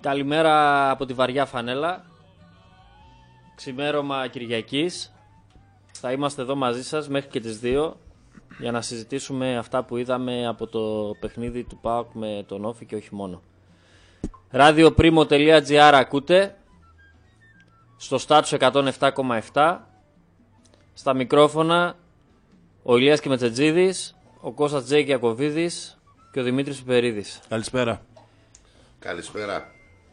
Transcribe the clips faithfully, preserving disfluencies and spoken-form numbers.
Καλημέρα από τη βαριά φανέλα. Ξημέρωμα Κυριακής. Θα είμαστε εδώ μαζί σας μέχρι και τις δύο για να συζητήσουμε αυτά που είδαμε από το παιχνίδι του ΠΑΟΚ με τον Όφη και όχι μόνο. radioprimo.gr ακούτε. Στο Status εκατόν επτά κόμμα επτά. Στα μικρόφωνα ο Ηλίας Κιμετσετζίδης, ο Κώστας Τζέικ Ιακωβίδης και ο Δημήτρης Πιπερίδης. Καλησπέρα. Καλησπέρα,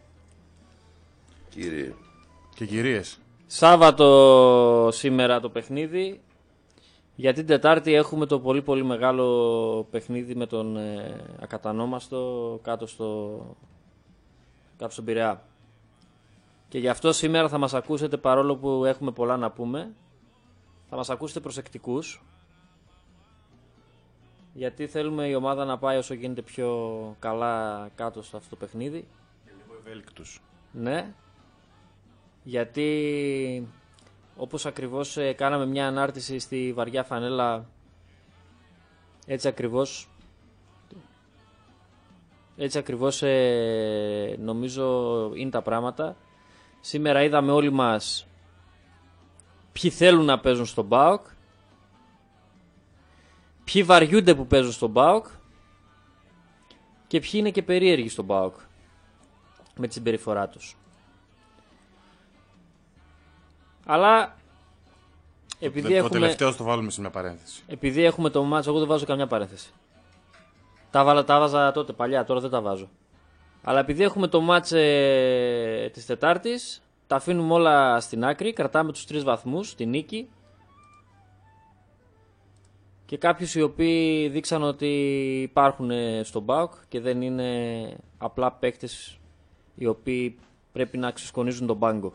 κύριε και κυρίες. Σάββατο σήμερα το παιχνίδι. Για την Τετάρτη έχουμε το πολύ πολύ μεγάλο παιχνίδι με τον ε, ακατανόμαστο κάτω, στο, κάτω στον Πειραιά. Και γι' αυτό σήμερα θα μας ακούσετε, παρόλο που έχουμε πολλά να πούμε, θα μας ακούσετε προσεκτικούς. Γιατί θέλουμε η ομάδα να πάει όσο γίνεται πιο καλά κάτω στο αυτό το παιχνίδι. Και λίγο ευέλικτους. Ναι. Γιατί όπως ακριβώς ε, κάναμε μια ανάρτηση στη βαριά φανέλα, έτσι ακριβώς έτσι ακριβώς ε, νομίζω είναι τα πράγματα. Σήμερα είδαμε όλοι μας ποιοι θέλουν να παίζουν στον ΠΑΟΚ, ποιοι βαριούνται που παίζουν στον ΠΑΟΚ και ποιοι είναι και περίεργοι στον ΠΑΟΚ με τη συμπεριφορά τους. Αλλά επειδή το, έχουμε... το τελευταίο το βάλουμε σε μια παρένθεση. Επειδή έχουμε το μάτσο, εγώ δεν βάζω καμιά παρένθεση. Τα, βάλα, τα βάζα τότε παλιά, τώρα δεν τα βάζω. Αλλά επειδή έχουμε το μάτς ε, της Τετάρτης, τα αφήνουμε όλα στην άκρη, κρατάμε τους τρεις βαθμούς, τη νίκη. Και κάποιους οι οποίοι δείξαν ότι υπάρχουν στον ΠΑΟΚ και δεν είναι απλά παίκτες οι οποίοι πρέπει να ξεσκονίζουν τον πάγκο.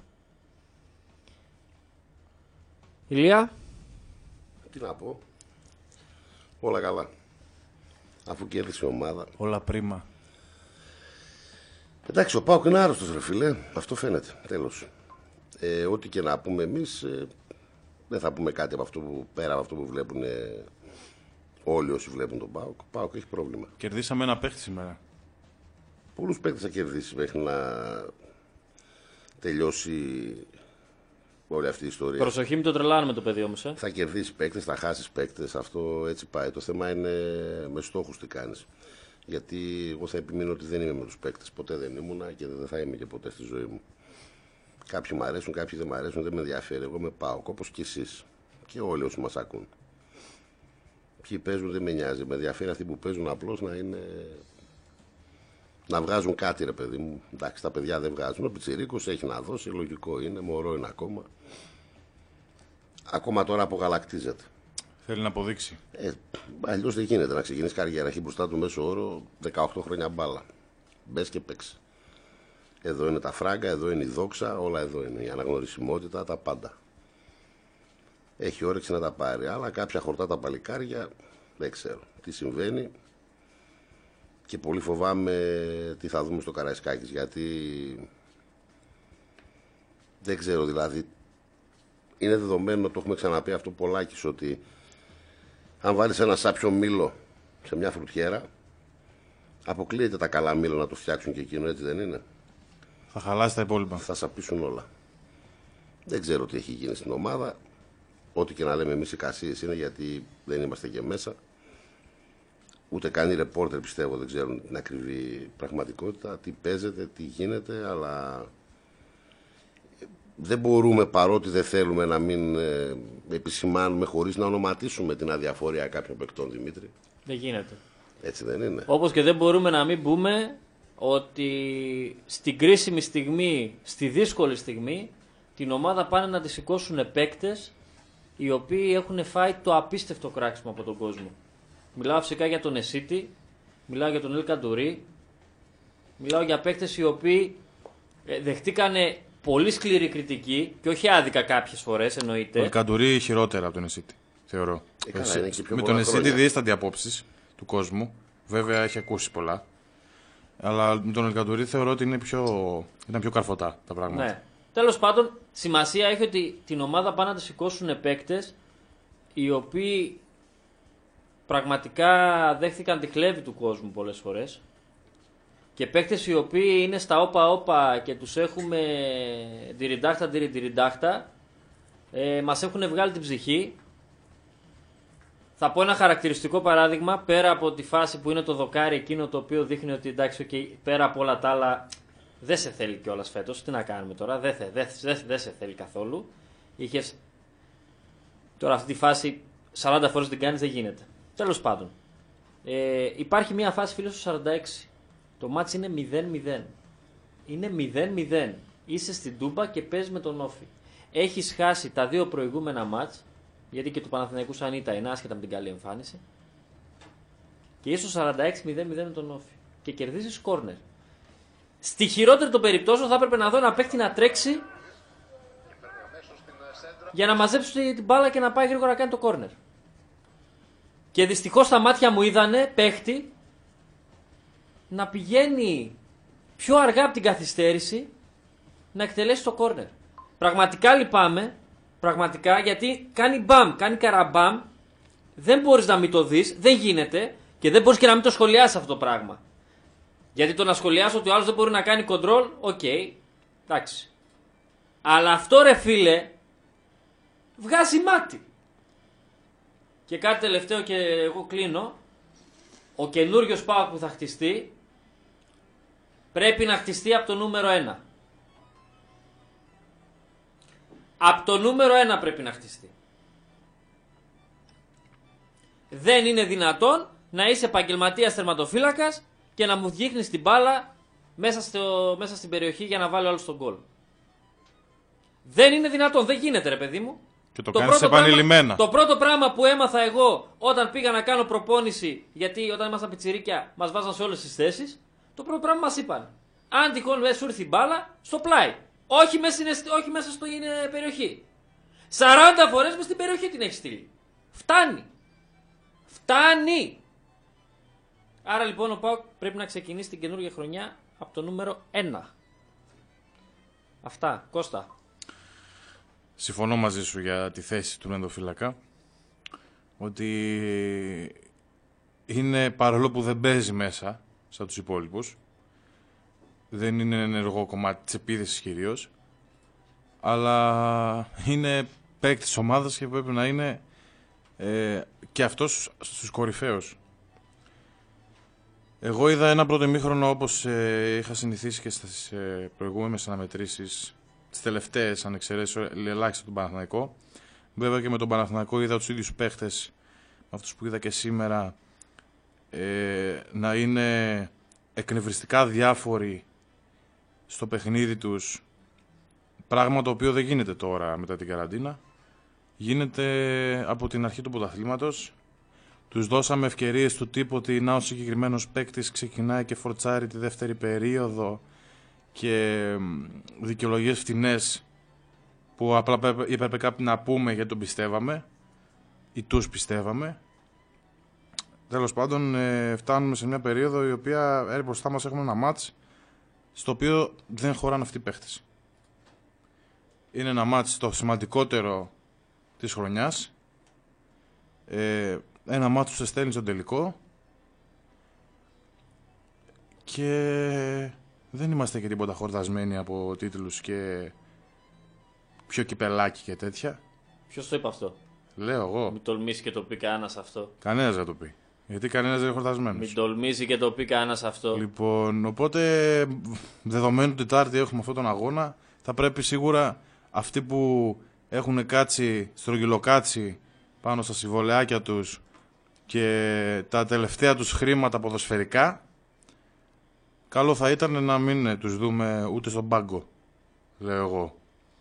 Ηλία. Τι να πω. Όλα καλά. Αφού κέρδισε η ομάδα. Όλα πρίμα. Εντάξει, ο ΠΑΟΚ είναι άρρωστος, ρε φίλε. Αυτό φαίνεται. Τέλος. Ε, ό,τι και να πούμε εμείς, ε, δεν θα πούμε κάτι από αυτό που, πέρα από αυτό που βλέπουν ε, όλοι όσοι βλέπουν τον ΠΑΟΚ. Ο ΠΑΟΚ έχει πρόβλημα. Κερδίσαμε ένα παίχτη σήμερα. Πολλούς παίκτες θα κερδίσει μέχρι να τελειώσει όλη αυτή η ιστορία. Προσοχή, μην το τρελάνουμε το παιδί όμως. Ε. Θα κερδίσει παίκτες, θα χάσει παίκτες. Αυτό έτσι πάει. Το θέμα είναι με στόχους τι κάνεις. Γιατί εγώ θα επιμείνω ότι δεν είμαι με τους παίκτες. Ποτέ δεν ήμουνα και δεν θα είμαι και ποτέ στη ζωή μου. Κάποιοι μου αρέσουν, κάποιοι δεν μου αρέσουν, δεν με ενδιαφέρει. Εγώ με πάω, όπως και εσείς. Και όλοι όσοι μας ακούν. Ποιοι παίζουν δεν με νοιάζει. Με ενδιαφέρει αυτοί που παίζουν απλώς να είναι. Να βγάζουν κάτι, ρε παιδί μου. Εντάξει, τα παιδιά δεν βγάζουν. Ο Πιτσιρίκος έχει να δώσει, λογικό είναι, μωρό είναι ακόμα. Ακόμα τώρα απογαλακτίζεται. Θέλει να αποδείξει. Ε, αλλιώς δεν γίνεται να ξεκινήσει καριέρα. Έχει μπροστά του μέσο όρο δεκαοκτώ χρόνια μπάλα. Μπες και παίξει. Εδώ είναι τα φράγκα, εδώ είναι η δόξα, όλα εδώ είναι. Η αναγνωρισιμότητα, τα πάντα. Έχει όρεξη να τα πάρει. Αλλά κάποια χορτά τα παλικάρια δεν ξέρω τι συμβαίνει. Και πολύ φοβάμαι τι θα δούμε στο Καραϊσκάκης. Γιατί δεν ξέρω, δηλαδή είναι δεδομένο, το έχουμε ξαναπεί αυτό πολλάκις, ότι αν βάλεις ένα σάπιο μήλο σε μια φρουτιέρα, αποκλείεται τα καλά μήλο να το φτιάξουν και εκείνο, έτσι δεν είναι? Θα χαλάσει τα υπόλοιπα. Θα σαπίσουν όλα. Δεν ξέρω τι έχει γίνει στην ομάδα. Ό,τι και να λέμε εμείς εικασίες είναι, γιατί δεν είμαστε και μέσα. Ούτε καν οι ρεπόρτερ πιστεύω δεν ξέρουν την ακριβή πραγματικότητα, τι παίζεται, τι γίνεται, αλλά δεν μπορούμε, παρότι δεν θέλουμε, να μην ε, επισημάνουμε χωρίς να ονοματίσουμε την αδιαφορία κάποιων παικτών, Δημήτρη. Δεν γίνεται. Έτσι δεν είναι? Όπως και δεν μπορούμε να μην πούμε ότι στην κρίσιμη στιγμή, στη δύσκολη στιγμή, την ομάδα πάνε να τη σηκώσουν παίκτες οι οποίοι έχουν φάει το απίστευτο κράξιμο από τον κόσμο. Μιλάω φυσικά για τον Εσίτη, μιλάω για τον Ελ Καντουρί, μιλάω για παίκτες οι οποίοι δεχτήκανε πολύ σκληρή κριτική και όχι άδικα κάποιες φορές, εννοείται. Ο Ελ Καντουρί χειρότερα από τον Εσίτη, θεωρώ. Ε, καλά, είναι και πιο με πολλά τον Εσίτη χρόνια. διέστανται απόψεις του κόσμου. Βέβαια έχει ακούσει πολλά. Αλλά με τον Ελ Καντουρί θεωρώ ότι είναι πιο, ήταν πιο καρφωτά τα πράγματα. Ναι. Τέλος πάντων, σημασία έχει ότι την ομάδα πάνε να τη σηκώσουν παίκτες οι οποίοι πραγματικά δέχτηκαν τη χλέβη του κόσμου πολλές φορές. και παίκτες οι οποίοι είναι στα όπα-όπα και τους έχουμε ντυριντάχτα, ντυριντάχτα, ε, μας έχουν βγάλει την ψυχή. Θα πω ένα χαρακτηριστικό παράδειγμα, πέρα από τη φάση που είναι το δοκάρι εκείνο το οποίο δείχνει ότι εντάξει, okay, πέρα από όλα τα άλλα δεν σε θέλει κιόλας φέτος, τι να κάνουμε τώρα, δεν, θε, δεν, δεν, δεν σε θέλει καθόλου. Είχες τώρα αυτή τη φάση σαράντα φορές την κάνεις, δεν γίνεται. Τέλος πάντων, ε, υπάρχει μια φάση φίλε στο σαράντα έξι, το μάτς είναι μηδέν μηδέν. Είναι μηδέν μηδέν, είσαι στην Τούμπα και παίζεις με τον Όφη. Έχεις χάσει τα δύο προηγούμενα μάτς, γιατί και του Παναθηναϊκού Σανίτα είναι άσχετα με την καλή εμφάνιση. Και είσαι στο σαράντα έξι μηδέν μηδέν με τον Όφη. Και κερδίζεις κόρνερ. Στη χειρότερη των περιπτώσεων θα έπρεπε να δω ένα παίκτη να τρέξει για να μαζέψει την μπάλα και να πάει γρήγορα να κάνει το κόρνερ. Και δυστυχώς τα μάτια μου είδανε παίκτη να πηγαίνει πιο αργά από την καθυστέρηση να εκτελέσει το κόρνερ. Πραγματικά λυπάμαι. Πραγματικά, γιατί κάνει μπαμ, κάνει καραμπαμ, δεν μπορείς να μην το δεις, δεν γίνεται και δεν μπορείς και να μην το σχολιάσεις αυτό το πράγμα. Γιατί το να σχολιάσω ότι ο άλλος δεν μπορεί να κάνει κοντρόλ, οκ, okay, εντάξει. Αλλά αυτό ρε φίλε, βγάζει μάτι. Και κάτι τελευταίο και εγώ κλείνω, ο καινούριος ΠΑΟΚ που θα χτιστεί, πρέπει να χτιστεί από το νούμερο ένα. Από το νούμερο ένα πρέπει να χτιστεί. Δεν είναι δυνατόν να είσαι επαγγελματίας τερματοφύλακας και να μου δείχνεις την μπάλα μέσα, στο, μέσα στην περιοχή για να βάλει ο άλλος τον γκολ. Δεν είναι δυνατόν, δεν γίνεται ρε παιδί μου. Και το, το κάνεις επανειλημμένα. Το πρώτο πράγμα που έμαθα εγώ όταν πήγα να κάνω προπόνηση, γιατί όταν ήμασταν πιτσιρίκια μας βάζαν σε όλες τις θέσεις, το πρώτο πράγμα μας είπαν, αν τυχόν δεν σου έρθει η μπάλα, στο πλάι. Όχι μέσα, όχι μέσα στην περιοχή. σαράντα φορές μέσα στην περιοχή την έχει στείλει. Φτάνει. Φτάνει. Άρα λοιπόν ο ΠΑΟΚ πρέπει να ξεκινήσει την καινούργια χρονιά από το νούμερο ένα. Αυτά. Κώστα. Συμφωνώ μαζί σου για τη θέση του ενδοφύλακα. Ότι είναι, παρόλο που δεν παίζει μέσα σαν τους υπόλοιπους, δεν είναι ενεργό κομμάτι της επίθεσης κυρίως, αλλά είναι παίκτης της ομάδας και πρέπει να είναι ε, και αυτός στους κορυφαίους. Εγώ είδα ένα πρώτο ημίχρονο όπως ε, είχα συνηθίσει και στις ε, προηγούμενες αναμετρήσεις, τις τελευταίες, αν εξαιρέσω ελάχιστα τον Παναθηναϊκό. Βέβαια και με τον Παναθηναϊκό είδα τους ίδιους παίκτες, αυτούς που είδα και σήμερα, ε, να είναι εκνευριστικά διάφοροι στο παιχνίδι τους, πράγμα το οποίο δεν γίνεται τώρα μετά την καραντίνα. Γίνεται από την αρχή του πρωταθλήματος. Τους δώσαμε ευκαιρίες του τύπου ότι να ο συγκεκριμένος παίκτης ξεκινάει και φορτσάρει τη δεύτερη περίοδο και δικαιολογίες φτηνές που απλά έπρεπε κάποιοι να πούμε γιατί τον πιστεύαμε ή τους πιστεύαμε. Τέλος πάντων, φτάνουμε σε μια περίοδο η οποία έρει μπροστά μας έχουμε ένα μάτς στο οποίο δεν χωράνε αυτοί οι παίχτες. Είναι ένα μάτς το σημαντικότερο της χρονιάς. Ε, ένα μάτς που σε στέλνει στον τελικό και δεν είμαστε και τίποτα χορτασμένοι από τίτλους και πιο κυπελάκι και τέτοια. Ποιος το είπε αυτό? Λέω εγώ. Μην τολμήσει και το πει κανένας αυτό. Κανένας δεν το πει. Γιατί κανένας δεν είναι χορτασμένος. Μην τολμήσει και το πει κανένας αυτό. Λοιπόν, οπότε δεδομένου Τετάρτη έχουμε αυτόν τον αγώνα, θα πρέπει σίγουρα αυτοί που έχουν κάτσει, στρογγυλοκάτσει πάνω στα συμβολεάκια τους και τα τελευταία τους χρήματα ποδοσφαιρικά, καλό θα ήταν να μην τους δούμε ούτε στον πάγκο, λέω εγώ.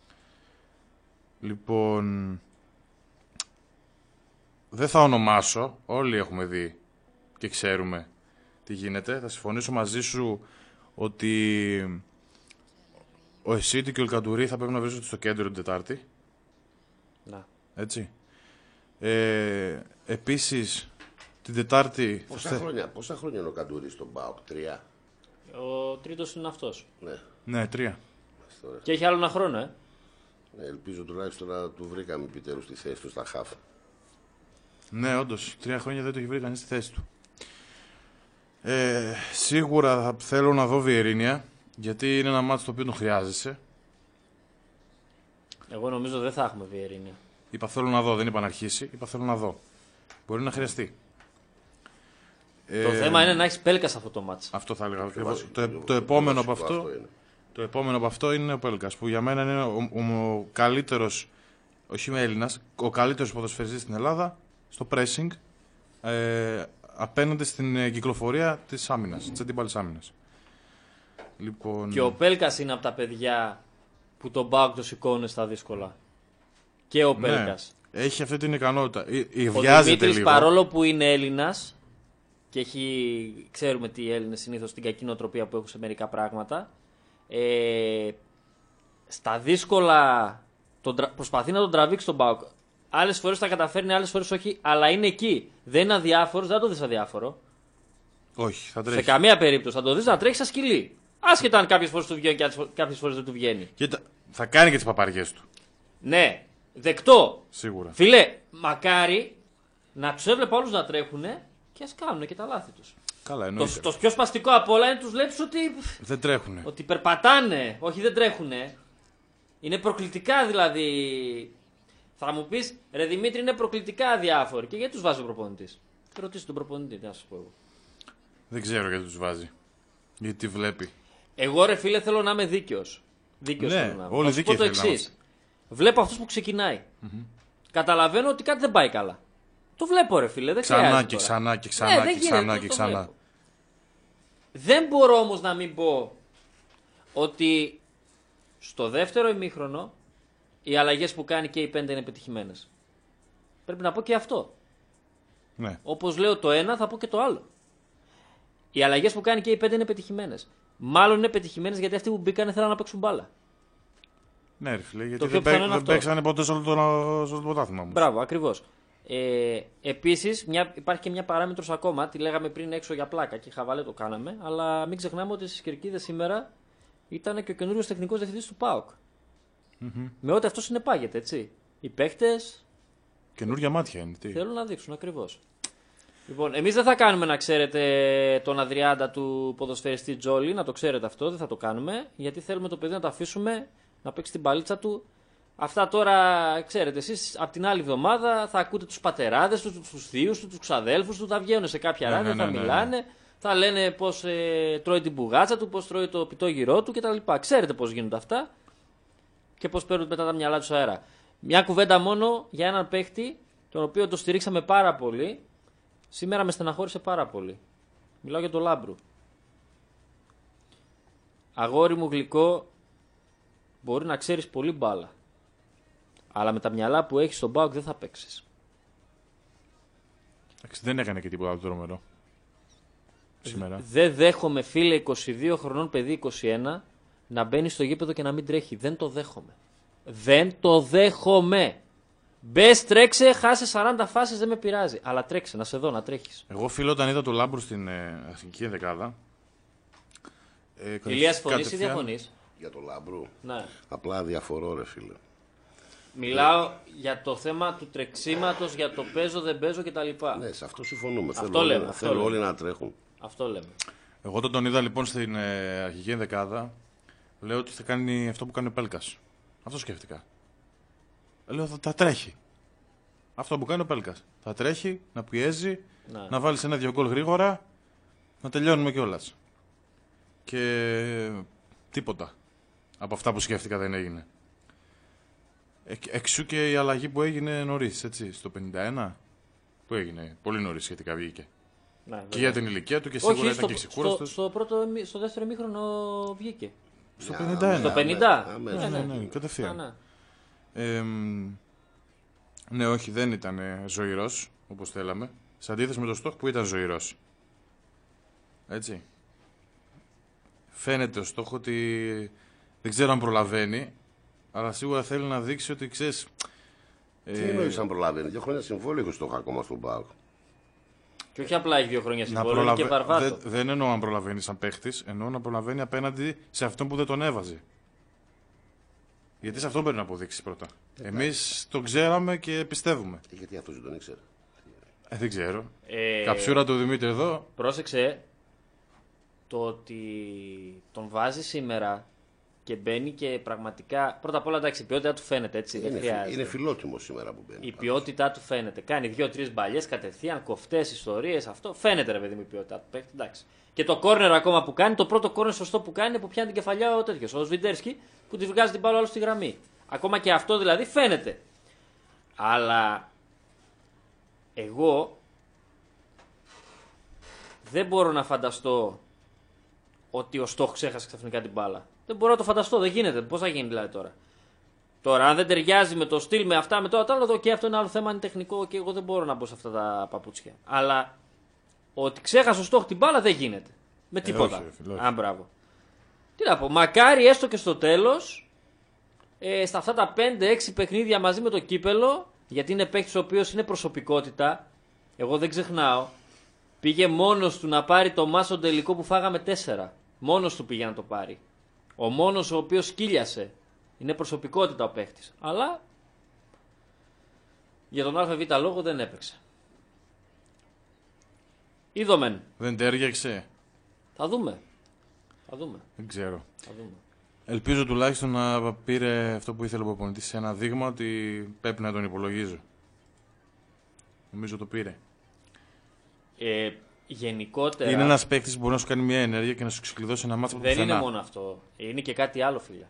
Λοιπόν, δεν θα ονομάσω, όλοι έχουμε δει και ξέρουμε τι γίνεται. Θα συμφωνήσω μαζί σου ότι ο Εσίτη και ο Ελκαντουρί θα πρέπει να βρίσκονται στο κέντρο την Τετάρτη. Να. Έτσι. Ε, επίσης, την Τετάρτη... Πόσα, θε... χρόνια, πόσα χρόνια είναι ο Καντουρί στον ΠΑΟΚ? Τρία. Ο τρίτος είναι αυτός. Ναι. Ναι, τρία. Και έχει άλλο ένα χρόνο, ε. Ναι, ελπίζω τουλάχιστον να του βρήκαμε επιτέλους τη θέση του στα χάφ. Ναι, όντως. Τρία χρόνια δεν το έχει βρει κανείς στη θέση του. Ε, σίγουρα θα θέλω να δω Βιερίνια, γιατί είναι ένα μάτσο το οποίο τον χρειάζεσαι. Εγώ νομίζω δεν θα έχουμε Βιερίνια. Είπα θέλω να δω, δεν είπα να αρχίσει. Είπα θέλω να δω. Μπορεί να χρειαστεί. Το ε, θέμα είναι να έχει Πέλκα σε αυτό το μάτς. Αυτό θα έλεγα. Το, το, το, το, επόμενο από αυτό, αυτό είναι. το επόμενο από αυτό είναι ο Πέλκας, που για μένα είναι ο, ο, ο καλύτερος, όχι με Έλληνας, ο καλύτερος ποδοσφαιριστής στην Ελλάδα στο pressing, ε, απέναντι στην ε, κυκλοφορία της άμυνας, της αντίπαλης άμυνας. Λοιπόν... Και ο Πέλκας είναι από τα παιδιά που τον ΠΑΟΚ το σηκώνουν στα δύσκολα. Και ο Πέλκας. Ναι, έχει αυτή την ικανότητα. Η, Ο βιάζεται Δημήτρης, λίγο. παρόλο που είναι Έλληνας και έχει, ξέρουμε τι οι Έλληνες συνήθως την κακή νοοτροπία που έχουν σε μερικά πράγματα, ε, στα δύσκολα τον, προσπαθεί να τον τραβήξει τον ΠΑΟΚ. Άλλες φορές τα καταφέρνει, άλλες φορές όχι, αλλά είναι εκεί. Δεν είναι αδιάφορος, δεν θα το δεις αδιάφορο. Όχι, θα τρέχει. Σε καμία περίπτωση θα το δεις να τρέχει σαν σκυλί. Άσχετα αν κάποιες φορές του βγαίνει και κάποιες φορές δεν του βγαίνει. Κοίτα, θα κάνει και τις παπαριές του. Ναι, δεκτό. Σίγουρα. Φίλε, μακάρι να τους έβλεπα όλους να τρέχουνε και ας κάνουν και τα λάθη τους. Καλά, εννοείται. Το, το πιο σπαστικό απ' όλα είναι τους βλέπεις ότι, Δεν τρέχουνε. ότι περπατάνε, όχι δεν τρέχουνε. Είναι προκλητικά δηλαδή. Θα μου πεις, ρε Δημήτρη, είναι προκλητικά αδιάφοροι. Και γιατί τους βάζει ο προπονητής? Ρωτήστε τον προπονητή, τι να σας πω εγώ. Δεν ξέρω γιατί τους βάζει. Γιατί τι βλέπει. Εγώ ρε φίλε θέλω να είμαι δίκαιος. Δίκαιος Ναι, θέλω να είμαι. όλοι Θα σου πω δίκαιοι το θέλουν να εξής. Βλέπω αυτός που ξεκινάει. Mm-hmm. Καταλαβαίνω ότι κάτι δεν πάει καλά. Το βλέπω ρε φίλε, δεν Ξανά χρειάζεται και τώρα. ξανά και Ναι, ξανά δεν και γίνεται, ξανά το- και το ξανά. βλέπω. Δεν μπορώ όμως να μην πω ότι στο δεύτερο ημίχρονο οι αλλαγές που κάνει και οι πέντε είναι πετυχημένες. Πρέπει να πω και αυτό. Ναι. Όπως λέω το ένα, θα πω και το άλλο. Οι αλλαγές που κάνει και οι πέντε είναι πετυχημένες. Μάλλον είναι πετυχημένες γιατί αυτοί που μπήκανε θέλουν να παίξουν μπάλα. Ναι, ρε φίλε, γιατί πιο δεν, πιθανό παί- είναι δεν αυτό. παίξανε ποτέ σε όλο το, σε όλο το πρωτάθλημα όμως. Μπράβο, ακριβώς. Ε, επίσης, μια, υπάρχει και μια παράμετρος ακόμα, τη λέγαμε πριν έξω για πλάκα και χαβαλέ το κάναμε, αλλά μην ξεχνάμε ότι στις Κερκίδες σήμερα ήταν και ο καινούριος τεχνικός διευθυντής του ΠΑΟΚ. Mm-hmm. Με ό,τι αυτό συνεπάγεται, έτσι. Οι παίχτες Καινούργια μάτια είναι. Τι. θέλουν να δείξουν ακριβώς. Λοιπόν, εμείς δεν θα κάνουμε να ξέρετε τον Αδριάντα του ποδοσφαιριστή Τζόλι, να το ξέρετε αυτό, δεν θα το κάνουμε, γιατί θέλουμε το παιδί να το αφήσουμε να παίξει την παλίτσα του. Αυτά τώρα, ξέρετε εσείς, από την άλλη εβδομάδα θα ακούτε τους πατεράδες του, τους θείους του, τους ξαδέλφους του, θα βγαίνουν σε κάποια Ναι, ράδια, ναι, θα ναι, ναι, μιλάνε, θα λένε πώς ε, τρώει την μπουγάτσα του, πώς τρώει το πιτόγυρό του κτλ. Ξέρετε πώς γίνονται αυτά και πώς παίρνουν μετά τα μυαλά τους αέρα. Μια κουβέντα μόνο για έναν παίχτη, τον οποίο το στηρίξαμε πάρα πολύ. Σήμερα με στεναχώρησε πάρα πολύ. Μιλάω για τον Λάμπρου. Αγόρι μου γλυκό, μπορεί να ξέρεις πολύ μπάλα. Αλλά με τα μυαλά που έχεις στον ΠΑΟΚ δεν θα παίξεις. Εντάξει, δεν έκανε και τίποτα άλλο τρομερό. Σήμερα. Δεν δέχομαι φίλε είκοσι δύο χρονών παιδί είκοσι ένα να μπαίνει στο γήπεδο και να μην τρέχει. Δεν το δέχομαι. Δεν το δέχομαι. Μπες, τρέξε, χάσε σαράντα φάσεις, δεν με πειράζει. Αλλά τρέξε, να σε δω, να τρέχεις. Εγώ φίλο όταν είδα το Λάμπρου στην ε, αρχική ενδεκάδα. Ε, Ηλίας, φωνής ή κατευθείαν- διαφωνείς? Για το Λάμπρου. Ναι. Απλά διαφορώ, ρε φίλε. Μιλάω για το θέμα του τρεξίματος, για το παίζω, δεν παίζω κτλ. Ναι, σε αυτό συμφωνούμε. Αυτό Θέλω, λέμε, όλοι, αυτό θέλω λέμε. όλοι να τρέχουν. Αυτό λέμε. Εγώ όταν τον είδα λοιπόν στην ε, αρχική ενδεκάδα, λέω ότι θα κάνει αυτό που κάνει ο Πέλκας. Αυτό σκέφτηκα. Λέω θα, θα τρέχει. Αυτό που κάνει ο Πέλκας. Θα τρέχει, να πιέζει, Ναι. να βάλει ένα-δυο γκολ γρήγορα, να τελειώνουμε κιόλα. Και τίποτα από αυτά που σκέφτηκα δεν έγινε. Ε, εξού και η αλλαγή που έγινε νωρίς, έτσι, στο πενήντα ένα. Που έγινε, πολύ νωρίς σχετικά βγήκε. Ναι, Και βέβαια. για την ηλικία του και σίγουρα Όχι, ήταν στο, και στο, ξεκούραστος. στο, πρώτο, ημί- στο δεύτερο ημίχρονο βγήκε. Στο Ναι, πενήντα ένα. Στο αμέ- πενήντα. αμέσως. Ναι, ναι, ναι, Α, κατευθείαν. ναι. Ε, μ, ναι, όχι, δεν ήταν ε, ζωηρός, όπως θέλαμε. Σε αντίθεση με το Στόχ που ήταν ζωηρός. Έτσι. Φαίνεται ο Στόχ ότι δεν ξέρω αν προλαβαίνει, αλλά σίγουρα θέλει να δείξει ότι ξέρεις... Τι ε, εννοείς αν προλαβαίνει. Δύο χρόνια συμβόλαιο έχω στο ακόμα στον ΠΑΟΚ. Και όχι απλά έχει δύο χρόνια να συμβόλαιο, είναι και προλαβε... βαρβάτο. δεν, δεν εννοώ αν προλαβαίνει σαν παίχτης, εννοώ να προλαβαίνει απέναντι σε αυτόν που δεν τον έβαζε. Γιατί σε αυτό πρέπει να αποδείξει πρώτα. Εμείς τον ξέραμε και πιστεύουμε. Ε, γιατί αυτός δεν τον ήξερε. Ε, δεν ξέρω. Ε, Καψούρα του Δημήτρη εδώ. Πρόσεξε, το ότι τον βάζει σήμερα και μπαίνει και πραγματικά. Πρώτα απ' όλα, εντάξει, η ποιότητά του φαίνεται έτσι. Είναι, δεν χρειάζεται. είναι φιλότιμο σήμερα που μπαίνει. Η ποιότητά του φαίνεται. Κάνει δύο-τρει μπαλιές κατευθείαν, κοφτές ιστορίες. Αυτό φαίνεται, ρε παιδί μου, η ποιότητά του παίκτη. Εντάξει. Και το κόρνερ ακόμα που κάνει, το πρώτο κόρνερ σωστό που κάνει, που πιάνει την κεφαλιά ο τέτοιος, ο Σβιντέρσκι, που τη βγάζει την μπάλα άλλο στη γραμμή. Ακόμα και αυτό δηλαδή φαίνεται. Αλλά εγώ δεν μπορώ να φανταστώ ότι ο Στόχ ξέχασε ξαφνικά την μπάλα. Δεν μπορώ να το φανταστώ, δεν γίνεται. Πώς θα γίνει δηλαδή τώρα. Τώρα, αν δεν ταιριάζει με το στυλ, με αυτά, με το άλλο, και αυτό είναι άλλο θέμα, είναι τεχνικό και εγώ δεν μπορώ να μπω σε αυτά τα παπούτσια. Αλλά ότι ξέχασε ο Στόχ την μπάλα δεν γίνεται. Με τίποτα. Ε, όχι, όχι. Αν μπράβο. Τι να πω, μακάρι έστω και στο τέλος, ε, στα αυτά τα πέντε έξι παιχνίδια μαζί με το κύπελο, γιατί είναι παίκτης ο οποίος είναι προσωπικότητα, εγώ δεν ξεχνάω, πήγε μόνος του να πάρει το μάσο τελικό που φάγαμε τέσσερα. Μόνος του πήγε να το πάρει. Ο μόνος ο οποίος σκύλιασε. Είναι προσωπικότητα ο παίκτης. Αλλά για τον ΑΒ λόγο δεν έπαιξε. Είδομεν. Δεν τέριαξε. Θα δούμε. Θα δούμε. Δεν ξέρω. Θα δούμε. Ελπίζω τουλάχιστον να πήρε αυτό που ήθελε ο προπονητής, σε ένα δείγμα ότι πρέπει να τον υπολογίζω. Νομίζω το πήρε. Ε, γενικότερα. Είναι ένας παίκτης που μπορεί να σου κάνει μια ενέργεια και να σου ξεκλειδώσει ένα μάθημα. Δεν είναι μόνο αυτό. Είναι και κάτι άλλο, φίλε.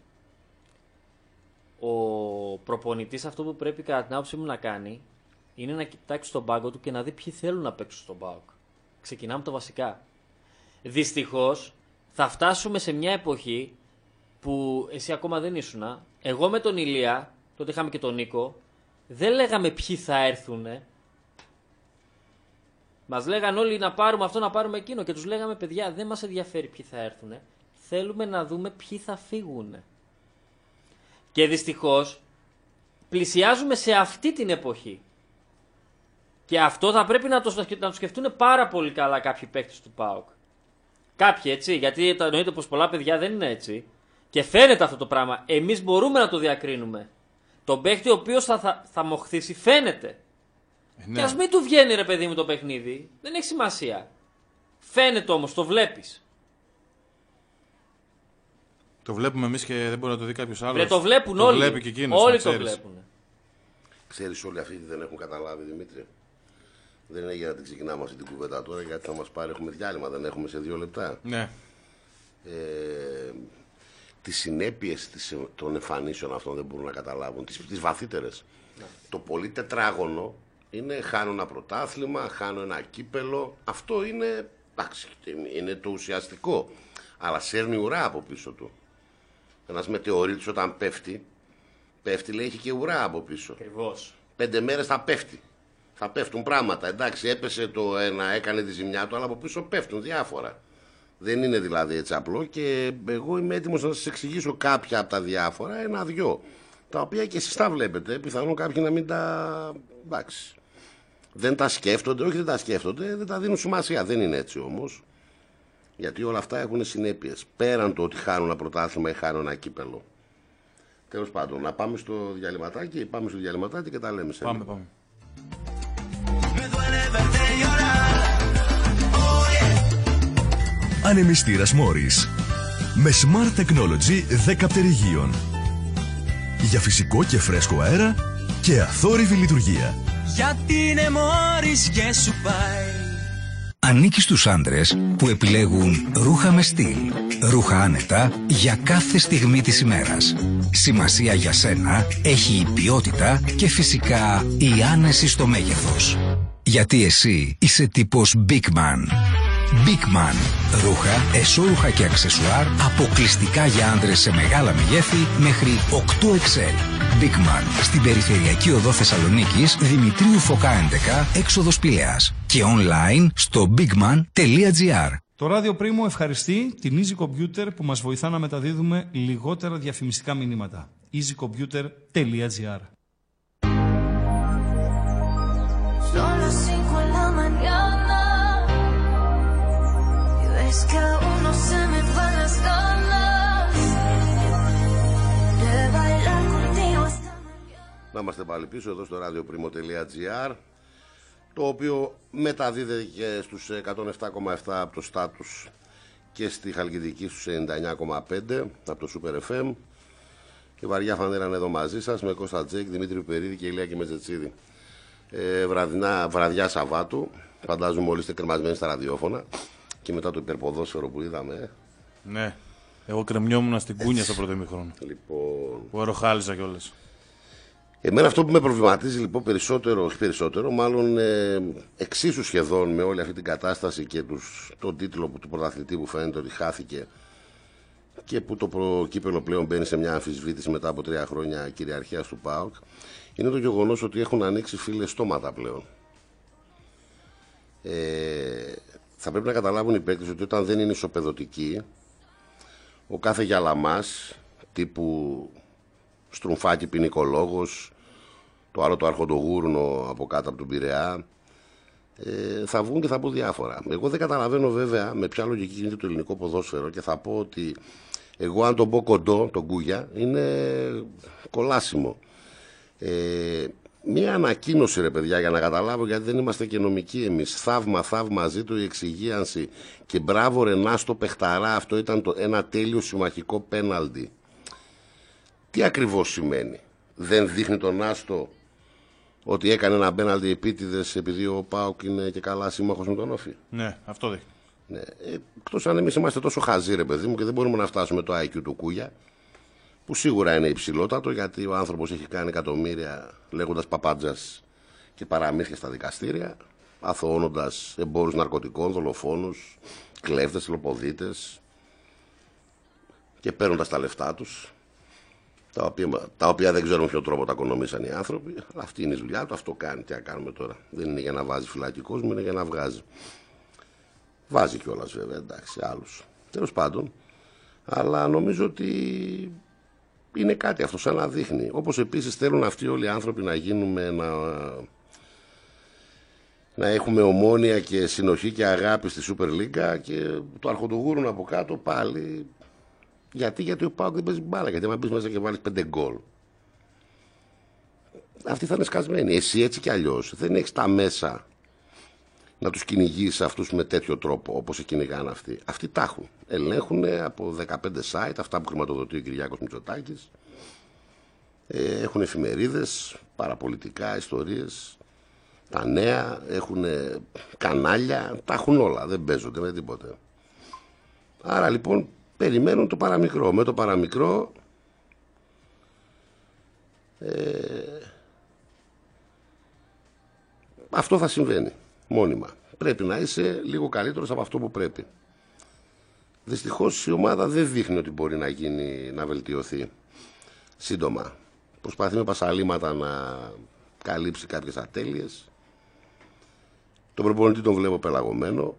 Ο προπονητής αυτό που πρέπει κατά την άποψή μου να κάνει είναι να κοιτάξει τον πάγκο του και να δει ποιοι θέλουν να παίξουν στον ΠΑΟΚ. Ξεκινάμε το βασικά. Δυστυχώς θα φτάσουμε σε μια εποχή που εσύ ακόμα δεν ήσουνα. Εγώ με τον Ηλία, τότε είχαμε και τον Νίκο, δεν λέγαμε ποιοι θα έρθουνε. Μας λέγαν όλοι να πάρουμε αυτό, να πάρουμε εκείνο και τους λέγαμε παιδιά δεν μας ενδιαφέρει ποιοι θα έρθουνε. Θέλουμε να δούμε ποιοι θα φύγουνε. Και δυστυχώς πλησιάζουμε σε αυτή την εποχή. Και αυτό θα πρέπει να το, να το σκεφτούν πάρα πολύ καλά κάποιοι παίκτες του ΠΑΟΚ. Κάποιοι έτσι, γιατί εννοείται πως πολλά παιδιά δεν είναι έτσι. Και φαίνεται αυτό το πράγμα. Εμείς μπορούμε να το διακρίνουμε. Τον παίκτη ο οποίος θα, θα, θα μοχθήσει φαίνεται. Ε, ναι. Και ας μην του βγαίνει ρε παιδί μου το παιχνίδι. Δεν έχει σημασία. Φαίνεται όμως, το βλέπεις. Το βλέπουμε εμείς και δεν μπορεί να το δει κάποιος άλλος. Ρε, το βλέπουν το όλοι. Βλέπει και εκείνος, όλοι το βλέπουν. Ξέρεις όλοι αυτοί δεν έχουν καταλάβει, Δημήτρη. Δεν είναι για να την ξεκινάμε αυτή την κουβέντα τώρα, γιατί θα μας πάρει, έχουμε διάλειμμα, δεν έχουμε σε δύο λεπτά. Ναι. Ε, τις συνέπειες των εμφανίσεων αυτών δεν μπορούν να καταλάβουν, τις, τις βαθύτερες. Ναι. Το πολύ τετράγωνο είναι χάνω ένα πρωτάθλημα, χάνω ένα κύπελο. Αυτό είναι, εντάξει, είναι το ουσιαστικό. Αλλά σέρνει ουρά από πίσω του. Ένας μετεωρίτης όταν πέφτει, πέφτει λέει έχει και ουρά από πίσω. Ακριβώς. Πέντε μέρες θα πέφτει. Θα πέφτουν πράγματα. Εντάξει, έπεσε το ένα, έκανε τη ζημιά του, αλλά από πίσω πέφτουν διάφορα. Δεν είναι δηλαδή έτσι απλό και εγώ είμαι έτοιμος να σας εξηγήσω κάποια από τα διάφορα, ένα-δυο. Τα οποία και εσείς τα βλέπετε. Πιθανόν κάποιοι να μην τα. Εντάξει. Δεν τα σκέφτονται, όχι δεν τα σκέφτονται, δεν τα δίνουν σημασία. Δεν είναι έτσι όμως. Γιατί όλα αυτά έχουν συνέπειες. Πέραν το ότι χάνουν ένα πρωτάθλημα ή χάνουν ένα κύπελο. Τέλος πάντων, να πάμε στο διαλυματάκι, πάμε στο διαλυματάκι και τα λέμε σε Πάμε, πάμε. Ανεμιστήρας Μόρις με Smart Technology δέκα πτερυγίων για φυσικό και φρέσκο αέρα και αθόρυβη λειτουργία. Γιατί είναι Μόρις και σου πάει. Ανήκει στους άντρες που επιλέγουν ρούχα με στυλ, ρούχα άνετα για κάθε στιγμή της ημέρας. Σημασία για σένα έχει η ποιότητα και φυσικά η άνεση στο μέγεθος. Γιατί εσύ είσαι τύπος Big Man. Big Man. Ρούχα, εσώρουχα και αξεσουάρ αποκλειστικά για άντρες σε μεγάλα μεγέθη μέχρι οκτώ εξ ελ. Big Man. Στην περιφερειακή οδό Θεσσαλονίκης, Δημητρίου Φωκά έντεκα, έξοδος Πηλαίας. Και online στο bigman τελεία gr. Το Ράδιο Πρίμο ευχαριστεί την Easy Computer που μας βοηθά να μεταδίδουμε λιγότερα διαφημιστικά μηνύματα. easy computer τελεία gr. Να είμαστε πάλι πίσω εδώ στο ράδιο πρίμο τελεία gr, το οποίο μεταδίδεται και στους εκατόν επτά κόμμα επτά από το στάτους και στη Χαλκιδική στους ενενήντα εννιά κόμμα πέντε από το Super εφ εμ. Η βαριά φανέρα είναι εδώ μαζί σας με Κώστα Τζέικ, Δημήτρη Περίδη και Ηλία Κιμετζετσίδη. Ε, βραδινά, βραδιά Σαββάτου, φαντάζομαι όλοι είστε κρεμασμένοι στα ραδιόφωνα και μετά το υπερποδόσφαιρο που είδαμε. Ναι, εγώ κρεμιόμουν στην κούνια στο πρώτο ημίχρονο. Λοιπόν... Που αεροχάλιζα κιόλας. Εμένα αυτό που με προβληματίζει λοιπόν περισσότερο, όχι περισσότερο, μάλλον ε, εξίσου σχεδόν με όλη αυτή την κατάσταση και τους, τον τίτλο του πρωταθλητή που φαίνεται ότι χάθηκε και που το προκύπελο πλέον μπαίνει σε μια αμφισβήτηση μετά από τρία χρόνια κυριαρχίας του ΠΑΟΚ, είναι το γεγονός ότι έχουν ανοίξει, φίλες, στόματα πλέον. Ε, θα πρέπει να καταλάβουν οι παίκτες ότι όταν δεν είναι ισοπεδωτικοί, ο κάθε γιαλαμάς τύπου Στρουμφάκι ποινικολόγος, το άλλο το Αρχοντογούρνο από κάτω από τον Πειραιά, ε, θα βγουν και θα πω διάφορα. Εγώ δεν καταλαβαίνω βέβαια με ποια λογική γίνεται το ελληνικό ποδόσφαιρο και θα πω ότι εγώ αν τον πω κοντό, τον Κούγια, είναι κολάσιμο. Ε, μία ανακοίνωση ρε παιδιά για να καταλάβω, γιατί δεν είμαστε και νομικοί εμείς. Θαύμα, θαύμα, ζήτω η εξυγίανση και μπράβο ρε Νάστο παιχταρά, αυτό ήταν το, ένα τέλειο συμμαχικό πέναλτι. Τι ακριβώς σημαίνει? Δεν δείχνει τον Άστο ότι έκανε ένα πέναλτι επίτηδες επειδή ο ΠΑΟΚ είναι και καλά σύμμαχος με τον Όφη? Ναι, αυτό δείχνει. Ναι. Ε, εκτός αν εμείς είμαστε τόσο χαζοί ρε παιδί μου και δεν μπορούμε να φτάσουμε το άι κιου του Κούγια, που σίγουρα είναι υψηλότατο γιατί ο άνθρωπος έχει κάνει εκατομμύρια λέγοντας παπάντζας και παραμύθια στα δικαστήρια, αθωώνοντας εμπόρους ναρκωτικών, δολοφόνους, κλέφτες, λοποδίτες και παίρνοντας τα λεφτά τους. Τα οποία, τα οποία δεν ξέρουν ποιο τρόπο τα οικονομήσαν οι άνθρωποι, αλλά αυτή είναι η δουλειά του, αυτό κάνει. Τι να κάνουμε τώρα? Δεν είναι για να βάζει φυλακικός μου, είναι για να βγάζει. Βάζει κιόλας βέβαια, εντάξει, άλλους. Τέλος πάντων, αλλά νομίζω ότι είναι κάτι αυτό σαν να δείχνει. Όπως επίσης θέλουν αυτοί όλοι οι άνθρωποι να γίνουμε, να, να έχουμε ομόνοια και συνοχή και αγάπη στη Super League και το Αρχοντογούρουν από κάτω πάλι. Γιατί, γιατί ο ΠΑΟΚ δεν παίζει μπάλα. Γιατί αν μπει μέσα και βάλει πέντε γκολ, αυτοί θα είναι σκασμένοι. Εσύ έτσι κι αλλιώς δεν έχεις τα μέσα να τους κυνηγείς αυτούς με τέτοιο τρόπο όπως σε κυνηγάνε αυτοί. Αυτοί τα έχουν. Ελέγχουν από δεκαπέντε site, αυτά που χρηματοδοτεί ο Κυριάκος Μητσοτάκης. Ε, έχουν εφημερίδες, παραπολιτικά, ιστορίες, τα νέα, έχουν κανάλια, τα έχουν όλα. Δεν παίζονται με τίποτε. Άρα λοιπόν περιμένουν το παραμικρό. Με το παραμικρό ε, αυτό θα συμβαίνει μόνιμα. Πρέπει να είσαι λίγο καλύτερος από αυτό που πρέπει. Δυστυχώς η ομάδα δεν δείχνει ότι μπορεί να γίνει, να βελτιωθεί σύντομα. Προσπαθεί με πασαλήματα να καλύψει κάποιες ατέλειες. Τον προπονητή τον βλέπω πελαγωμένο.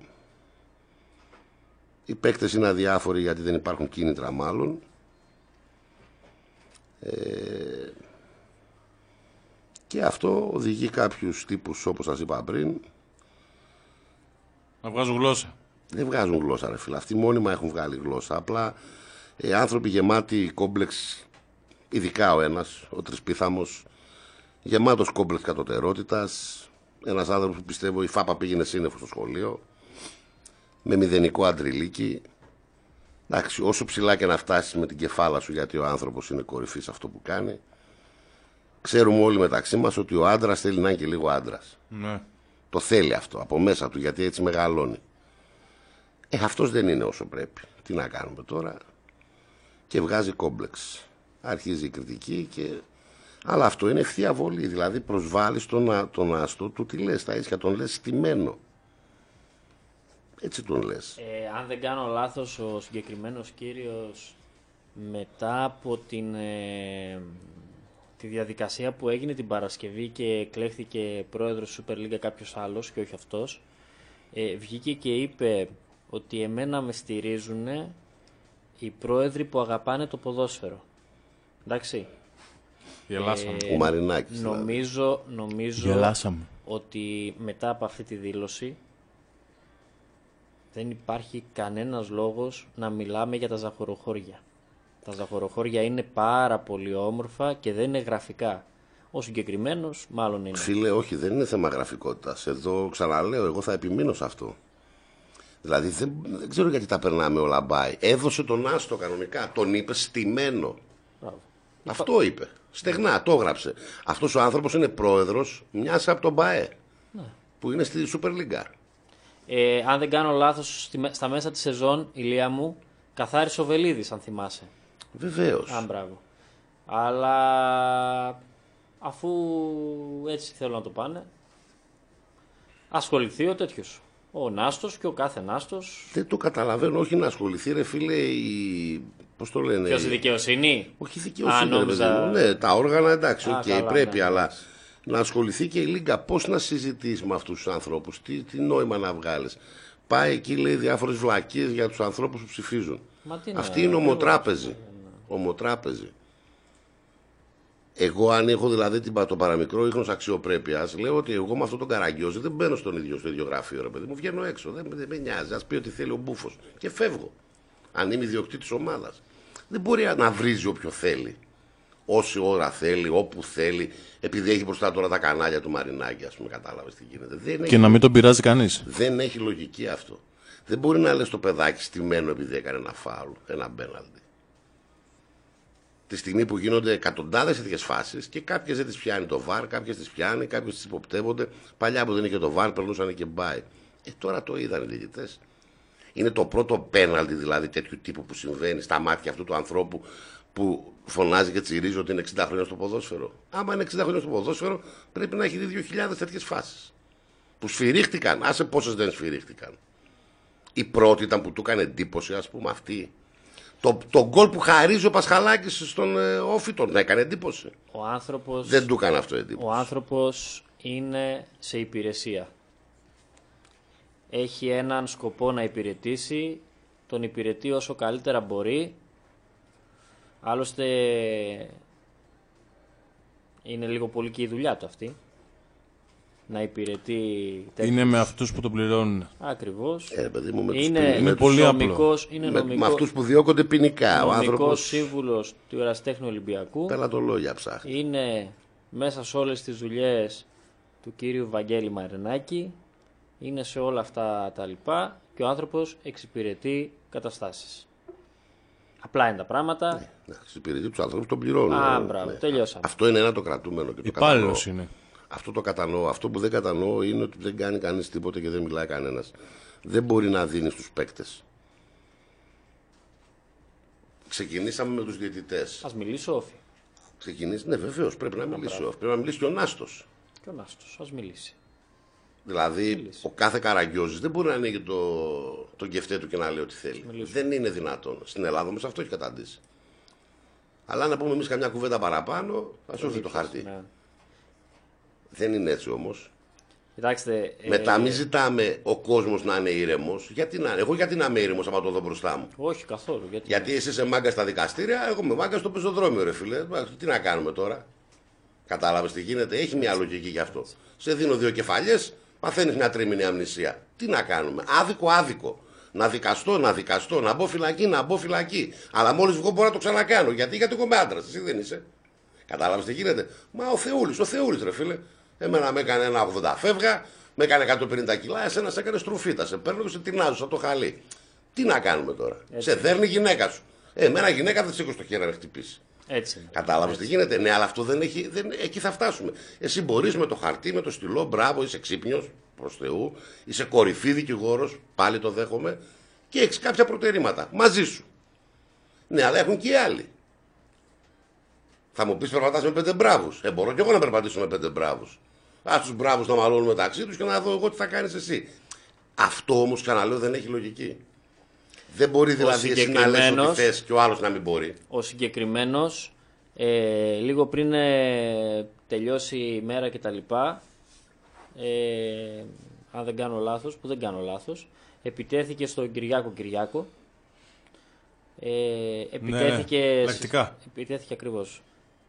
Οι παίκτες είναι αδιάφοροι γιατί δεν υπάρχουν κίνητρα μάλλον. Ε, και αυτό οδηγεί κάποιους τύπους, όπως σας είπα πριν, να βγάζουν γλώσσα. Δεν βγάζουν γλώσσα ρε φίλε. Αυτοί μόνιμα έχουν βγάλει γλώσσα. Απλά ε, άνθρωποι γεμάτοι κόμπλεξ, ειδικά ο ένας, ο Τρισπίθαμος, γεμάτος κόμπλεξ κατωτερότητας. Ένας άνθρωπος που πιστεύω η Φάπα πήγαινε σύννεφο στο σχολείο, με μηδενικό αντριλίκι. Εντάξει, όσο ψηλά και να φτάσεις με την κεφάλα σου, γιατί ο άνθρωπος είναι κορυφή σε αυτό που κάνει, ξέρουμε όλοι μεταξύ μας ότι ο άντρας θέλει να είναι και λίγο άντρας. Ναι. Το θέλει αυτό από μέσα του, γιατί έτσι μεγαλώνει. Ε, αυτός δεν είναι όσο πρέπει. Τι να κάνουμε τώρα? Και βγάζει κόμπλεξ. Αρχίζει η κριτική και... Αλλά αυτό είναι ευθεία βολή. Δηλαδή προσβάλλεις τον, τον άστο του, τι λες, τα ίσια τον λες στημένο. Έτσι τον λες. Ε, αν δεν κάνω λάθος, ο συγκεκριμένος κύριος μετά από την, ε, τη διαδικασία που έγινε την Παρασκευή και εκλέχθηκε πρόεδρος Super League κάποιος άλλος και όχι αυτός, ε, βγήκε και είπε ότι εμένα με στηρίζουν οι πρόεδροι που αγαπάνε το ποδόσφαιρο. Εντάξει. Γελάσαμε. Ο Μαρινάκης. Νομίζω, νομίζω Γελάσαμε. ότι μετά από αυτή τη δήλωση δεν υπάρχει κανένας λόγος να μιλάμε για τα ζαχοροχώρια. Τα ζαχοροχώρια είναι πάρα πολύ όμορφα και δεν είναι γραφικά. Ο συγκεκριμένος μάλλον είναι. Φίλε, όχι, δεν είναι θέμα γραφικότητας. Εδώ ξαναλέω, εγώ θα επιμείνω σε αυτό. Δηλαδή δεν, δεν ξέρω γιατί τα περνάμε όλα μπάι. Έδωσε τον άστο κανονικά. Τον είπε στημένο. Μπράβο. Αυτό είπε. Στεγνά, το έγραψε. Αυτός ο άνθρωπος είναι πρόεδρος μιας από τον ΜΠΑΕ. Ναι. Που είναι στη Super League. Ε, αν δεν κάνω λάθος, στα μέσα της σεζόν, ηλία μου, καθάρισε ο Βελίδης, αν θυμάσαι. Βεβαίως. Αν μπράβο. Αλλά αφού έτσι θέλουν να το πάνε, ασχοληθεί ο τέτοιος. Ο Νάστος και ο κάθε Νάστος. Δεν το καταλαβαίνω, όχι να ασχοληθεί, ρε φίλε, η... πώς το λένε. Ποιος η δικαιοσύνη. Όχι η δικαιοσύνη, Α, νόμιζα... ναι, τα όργανα εντάξει, Α, okay, καλά, πρέπει, ναι, αλλά ναι. να ασχοληθεί και η Λίγκα. Πώς να συζητήσει με αυτούς τους ανθρώπους, τι, τι νόημα να βγάλεις. Πάει εκεί, λέει διάφορες βλακίες για τους ανθρώπους που ψηφίζουν. Αυτή είναι ομοτράπεζη. Ομοτράπεζη. Εγώ, αν έχω δηλαδή το παραμικρό ίχνος αξιοπρέπειας, λέω ότι εγώ με αυτόν τον Καραγκιόζη δεν μπαίνω στον ίδιο, στο ίδιο γραφείο, ρε παιδί μου. Βγαίνω έξω. Δεν, δεν με νοιάζει. Ας πει ότι θέλει ο Μπούφος. Και φεύγω. Αν είμαι ιδιοκτήτης ομάδας. Δεν μπορεί να βρίζει όποιο θέλει. Όση ώρα θέλει, όπου θέλει. Επειδή έχει μπροστά τώρα τα κανάλια του Μαρινάκη, ας πούμε, κατάλαβες τι γίνεται. Δεν και έχει... να μην τον πειράζει κανείς. Δεν έχει λογική αυτό. Δεν μπορεί να λες το παιδάκι στημένο επειδή έκανε ένα φάουλ, ένα μπέναλτι. Τη στιγμή που γίνονται εκατοντάδες τέτοιες φάσεις και κάποιες δεν τις πιάνει το βαρ, κάποιες τις πιάνει, κάποιες τις υποπτεύονται. Παλιά που δεν είχε το βαρ, περνούσαν και μπάι. Ε, τώρα το είδαν οι διαιτητές. Είναι το πρώτο πέναλτι δηλαδή τέτοιου τύπου που συμβαίνει στα μάτια αυτού του ανθρώπου που φωνάζει και τσιρίζει ότι είναι εξήντα χρόνια στο ποδόσφαιρο. Άμα είναι εξήντα χρόνια στο ποδόσφαιρο, πρέπει να έχει δει δύο χιλιάδες τέτοιες φάσεις. Που σφυρίχτηκαν, άσε πόσες δεν σφυρίχτηκαν. Η πρώτη ήταν που του έκανε εντύπωση, ας πούμε, αυτή. Το, το γκολ που χαρίζει ο Πασχαλάκης στον ε, Όφη τον έκανε εντύπωση. Ο άνθρωπος, δεν του έκανε αυτό εντύπωση. Ο άνθρωπος είναι σε υπηρεσία. Έχει έναν σκοπό να υπηρετήσει, τον υπηρετεί όσο καλύτερα μπορεί. Άλλωστε είναι λίγο πολύ και η δουλειά του αυτή. Να υπηρετεί τέτοιους... Είναι με αυτούς που τον πληρώνουν. Ακριβώς. Ε, παιδί μου, με είναι, τους, είναι με πολύ νομικός, απλό. είναι με, νομικός, με αυτούς που διώκονται ποινικά. Νομικός ο άνθρωπος... σύμβουλος του Εραστέχνου Ολυμπιακού. Πελατολόγια ψάχνει. Είναι μέσα σε όλες τις δουλειές του κύριου Βαγγέλη Μαρινάκη. Είναι σε όλα αυτά τα λοιπά. Και ο άνθρωπος εξυπηρετεί καταστάσεις. Απλά είναι τα πράγματα. Ναι, εξυπηρετεί τους ανθρώπους τον πληρώνουν. Α, μπράβο, ναι. Τελειώσαμε. Αυτό είναι ένα το κρατούμενο και το Υπάλληλος είναι. Αυτό το κατανοώ. Αυτό που δεν κατανοώ είναι ότι δεν κάνει κανείς τίποτε και δεν μιλάει κανένας. Δεν μπορεί να δίνει στους παίκτες. Ξεκινήσαμε με τους διαιτητές. Ας μιλήσει ο Όφη. Ξεκινήσει, ναι, βεβαίως πρέπει να μιλήσει ο Όφη. Πρέπει να μιλήσει και ο Νάστος. Και ο Νάστος, ας μιλήσει. Δηλαδή, Μιλήσει. ο κάθε Καραγκιόζης δεν μπορεί να ανοίγει το, το κεφτέ του και να λέει ό,τι θέλει. Δεν είναι δυνατόν. Στην Ελλάδα όμως αυτό έχει καταντήσει. Αλλά να πούμε εμείς καμιά κουβέντα παραπάνω, θα σώθει το χαρτί. Ναι. Δεν είναι έτσι όμως. Κοιτάξτε. Μετά ε, μην ζητάμε ο κόσμος να είναι ήρεμος. Γιατί να είναι. Εγώ γιατί να είμαι ήρεμος άμα το δω μπροστά μου. Όχι καθόλου. Γιατί, Γιατί εσύ είσαι μάγκα στα δικαστήρια, εγώ είμαι μάγκα στο πεζοδρόμιο, ρε φίλε. Τι να κάνουμε τώρα. Κατάλαβες τι γίνεται. Έχει μια λογική γι' αυτό. Σε δίνω δύο κεφαλιές, παθαίνεις μια τρίμηνη αμνησία. Τι να κάνουμε. Άδικο, άδικο. Να δικαστώ, να δικαστώ, να μπω φυλακή, να μπω φυλακή. Αλλά μόλις βγω μπορώ να το ξανακάνω. Γιατί, γιατί εγώ είμαι άντρας, εσύ δεν είσαι. Κατάλαβες τι γίνεται. Μα ο Θεούλης, ο Θεούλης, ρε φίλε. Εμένα με έκανε ένα ογδόντα φεύγα, με έκανε εκατόν πενήντα κιλά, εσένα σε έκανε στρουφίτα. Σε παίρνω και σε τεινάζω σαν το χαλί. Τι να κάνουμε τώρα. Έτσι. Σε δέρνει η γυναίκα σου. Ε, εμένα γυναίκα δεν σήκω στο χέρι να χτυπήσει. Έτσι. Κατάλαβες τι γίνεται. Ναι, αλλά αυτό δεν έχει. Δεν, εκεί θα φτάσουμε. Εσύ μπορείς με το χαρτί, με το στυλό, μπράβο, είσαι ξύπνιος, προς Θεού, είσαι κορυφή δικηγόρος, πάλι το δέχομαι, και έχεις κάποια προτερήματα μαζί σου. Ναι, αλλά έχουν και οι άλλοι. Θα μου πεις περπατάς με πέντε μπράβους. Ε, μπορώ και εγώ να περπατήσω με πέντε μπράβους. Ας τους μπράβους να μαλώνουν μεταξύ τους και να δω εγώ τι θα κάνεις εσύ. Αυτό όμως, ξαναλέω, δεν έχει λογική. Δεν μπορεί δηλαδή εσύ να λες ότι θες και ο άλλος να μην μπορεί. Ο συγκεκριμένος, ε, λίγο πριν ε, τελειώσει η μέρα και τα λοιπά, ε, αν δεν κάνω λάθος, που δεν κάνω λάθος, επιτέθηκε στον Κυριάκο Κυριάκο. Ε, επιτέθηκε, ναι, λακτικά. Επιτέθηκε ακριβώς.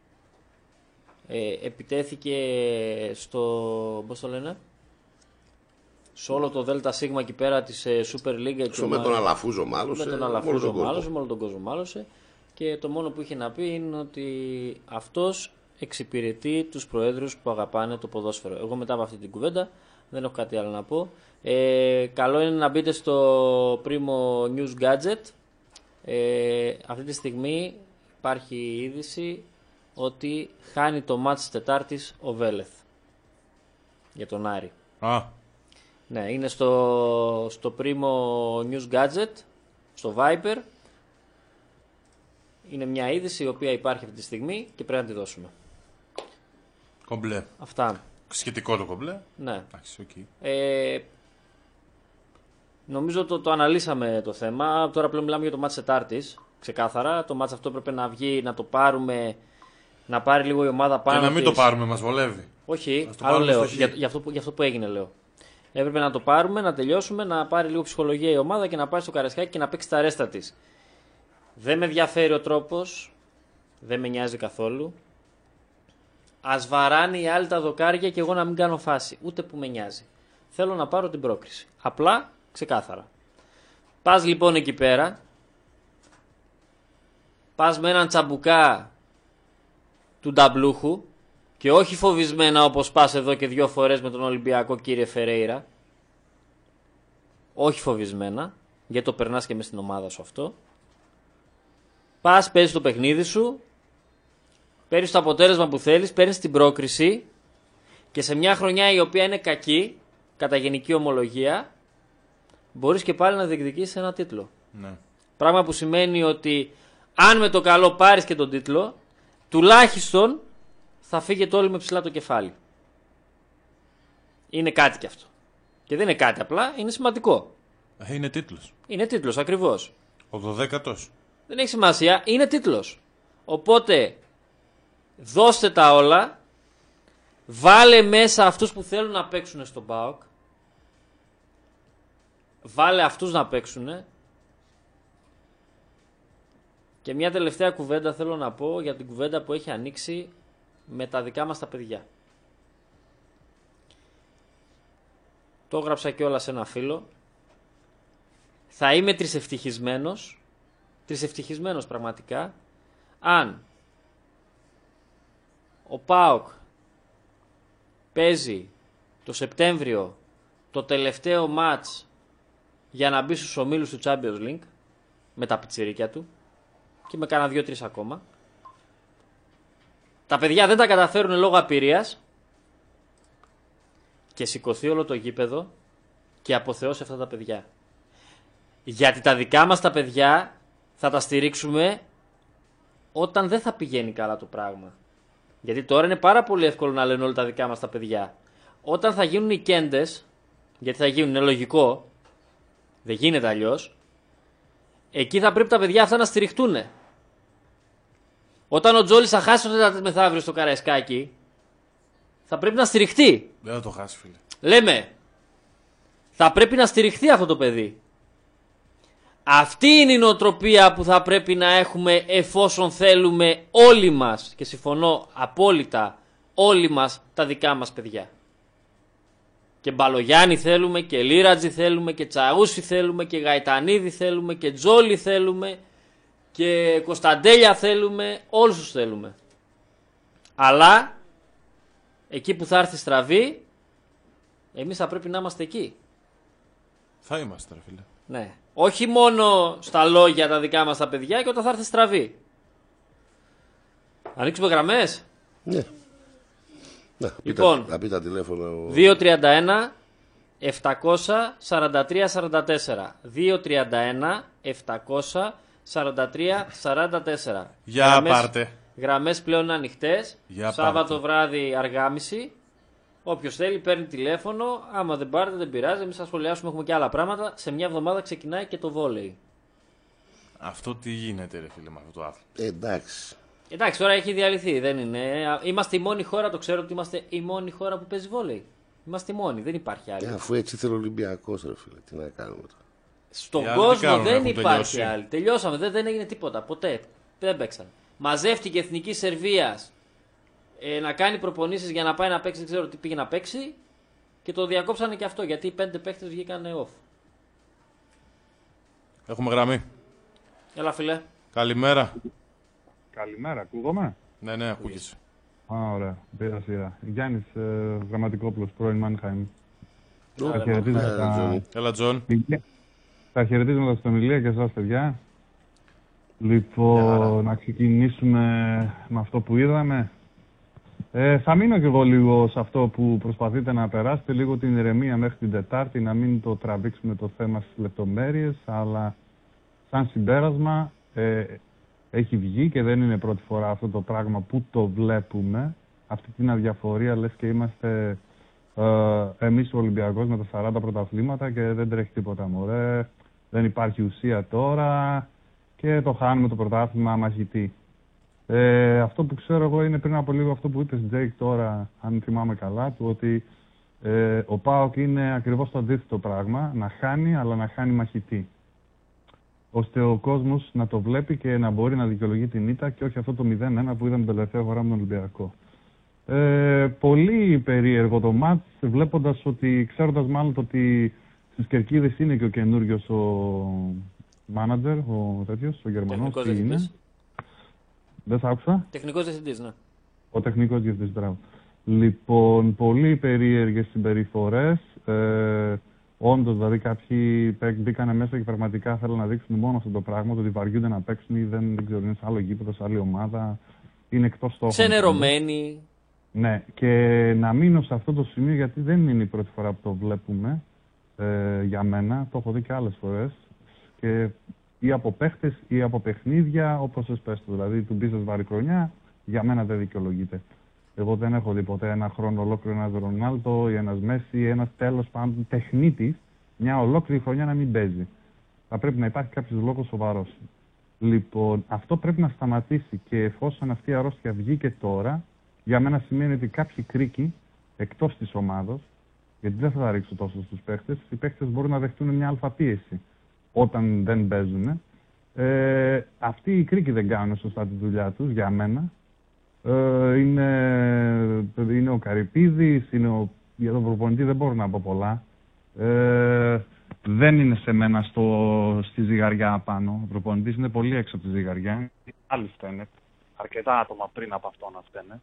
Ε, επιτέθηκε στο, πώς το λένε, σε όλο το Δέλτα Σίγμα εκεί πέρα της ε, Super League. Στο με τον Αλαφούζο μάλωσε. Με τον Αλαφούζο μάλωσε, με όλο τον κόσμο μάλωσε. Και το μόνο που είχε να πει είναι ότι αυτός εξυπηρετεί τους προέδρους που αγαπάνε το ποδόσφαιρο. Εγώ μετά από αυτή την κουβέντα Δεν έχω κάτι άλλο να πω. Ε, καλό είναι να μπείτε στο Primo News Gadget. Ε, αυτή τη στιγμή υπάρχει η είδηση ότι χάνει το μάτς της Τετάρτης ο Βέλεθ για τον Άρη. Α. Ναι, είναι στο, στο Primo News Gadget, στο Viper. Είναι μια είδηση η οποία υπάρχει αυτή τη στιγμή και πρέπει να τη δώσουμε. Κομπλέ. Αυτά. Σχετικό το κομπλέ. Ναι. Εντάξει, okay. ε, νομίζω το, το αναλύσαμε το θέμα. Τώρα πλέον μιλάμε για το μάτς Τετάρτης. Ξεκάθαρα. Το μάτς αυτό πρέπει να βγει, να το πάρουμε, να πάρει λίγο η ομάδα πάνω. Και να μην της. το πάρουμε, μας βολεύει. Όχι, άλλο λέω. Για, για, αυτό που, για αυτό που έγινε λέω. Έπρεπε να το πάρουμε, να τελειώσουμε, να πάρει λίγο ψυχολογία η ομάδα και να πάει στο Καραϊσκάκι και να παίξει τα ρέστα της. Δεν με ενδιαφέρει ο τρόπος. Δεν με νοιάζει καθόλου. Ας βαράνε οι άλλοι τα δοκάρια και εγώ να μην κάνω φάση. Ούτε που με νοιάζει. Θέλω να πάρω την πρόκριση. Απλά, ξεκάθαρα. Πας λοιπόν εκεί πέρα. Πας με έναν τσαμπουκά του νταμπλούχου και όχι φοβισμένα όπως πας εδώ και δύο φορές με τον Ολυμπιακό, κύριε Φερέιρα. Όχι φοβισμένα, γιατί το περνάς και μες στην ομάδα σου αυτό. Πας, παίζεις το παιχνίδι σου, παίρνεις το αποτέλεσμα που θέλεις, παίρνεις την πρόκριση και σε μια χρονιά η οποία είναι κακή, κατά γενική ομολογία, μπορείς και πάλι να διεκδικήσεις ένα τίτλο. Ναι. Πράγμα που σημαίνει ότι αν με το καλό πάρεις και τον τίτλο, τουλάχιστον θα φύγετε όλοι με ψηλά το κεφάλι. Είναι κάτι κι αυτό. Και δεν είναι κάτι απλά, είναι σημαντικό. Ε, είναι τίτλος. Είναι τίτλος ακριβώς. Ο δωδέκατος. Δεν έχει σημασία, είναι τίτλος. Οπότε, δώστε τα όλα, βάλε μέσα αυτούς που θέλουν να παίξουν στον ΠΑΟΚ, βάλε αυτούς να παίξουν. Και μια τελευταία κουβέντα θέλω να πω για την κουβέντα που έχει ανοίξει με τα δικά μας τα παιδιά. Το έγραψα κιόλας σε ένα φίλο. Θα είμαι τρισευτυχισμένος, τρισευτυχισμένος πραγματικά, αν ο ΠΑΟΚ παίζει το Σεπτέμβριο το τελευταίο μάτς για να μπει στους ομίλους του Champions League με τα πιτσιρίκια του και με κάνα δύο-τρεις ακόμα. Τα παιδιά δεν τα καταφέρουν λόγω απειρίας και σηκωθεί όλο το γήπεδο και αποθεώσει αυτά τα παιδιά. Γιατί τα δικά μας τα παιδιά θα τα στηρίξουμε όταν δεν θα πηγαίνει καλά το πράγμα. Γιατί τώρα είναι πάρα πολύ εύκολο να λένε όλα τα δικά μας τα παιδιά. Όταν θα γίνουν οι κέντες, γιατί θα γίνουν, είναι λογικό, δεν γίνεται αλλιώς, εκεί θα πρέπει τα παιδιά αυτά να στηριχτούν. Όταν ο Τζόλης θα χάσει το μεθαύριο στο Καραϊσκάκι, θα πρέπει να στηριχτεί. Δεν θα το χάσει, φίλε. Λέμε, θα πρέπει να στηριχτεί αυτό το παιδί. Αυτή είναι η νοοτροπία που θα πρέπει να έχουμε εφόσον θέλουμε όλοι μας, και συμφωνώ απόλυτα, όλοι μας τα δικά μας παιδιά. Και Μπαλογιάννη θέλουμε και Λίρατζη θέλουμε και Τσαούσι θέλουμε και Γαϊτανίδη θέλουμε και Τζόλι θέλουμε και Κωνσταντέλια θέλουμε, όλους τους θέλουμε. Αλλά εκεί που θα έρθει στραβή, εμείς θα πρέπει να είμαστε εκεί. Θα είμαστε, ρε φίλε. Ναι. Όχι μόνο στα λόγια τα δικά μας τα παιδιά και όταν θα έρθει στραβή. Ανοίξουμε γραμμές. Ναι. Να, λοιπόν, να πει τα τηλέφωνα. δύο τριάντα ένα επτακόσια σαράντα τρία σαράντα τέσσερα. δύο τριάντα ένα επτακόσια σαράντα τρία σαράντα τέσσερα. Για γραμμές, πάρτε. Γραμμές πλέον ανοιχτές. Για Σάββατο πάρτε. βράδυ αργάμιση. Όποιος θέλει παίρνει τηλέφωνο. Άμα δεν πάρετε δεν πειράζει. Εμείς θα σχολιάσουμε, έχουμε και άλλα πράγματα. Σε μια εβδομάδα ξεκινάει και το βόλεϊ. Αυτό τι γίνεται, ρε φίλε, με αυτό το άθλημα. Ε, εντάξει. Εντάξει, τώρα έχει διαλυθεί. Δεν είναι. Είμαστε η μόνη χώρα, το ξέρω ότι είμαστε η μόνη χώρα που παίζει βόλεϊ. Είμαστε οι μόνοι, δεν υπάρχει άλλη. Ε, αφού έτσι θέλει ο Ολυμπιακός, ρε φίλε, τι να κάνουμε τώρα. Στον Οι άλλοι τι κόσμο κάνουν, δεν έχουν υπάρχει τελειώσει. άλλη. Τελειώσαμε, δεν, δεν έγινε τίποτα. Ποτέ. Δεν παίξαν. Μαζεύτηκε η Εθνική Σερβίας ε, να κάνει προπονήσεις για να πάει να παίξει. Δεν ξέρω τι πήγε να παίξει. Και το διακόψανε και αυτό γιατί οι πέντε παίχτες βγήκαν off. Έχουμε γραμμή. Έλα, φιλέ. Καλημέρα. Καλημέρα, ακούγομαι. Ναι, ναι, ακούγεσαι. Α, ωραία. Πήρα σειρά. Γιάννης ε, Γραμματικόπουλος, πρώην Μάνχαιμ. Τα χαιρετίσματα. Έλα, Τζον. Τα χαιρετίσματα στον Ηλία και εσάς, παιδιά. Λοιπόν, να ξεκινήσουμε με αυτό που είδαμε. Ε, θα μείνω και εγώ λίγο σε αυτό που προσπαθείτε να περάσετε, λίγο την ηρεμία μέχρι την Τετάρτη, να μην το τραβήξουμε το θέμα στις λεπτομέρειες, αλλά σαν συμπέρασμα ε, έχει βγει και δεν είναι πρώτη φορά αυτό το πράγμα που το βλέπουμε. Αυτή την αδιαφορία, λες και είμαστε ε, εμείς ο Ολυμπιακός με τα σαράντα πρωταθλήματα και δεν τρέχει τίποτα, μωρέ, δεν υπάρχει ουσία τώρα και το χάνουμε το πρωτάθλημα μαχητή. Ε, αυτό που ξέρω εγώ είναι πριν από λίγο αυτό που είπες, Τζέικ, τώρα, αν θυμάμαι καλά, του ότι ε, ο ΠΑΟΚ είναι ακριβώς το αντίθετο πράγμα, να χάνει, αλλά να χάνει μαχητή. Ώστε ο κόσμος να το βλέπει και να μπορεί να δικαιολογεί την ήττα και όχι αυτό το μηδέν ένα που είδαμε την τελευταία φορά με τον Ολυμπιακό. Ε, πολύ περίεργο το μάτς, βλέποντας ότι, ξέροντας μάλλον το ότι στις Κερκίδες είναι και ο καινούριος ο μάνατζερ, ο τέτοιος, ο Γερμανός, τι είναι. Δεν σ' άκουσα. Τεχνικός διευθυντής, ναι. Ο τεχνικός διευθυντής, μπράβο. Λοιπόν, πολύ περίεργες συμπεριφορές. Ε, όντως, δηλαδή, κάποιοι μπήκανε μέσα και πραγματικά θέλουν να δείξουν μόνο αυτό το πράγμα, το ότι βαριούνται να παίξουν ή δεν, δεν ξέρω, είναι σε άλλο γήπεδο, σε άλλη ομάδα. Είναι εκτός στόχων. Ξενερωμένοι. Ναι, και να μείνω σε αυτό το σημείο, γιατί δεν είναι η πρώτη φορά που το βλέπουμε ε, για μένα. Το έχω δει και άλλες φορές. Και ή από παίχτες ή από παιχνίδια, όπως θες πες το. Δηλαδή, του μπίζες βάρη χρονιά, για μένα δεν δικαιολογείται. Εγώ δεν έχω δει ποτέ ένα χρόνο ολόκληρο ένας Ρονάλντο ή ένας Μέση ή ένας τέλος πάντων τεχνίτης μια ολόκληρη χρονιά να μην παίζει. Θα πρέπει να υπάρχει κάποιος λόγος σοβαρός. Λοιπόν, αυτό πρέπει να σταματήσει και εφόσον αυτή η αρρώστια βγήκε τώρα, για μένα σημαίνει ότι κάποιοι κρίκοι εκτός της ομάδος, γιατί δεν θα τα ρίξω τόσο στους παίχτες, οι παίχτες μπορούν να δεχτούν μια αλφα πίεση όταν δεν παίζουν. Ε, αυτοί οι κρίκοι δεν κάνουν σωστά τη δουλειά τους, για μένα. Ε, είναι, είναι ο Καρυπίδης, είναι ο, για τον προπονητή δεν μπορώ να πω πολλά. Ε, δεν είναι σε μένα στο, στη ζυγαριά απάνω. Ο προπονητής είναι πολύ έξω από τη ζυγαριά. Άλλοι φταίνε. Αρκετά άτομα πριν από αυτό να φταίνε.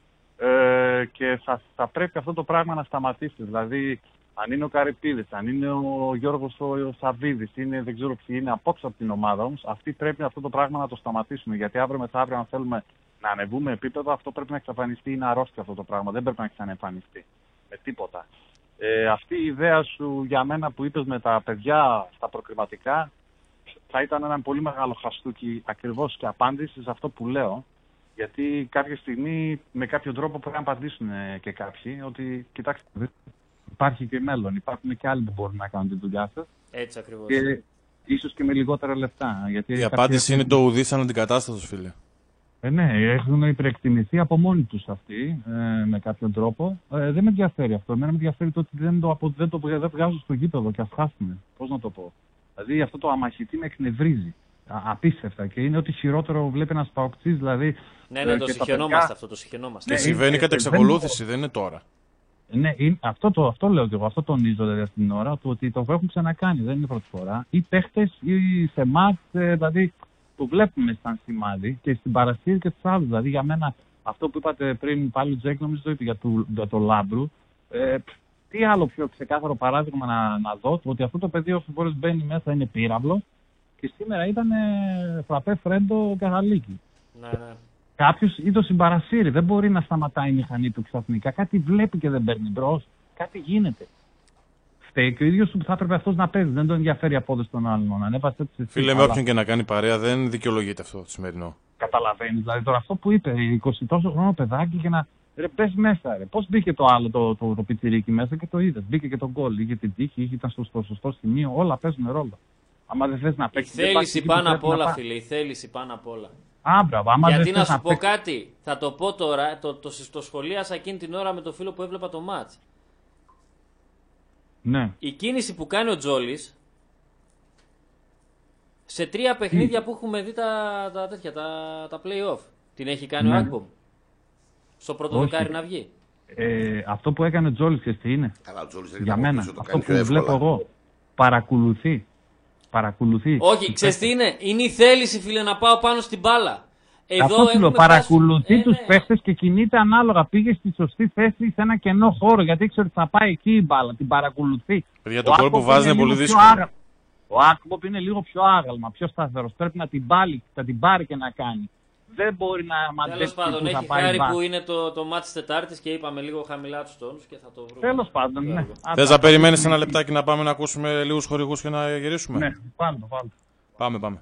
Ε, και θα, θα πρέπει αυτό το πράγμα να σταματήσει. Δηλαδή, αν είναι ο Καρυπίδης, αν είναι ο Γιώργος ο Σαββίδης, είναι, δεν ξέρω ποιοι είναι απόξω από την ομάδα όμως, αυτοί πρέπει αυτό το πράγμα να το σταματήσουμε. Γιατί αύριο μεθαύριο, αν θέλουμε να ανεβούμε επίπεδο, αυτό πρέπει να εξαφανιστεί. Είναι αρρώστια αυτό το πράγμα. Δεν πρέπει να ξαναεμφανιστεί με τίποτα. Ε, αυτή η ιδέα σου για μένα που είπες με τα παιδιά στα προκριματικά θα ήταν ένα πολύ μεγάλο χαστούκι ακριβώς και απάντηση σε αυτό που λέω. Γιατί κάποια στιγμή με κάποιο τρόπο πρέπει να απαντήσουν και κάποιοι ότι κοιτάξτε, υπάρχει και μέλλον. Υπάρχουν και άλλοι που μπορούν να κάνουν τη δουλειά σας. Έτσι ακριβώς. Και ίσως και με λιγότερα λεφτά. Γιατί η απάντηση είναι το ουδίθαν αντικατάστατος, φίλε. Ε, ναι, έχουν υπερεκτιμηθεί από μόνοι τους αυτοί ε, με κάποιον τρόπο. Ε, δεν με ενδιαφέρει αυτό. Εμένα με ενδιαφέρει το ότι δεν το, δεν το δεν βγάζω στο γήπεδο και ας χάσουμε. Πώς να το πω. Δηλαδή αυτό το αμαχητή με εκνευρίζει. Απίστευτα. Και είναι ότι χειρότερο βλέπει ένας παοκτής. Δηλαδή, ναι, ναι, το συχαινόμαστε παιδιά... αυτό. Το συχαινόμαστε. Και συμβαίνει κατά εξακολούθηση, δεν είναι τώρα. Ναι, είναι, αυτό, το, αυτό λέω και εγώ. Αυτό τονίζω δηλαδή αυτήν την ώρα. Το ότι το έχουν ξανακάνει. Δεν είναι πρώτη φορά. Ή παίχτες ή σε μάτς. Δηλαδή το βλέπουμε σαν σημάδι και στην Παρασκευή και τους άλλους. Δηλαδή για μένα αυτό που είπατε πριν πάλι ο Τζέικ, νομίζω το είπε για το, για το Λάμπρου. Ε, τι άλλο πιο ξεκάθαρο παράδειγμα να, να δω, ότι αυτό το παιδί όσες φορές μπαίνει μέσα είναι πύραυλο και σήμερα ήταν ε, φραπέ φρέντο Καραλίκη. Ναι, ναι. Κάποιος ή το συμπαρασύρει, δεν μπορεί να σταματάει η μηχανή του ξαφνικά. Κάτι βλέπει και δεν παίρνει μπρος, κάτι γίνεται. Φταίει και ο ίδιος που θα έπρεπε αυτός να παίζει, δεν τον ενδιαφέρει η απόδοση των άλλων. Ανέβασε τις φίλε, με όποιον και να κάνει παρέα δεν δικαιολογείται αυτό το σημερινό. Καταλαβαίνεις, δηλαδή τώρα αυτό που είπε, είκοσι τόσο χρόνο παιδάκι και να. Ρε, πες μέσα, ρε. Πώς μπήκε το άλλο το, το, το πιτσιρίκι μέσα και το είδες. Μπήκε και τον γκολ, είχε την τύχη, ήταν στο, στο σωστό σημείο, όλα παίζουν ρόλο. Άμα δεν θες να παίξεις. Η θέληση πάνω απ' όλα, φίλε, η θέληση πάνω απ' όλα. Άμπρα, άμα γιατί δεν να σου να πω παίξεις... κάτι, θα το πω τώρα, το, το, το, το σχολίασα εκείνη την ώρα με το φίλο που έβλεπα το μάτς. Ναι. Η κίνηση που κάνει ο Τζόλης σε τρία παιχνίδια που έχουμε δει τα, τα, τέτοια, τα, τα play-off, την έχει κάνει ναι. ο Ακμπομ. Στο πρώτο δεκάρι να βγει. Ε, αυτό που έκανε ο Τζόλης και τι είναι. Καλά, Τζόλης για μένα, αυτό που βλέπω εγώ, παρακολουθεί. Παρακολουθεί. Όχι, ξέρεις τι είναι. Είναι η θέληση, φίλε, να πάω πάνω στην μπάλα. Εδώ αυτό σου λέω, έχουμε παρακολουθεί φτάσει- τους ε, ναι. παίχτες και κινείται ανάλογα. Πήγε στη σωστή θέση σε ένα κενό χώρο γιατί ήξερε ότι θα πάει εκεί η μπάλα. Την παρακολουθεί. Παιδιά, Ο το γκολ που Άκποπ βάζει είναι είναι πολύ λίγο πιο δύσκολο. άγα- Ο Άκποπ είναι λίγο πιο άγαλμα, πιο σταθερός. Πρέπει να την πάρει, θα την πάρει και να κάνει. Δεν μπορεί να Τέλος μαντέψει πάντων, που θα έχει πάει χάρη βάση. που είναι το, το μάτς Τετάρτης και είπαμε λίγο χαμηλά τους τόνους και θα το βρούμε. Τέλος πάντων, ναι. Θες Άντε, να περιμένεις ένα λεπτάκι να πάμε να ακούσουμε λίγους χορηγούς και να γυρίσουμε? Ναι, πάμε, πάμε. Πάμε, πάμε.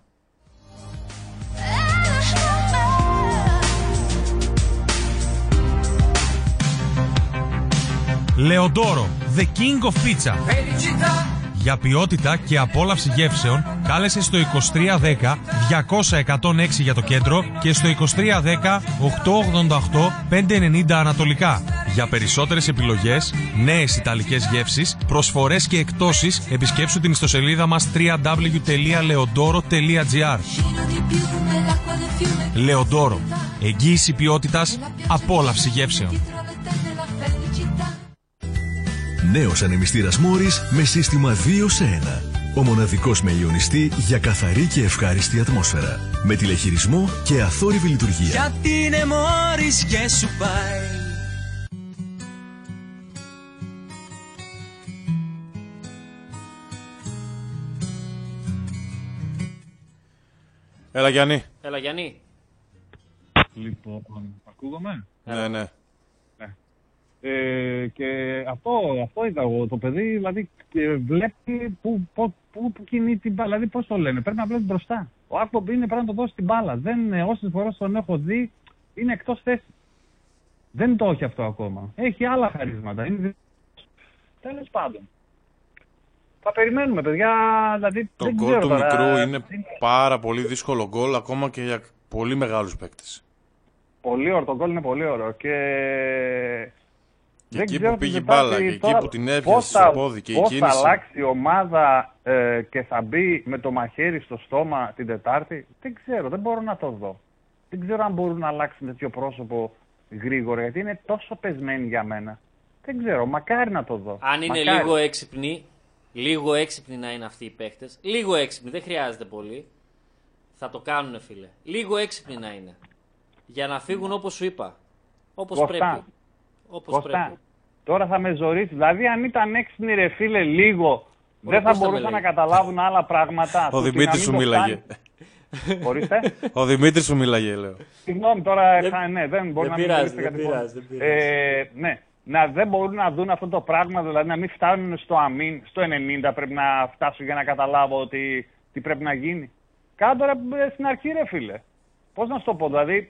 Λεοντόρο, the king of pizza. Για ποιότητα και απόλαυση γεύσεων, κάλεσε στο είκοσι τρία δέκα διακόσια εκατόν έξι για το κέντρο και στο είκοσι τρία δέκα οκτακόσια ογδόντα οκτώ πεντακόσια ενενήντα ανατολικά. Για περισσότερες επιλογές, νέες ιταλικές γεύσεις, προσφορές και εκπτώσεις, επισκέψου την ιστοσελίδα μας double-u double-u double-u τελεία leodoro τελεία gr. Λεοντόρο, εγγύηση ποιότητας, απόλαυση γεύσεων. Νέος ανεμιστήρας Μόρις με σύστημα δύο σε ένα. Ο μοναδικός με ιονιστή για καθαρή και ευχάριστη ατμόσφαιρα. Με τηλεχειρισμό και αθόρυβη λειτουργία. Γιατί είναι μόρις και σου πάει. Έλα, Γιάννη. Έλα, Γιάννη. Λοιπόν, ακούγομαι. Ναι, ναι. Ε, και αυτό, αυτό είδα εγώ. Το παιδί δηλαδή ε, βλέπει που, που, που, που κινεί την μπάλα. Δηλαδή, πώς το λένε, πρέπει να βλέπει μπροστά. Ο Άκποπ είναι πρέπει να το δώσει την μπάλα. Δεν, ε, όσες φορές τον έχω δει, είναι εκτός θέση. Δεν το έχει αυτό ακόμα. Έχει άλλα χαρίσματα. Είναι... Τέλος πάντων. Θα περιμένουμε, παιδιά. Δηλαδή, Το δεν γκολ ξέρω του τώρα. μικρού είναι πάρα πολύ δύσκολο γκολ, ακόμα και για πολύ μεγάλους παίκτες. Πολύ ωραίο. Το γκολ είναι πολύ ωραίο. Και... Και δεν εκεί ξέρω που την πήγε η Τετάρτη μπάλα και εκεί τώρα που την έπιασε πώς στο θα- πόδι και η πώς θα κίνηση. αλλάξει η ομάδα ε, και θα μπει με το μαχαίρι στο στόμα την Τετάρτη, δεν ξέρω, δεν μπορώ να το δω. Δεν ξέρω αν μπορούν να αλλάξουν τέτοιο πρόσωπο γρήγορα, γιατί είναι τόσο πεσμένοι για μένα. Δεν ξέρω, μακάρι να το δω. Αν είναι Μακάρι. λίγο έξυπνοι, λίγο έξυπνοι να είναι αυτοί οι παίχτες, λίγο έξυπνοι, δεν χρειάζεται πολύ, θα το κάνουνε, φίλε. Λίγο έξυπνοι να είναι. Για να φύγουν όπως σου είπα. Όπως Κώστα. πρέπει. Όπως Κώστα, πρέπει. τώρα θα με ζωρίσει. Δηλαδή, αν ήταν έξυπνοι, ρε φίλε, λίγο, δεν θα πώς θα με μπορούσαν να λέγε. καταλάβουν άλλα πράγματα. Ο Το ότι να Δημήτρης μην σου το μίλαγε. φτάνει. Ορίστε. Ο Δημήτρης σου μίλαγε, λέω. Συγγνώμη, τώρα Δεν- χα- ναι, δεν μπορεί δεν να μην πειράζει, μιλήσετε δεν κάτι πειράζει, πολύ. δεν πειράζει. Ε, ναι, να δεν μπορούν να δουν αυτό το πράγμα, δηλαδή να μην φτάνουν στο αμήν, στο ενενήντα πρέπει να φτάσω για να καταλάβω ότι τι πρέπει να γίνει. Κάτω τώρα ε, στην αρχή, ρε φίλε. Πώς να σου το πω, δηλαδή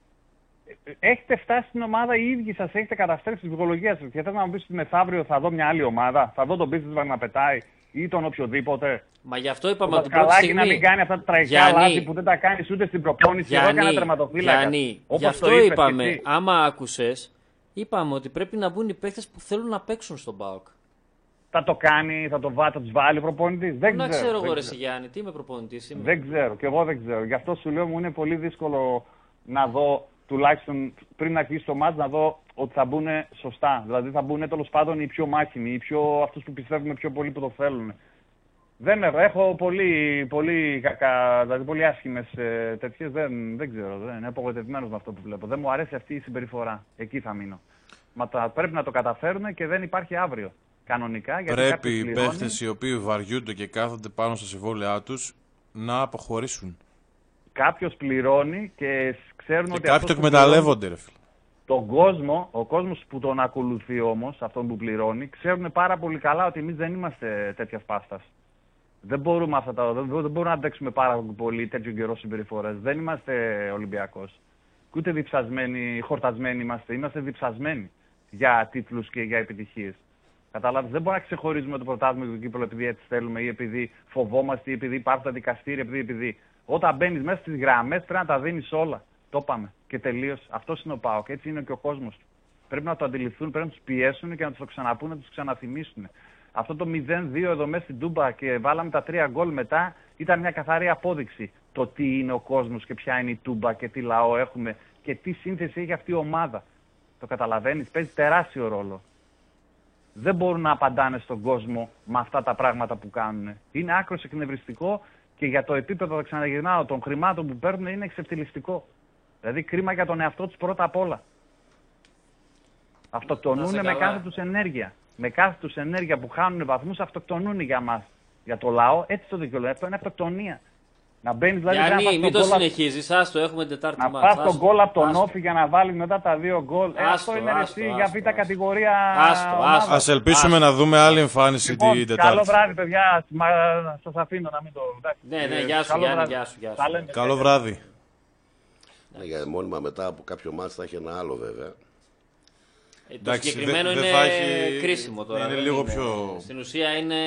ε, έχετε φτάσει στην ομάδα οι ίδιοι σας, έχετε καταστρέψει τη ψυχολογία σας και θες να μου πεις ότι μεθαύριο θα δω μια άλλη ομάδα, θα δω τον Businessman να πετάει ή τον οποιοδήποτε. Μα γι' αυτό Το είπαμε από την πρώτη Δασκαλάκι στιγμή. να μην κάνει αυτά τα τραγικά Γιάννη, λάθη που δεν τα κάνεις ούτε στην προπόνηση. Εδώ έκανα τερματοφύλακα. Γιάννη, Όπως γι' αυτό το είπες είπαμε, και εσύ. άμα άκουσες, είπαμε ότι πρέπει να μπουν οι παίχτες που θέλουν να παίξουν στον ΠΑΟΚ. Θα το κάνει, θα το βάλει, θα τους βάλει ο προπονητής. Δεν Να ξέρω. ξέρω δεν εγώ, ρε ξέρω. εσύ, Γιάννη, τι είμαι προπονητής είμαι. Δεν ξέρω, και εγώ δεν ξέρω. Γι' αυτό σου λέω μου είναι πολύ δύσκολο να δω, τουλάχιστον πριν να αρχίσει το μάτς, να δω ότι θα μπουν σωστά. Δηλαδή θα μπουν τέλος πάντων οι πιο μάχημοι, οι πιο, αυτούς που πιστεύουμε πιο πολύ που το θέλουν. Δεν έχω, έχω πολύ, πολύ κακά, δηλαδή πολύ άσχημες ε, τέτοιες, δεν, δεν ξέρω, δεν είμαι απογοητευμένος με αυτό που βλέπω. Δεν μου αρέσει αυτή η συμπεριφορά, εκεί θα μείνω. Μα τα, πρέπει να το καταφέρουν και δεν υπάρχει αύριο. Κανονικά, γιατί Πρέπει κάποιος οι πληρώνει. παίχτες οι οποίοι βαριούνται και κάθονται πάνω στα συμβόλαιά τους να αποχωρήσουν. Κάποιος πληρώνει και ξέρουν Και ότι κάποιοι αυτός το που εκμεταλλεύονται, ρε φίλε. Τον κόσμο, ο κόσμος που τον ακολουθεί όμως, αυτόν που πληρώνει, ξέρουν πάρα πολύ καλά ότι εμείς δεν είμαστε τέτοια πάστας. Δεν μπορούμε, αυτά τα, δεν, δεν μπορούμε να αντέξουμε πάρα πολύ τέτοιο καιρό συμπεριφορές. Δεν είμαστε Ολυμπιακός. Και ούτε διψασμένοι, χορτασμένοι είμαστε. Είμαστε διψασμένοι για τίτλους και για επιτυχίες. Κατάλαβες, δεν μπορούμε να ξεχωρίζουμε το πρωτάθλημα και το κύπελλο επειδή έτσι θέλουμε ή επειδή φοβόμαστε ή επειδή υπάρχουν τα δικαστήρια, επειδή, επειδή. Όταν μπαίνεις μέσα στις γραμμές πρέπει να τα δίνεις όλα. Το είπαμε και τελείως. Αυτός είναι ο ΠΑΟΚ. Έτσι είναι και ο κόσμος του. Πρέπει να το αντιληφθούν, πρέπει να τους πιέσουν και να τους το ξαναπούν, να τους ξαναθυμίσουν. Αυτό το μηδέν δύο εδώ μέσα στην Τούμπα και βάλαμε τα τρία γκολ μετά ήταν μια καθαρή απόδειξη το τι είναι ο κόσμος και ποια είναι η Τούμπα και τι λαό έχουμε και τι σύνθεση έχει αυτή η ομάδα. Το καταλαβαίνεις, παίζει τεράστιο ρόλο. Δεν μπορούν να απαντάνε στον κόσμο με αυτά τα πράγματα που κάνουν. Είναι άκρως εκνευριστικό και για το επίπεδο, θα ξαναγυρνάω, των χρημάτων που παίρνουν είναι εξευτελιστικό. Δηλαδή κρίμα για τον εαυτό τους πρώτα απ' όλα. Αυτοκτονούν με καλά. κάθε τους ενέργεια. Με κάθε τους ενέργεια που χάνουν βαθμούς, αυτοκτονούν για μας. Για το λαό, έτσι το δικαιολογεί. Αυτό είναι αυτοκτονία. Να μπαίνει δηλαδή. Γιάννη, μην το συνεχίζεις, άστο, έχουμε Τετάρτη να μάτς. πας τον γκολ από τον Όφη για να βάλει μετά τα δύο γκολ. Ε, αυτό είναι άστο, εσύ για β' κατηγορία. Άστο, άστο. Ας ελπίσουμε άστο. να δούμε άλλη εμφάνιση Λοιπόν, την Τετάρτη. Καλό βράδυ, παιδιά. Σας αφήνω να μην το. Ναι, ναι, γεια σου, Γιάννη, γεια σου. Γεια σου. Καλό βράδυ. Ναι, για μόνιμα μετά από κάποιο μάτς θα έχει ένα άλλο βέβαια. Ε, το Εντάξει, συγκεκριμένο δε, δε είναι έχει... κρίσιμο τώρα. Είναι λίγο είναι... πιο... Στην ουσία είναι...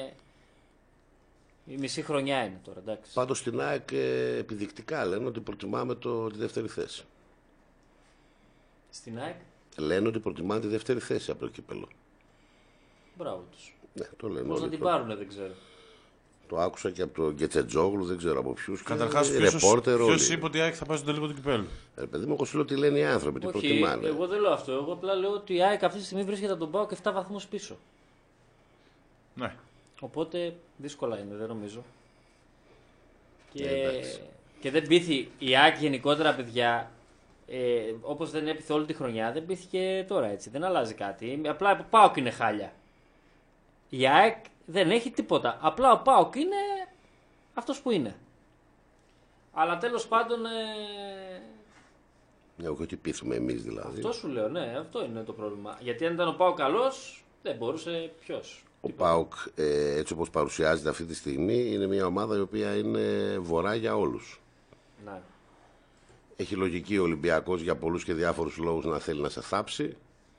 Η μισή χρονιά είναι τώρα, εντάξει. Πάντως στην ΑΕΚ ε, επιδεικτικά λένε ότι προτιμάμε το, τη δεύτερη θέση. Στην ΑΕΚ? Λένε ότι προτιμάνε τη δεύτερη θέση από το κύπελλο. Μπράβο τους. Ναι, το λένε. Πώς να την πάρουνε, δεν ξέρω. Το άκουσα και από τον Γκετσετζόγλου, δεν ξέρω από ποιους. Καταρχάς, ποιος είπε ότι η ΑΕΚ θα πάει στον τελικό του κυπέλλου? Ε, παιδί μου, εγώ σου λέω τι λένε οι άνθρωποι, τι Όχι, προτιμάνε. Εγώ δεν λέω αυτό. Εγώ απλά λέω ότι η ΑΕΚ αυτή τη στιγμή βρίσκεται από τον ΠΑΟΚ επτά βαθμούς πίσω. Ναι. Οπότε δύσκολα είναι, δεν νομίζω. Και, και δεν πείθει η ΑΕΚ γενικότερα, παιδιά, ε, όπως δεν έπειθε όλη τη χρονιά, δεν πείθηκε τώρα έτσι. Δεν αλλάζει κάτι. Απλά ο ΠΑΟΚ είναι χάλια. Η ΑΕΚ δεν έχει τίποτα. Απλά ο ΠΑΟΚ είναι αυτός που είναι. Αλλά τέλος πάντων... Ε... Ναι, όχι ότι πείθουμε εμείς δηλαδή. Αυτό σου λέω, ναι, αυτό είναι το πρόβλημα. Γιατί αν ήταν ο ΠΑΟΚ καλός, δεν μπορούσε ποιος. Ο ΠΑΟΚ, ε, έτσι όπως παρουσιάζεται αυτή τη στιγμή, είναι μια ομάδα η οποία είναι βορρά για όλους. Ναι. Έχει λογική ο Ολυμπιακός για πολλούς και διάφορους λόγους να θέλει να σε θάψει.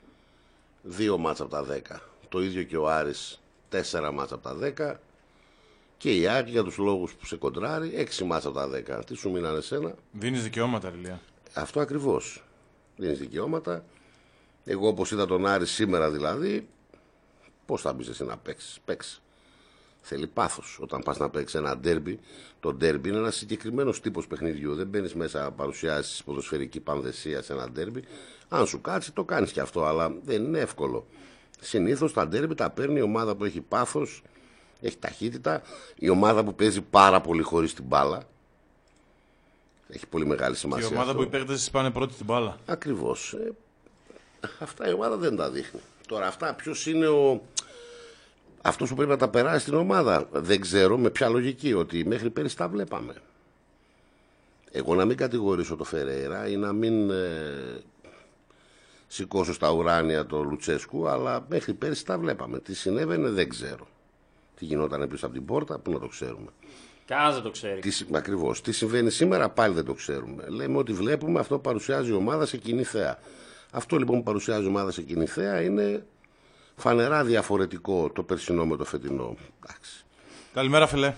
Δύο μάτς από τα δέκα. Το ίδιο και ο Άρης, τέσσερα μάτς από τα δέκα. Και η ΑΕΚ για τους λόγους που σε κοντράρει, έξι μάτς από τα δέκα. Τι σου μείνανε εσένα? Δίνεις δικαιώματα, Ριλία. Αυτό ακριβώς. Δίνεις δικαιώματα. Εγώ όπως είδα τον Άρη σήμερα δηλαδή, πώς θα μπεις εσύ να παίξεις? Παίξεις. Θέλει πάθος. Όταν πας να παίξεις ένα ντέρμπι, το ντέρμπι είναι ένας συγκεκριμένος τύπος παιχνιδιού. Δεν μπαίνεις μέσα να παρουσιάσεις ποδοσφαιρική πανδεσία σε ένα ντέρμπι. Αν σου κάτσει, το κάνεις και αυτό, αλλά δεν είναι εύκολο. Συνήθως τα ντέρμπι τα παίρνει η ομάδα που έχει πάθος, έχει ταχύτητα, η ομάδα που παίζει πάρα πολύ χωρίς την μπάλα. Έχει πολύ μεγάλη σημασία. Και η ομάδα αυτό. που οι παίκτες πάνε πρώτη την μπάλα. Ακριβώς. Ε, αυτά η ομάδα δεν τα δείχνει. Τώρα αυτά ποιος είναι ο... αυτός που πρέπει να τα περάσει στην ομάδα. Δεν ξέρω με ποια λογική, ότι μέχρι πέρυσι τα βλέπαμε. Εγώ να μην κατηγορήσω το Φερέιρα ή να μην ε, σηκώσω στα ουράνια το Λουτσέσκου, αλλά μέχρι πέρυσι τα βλέπαμε. Τι συνέβαινε δεν ξέρω. Τι γινόταν πίσω από την πόρτα, πού να το ξέρουμε. Κανένας δεν το ξέρει. Τι, ακριβώς. Τι συμβαίνει σήμερα πάλι δεν το ξέρουμε. Λέμε ότι βλέπουμε, αυτό που παρουσιάζει η ομάδα σε κοινή θέα. Αυτό λοιπόν που παρουσιάζει η ομάδα σε κοινή θέα είναι φανερά διαφορετικό το περσινό με το φετινό. Εντάξει. Καλημέρα, φιλέ.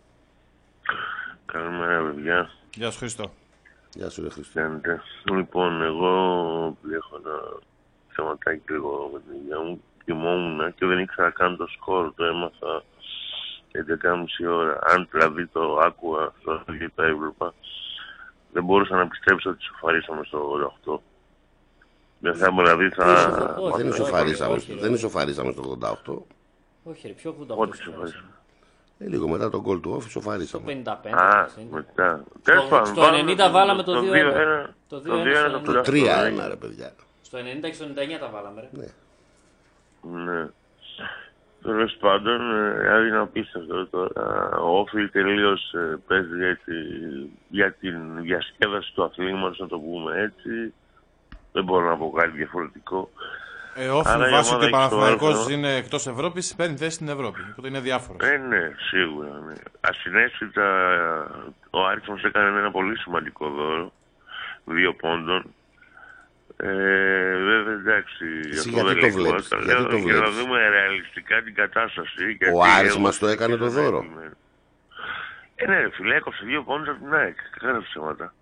Καλημέρα, παιδιά. Γεια σου, Χρήστο. Γεια σου, ρε Χρήστο. Λοιπόν, εγώ έχω ένα θεματάκι λίγο με την υγεία μου. Κοιμόμουν και δεν ήξερα καν το σκορ, το έμαθα έντεκα και μισή ώρα. Αν δηλαδή το άκουγα στο και τα έβλεπα, δεν μπορούσα να πιστέψω ότι σοφαρίσαμε στο ογδόντα οκτώ. Δεν θα ήμουν δηλαδή θα... Δεν ισοφαρίσαμε, δεν ισοφαρίσαμε στο ογδόντα οκτώ. Όχι ρε, πιο ογδόντα οκτώ. Ό,τι σοφαρίσαμε. Ε, λίγο μετά τον γκολ του Όφη σοφαρίσαμε. Το πενήντα πέντε. Α, μετά. Στο ενενήντα βάλαμε το δύο ένα. Το δύο ένα. Το τρία ένα ρε παιδιά. Στο ενενήντα και στο ενενήντα εννιά τα βάλαμε ρε. Ναι. Ναι. Τέλος πάντων, δηλαδή είναι απίστευτο τώρα. Ο Όφη τελείως παίζει έτσι για την διασκέδαση του αθλήματος, να το πούμε έτσι. Δεν μπορώ να πω κάτι διαφορετικό. Ε, Όφη με βάση ότι ο Παναθηναϊκός είναι εκτός Ευρώπης, παίρνει θέση στην Ευρώπη. Οπότε είναι διάφορος. Ε, ναι, σίγουρα. Ναι. Ασυναίσθητα, ο Άρης μας έκανε ένα πολύ σημαντικό δώρο. Δύο πόντων. Ε, βέβαια, εντάξει. Εσύ γιατί το βλέπεις? Γιατί το για να δούμε ρεαλιστικά την κατάσταση. Ο Άρης μας το έκανε το δώρο. Ε, ναι, ρε φίλε, έκοψε δύο πόντους από την ΑΕΚ. Κάνα ψέματα.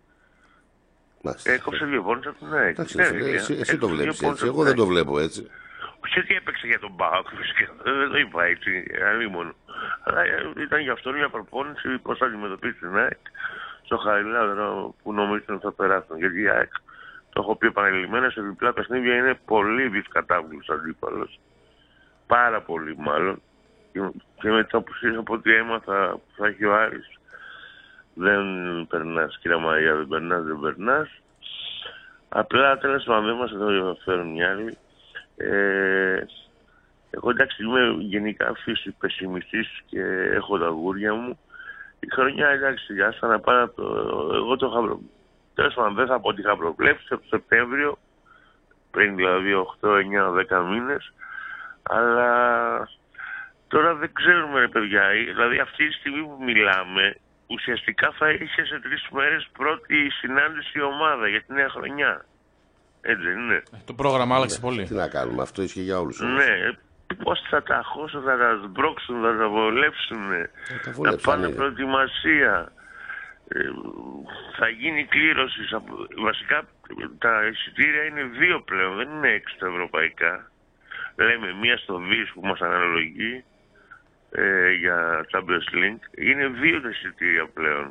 Έκοψε δύο πόντους από την ΑΕΚ. Εντάξει, εσύ, εσύ το βλέπεις έτσι. Εγώ δεν το βλέπω έτσι. Όχι ότι έπαιξε για τον Μπάουκ, δεν το είπα έτσι, αλίμονο. Αλλά ήταν για αυτό μια προπόνηση πώς θα αντιμετωπίσει την ΑΕΚ στο Χαριλάουδερο που νομίζουν ότι θα περάσουν. Γιατί η ΑΕΚ, το έχω πει επανειλημμένα, σε διπλά παιχνίδια είναι πολύ δυσκατάβλητος αντίπαλος. Πάρα πολύ μάλλον. Και με τις απουσίες από ό,τι έμαθα που θα έχει ο Άρης, δεν περνάς, κυρία Μαρία, δεν περνάς, δεν περνάς. Απλά τέλος πάντων δεν μας ενδιαφέρουν οι άλλοι. Ε, εγώ εντάξει είμαι γενικά φύση πεσημιστής και έχω τα γούρια μου. Η χρονιά εντάξει, για να πάω το... εγώ το είχα προ... τέλος πάντων δεν θα πω ότι είχα προβλέψει από το Σεπτέμβριο, πριν δηλαδή οκτώ, εννιά, δέκα μήνες, αλλά τώρα δεν ξέρουμε ρε παιδιά, δηλαδή αυτή τη στιγμή που μιλάμε, ουσιαστικά θα είχε σε τρεις μέρες πρώτη συνάντηση η ομάδα για τη νέα χρονιά. Έτσι δεν είναι? Το πρόγραμμα άλλαξε πολύ. Τι να κάνουμε, αυτό ισχύει για όλους. Ναι, πώς θα τα χώσουν, θα τα σμπρώξουν, θα τα βολέψουν, να πάνε προετοιμασία, ε, θα γίνει κλήρωση. Βασικά τα εισιτήρια είναι δύο πλέον, δεν είναι έξι τα ευρωπαϊκά. Λέμε μία στο ΒΙΣ που μας αναλογεί ε, για Champions League, είναι δύο τα εισιτήρια πλέον.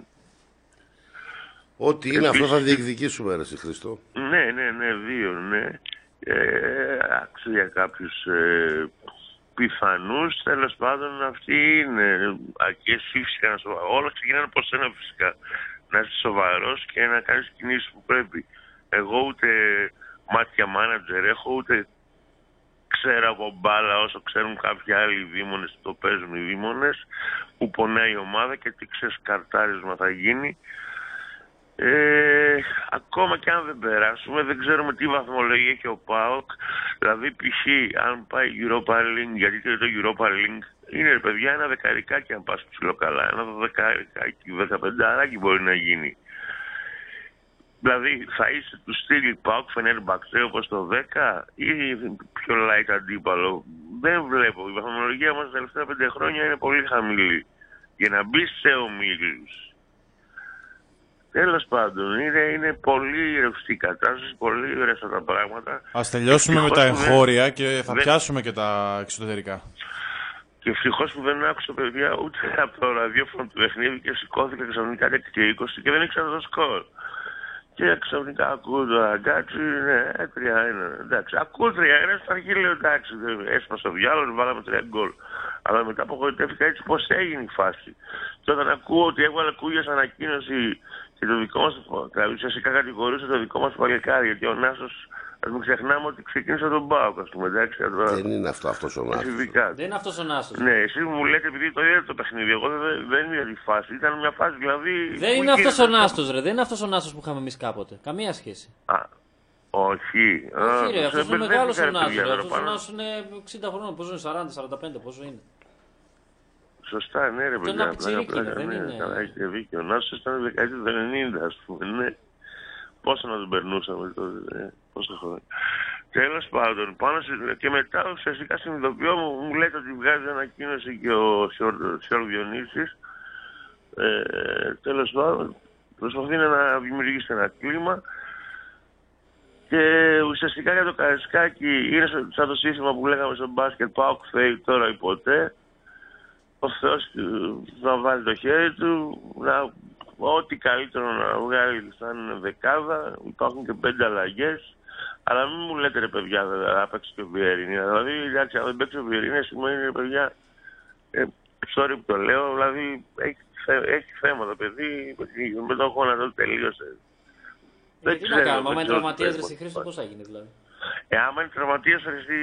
Ό,τι είναι, αυτό θα διεκδικήσουμε, ρε Χριστό. Ναι, ναι, ναι, δύο, ναι. Ε, άξιο για κάποιους ε, πιθανούς, τέλος πάντων αυτοί είναι. Και εσύ φυσικά να σοβαρός. Όλα ξεκινάνε από σένα φυσικά. Να είσαι σοβαρός και να κάνεις κινήσεις που πρέπει. Εγώ ούτε μάτια μάνατζερ έχω, ούτε ξέρω από μπάλα όσο ξέρουν κάποιοι άλλοι δήμονες, το παίζουν οι δήμονες, που πονάει η ομάδα και τι ξεσκαρτάρισμα θα γίνει. Ε, ακόμα και αν δεν περάσουμε, δεν ξέρουμε τι βαθμολογία έχει ο ΠΑΟΚ. Δηλαδή, π.χ. αν πάει Europa League, γιατί το Europa League είναι ρε παιδιά ένα δεκαρικάκι, αν πας ψηλό καλά. Ένα δεκαρικάκι, δεκαπεντάράκι μπορεί να γίνει. Δηλαδή, θα είσαι του στυλ ΠΑΟΚ Φενέρμπαξε όπως το δέκα ή πιο light αντίπαλο? Δεν βλέπω. Η βαθμολογία μας τα τελευταία πέντε χρόνια είναι πολύ χαμηλή για να μπει σε ομίλους. Τέλος πάντων, είναι, είναι πολύ ρευστή η κατάσταση, πολύ ρευστά τα πράγματα. Ας τελειώσουμε με τα εγχώρια δεν... και θα δεν... πιάσουμε και τα εξωτερικά. Και ευτυχώς που δεν άκουσα παιδιά ούτε από το ραδιόφωνο του παιχνίδι και σηκώθηκα ξαφνικά έξι και είκοσι και δεν ήξερα το σκορ. Και ξαφνικά ακούω το αγκάτσι, ναι, τρία ένα, εντάξει. Ακούω τρία ένα, στα αρχή λέω εντάξει, έσπασα το διάλογο, βάλαμε τρία γκολ. Αλλά μετά απογοητεύτηκα έτσι πώς έγινε η φάση. Και όταν ακούω ότι έβγαλε Κούγιας ανακοίνωση και το δικό μας, δηλαδή ουσιαστικά κατηγορούσε το δικό μας παλικάρι, γιατί ο Νάσος, ας μην ξεχνάμε ότι ξεκίνησε τον ΠΑΟΚ, ας πούμε, εντάξει. Δεν είναι αυτό αυτός ο Νάσος. Δεν είναι αυτός ο Νάσος. Ναι, εσείς μου λέτε επειδή το είδατε το παιχνίδι, εγώ δεν, δεν είδα τη φάση, ήταν μια φάση δηλαδή... Δεν είναι αυτός ο Νάσος ρε, δεν είναι αυτός ο Νάσος που είχαμε εμείς κάποτε, καμία σχέση. Α, όχι. Όχι ρε, αυτός είναι μεγάλος ο Νάσος, αυτός ο Νάσος είναι εξήντα χρόνων, πόσο είναι, σαράντα, σαράντα πέντε, πόσο είναι. Σωστά, ναι, ρε παιδιά. Δεν είναι. Καλά, έχετε δίκιο. Ο Νάσος ήταν δεκαετία του ενενήντα, ας πούμε. Ναι. Πόσο να τον περνούσαμε τότε, ε, πόσο χρόνια. Τέλος πάντων, πάνω σε, και μετά ουσιαστικά συνειδητοποιώ μου, μου λέτε ότι βγάζει ανακοίνωση και ο Σιόρ Διονύσης. Ε, τέλος πάντων, προσπαθεί να δημιουργήσει ένα κλίμα. Και ουσιαστικά για το Καραϊσκάκι είναι σαν το σύστημα που λέγαμε στο μπάσκετ, ΠΑΟΚ Θεή τώρα ή ποτέ. Ο Θεός να βάλει το χέρι του, να, ό,τι καλύτερο να βγάλει σαν δεκάδα, υπάρχουν και πέντε αλλαγές. Αλλά μην μου λέτε ρε παιδιά, θα παίξει και ο Βιερίνια. Δηλαδή, εντάξει, αν δεν παίξει ο Βιερίνια σημαίνει ρε παιδιά, ε, sorry που το λέω, δηλαδή έχει, έχει θέμα το παιδί, με το γόνατο τελείωσε. Δεν τι να κάνουμε, άμα είναι τραυματίας ρε στη Χρήστο, πώς θα γίνει δηλαδή. Ε, άμα είναι τραυματίας ρε στη...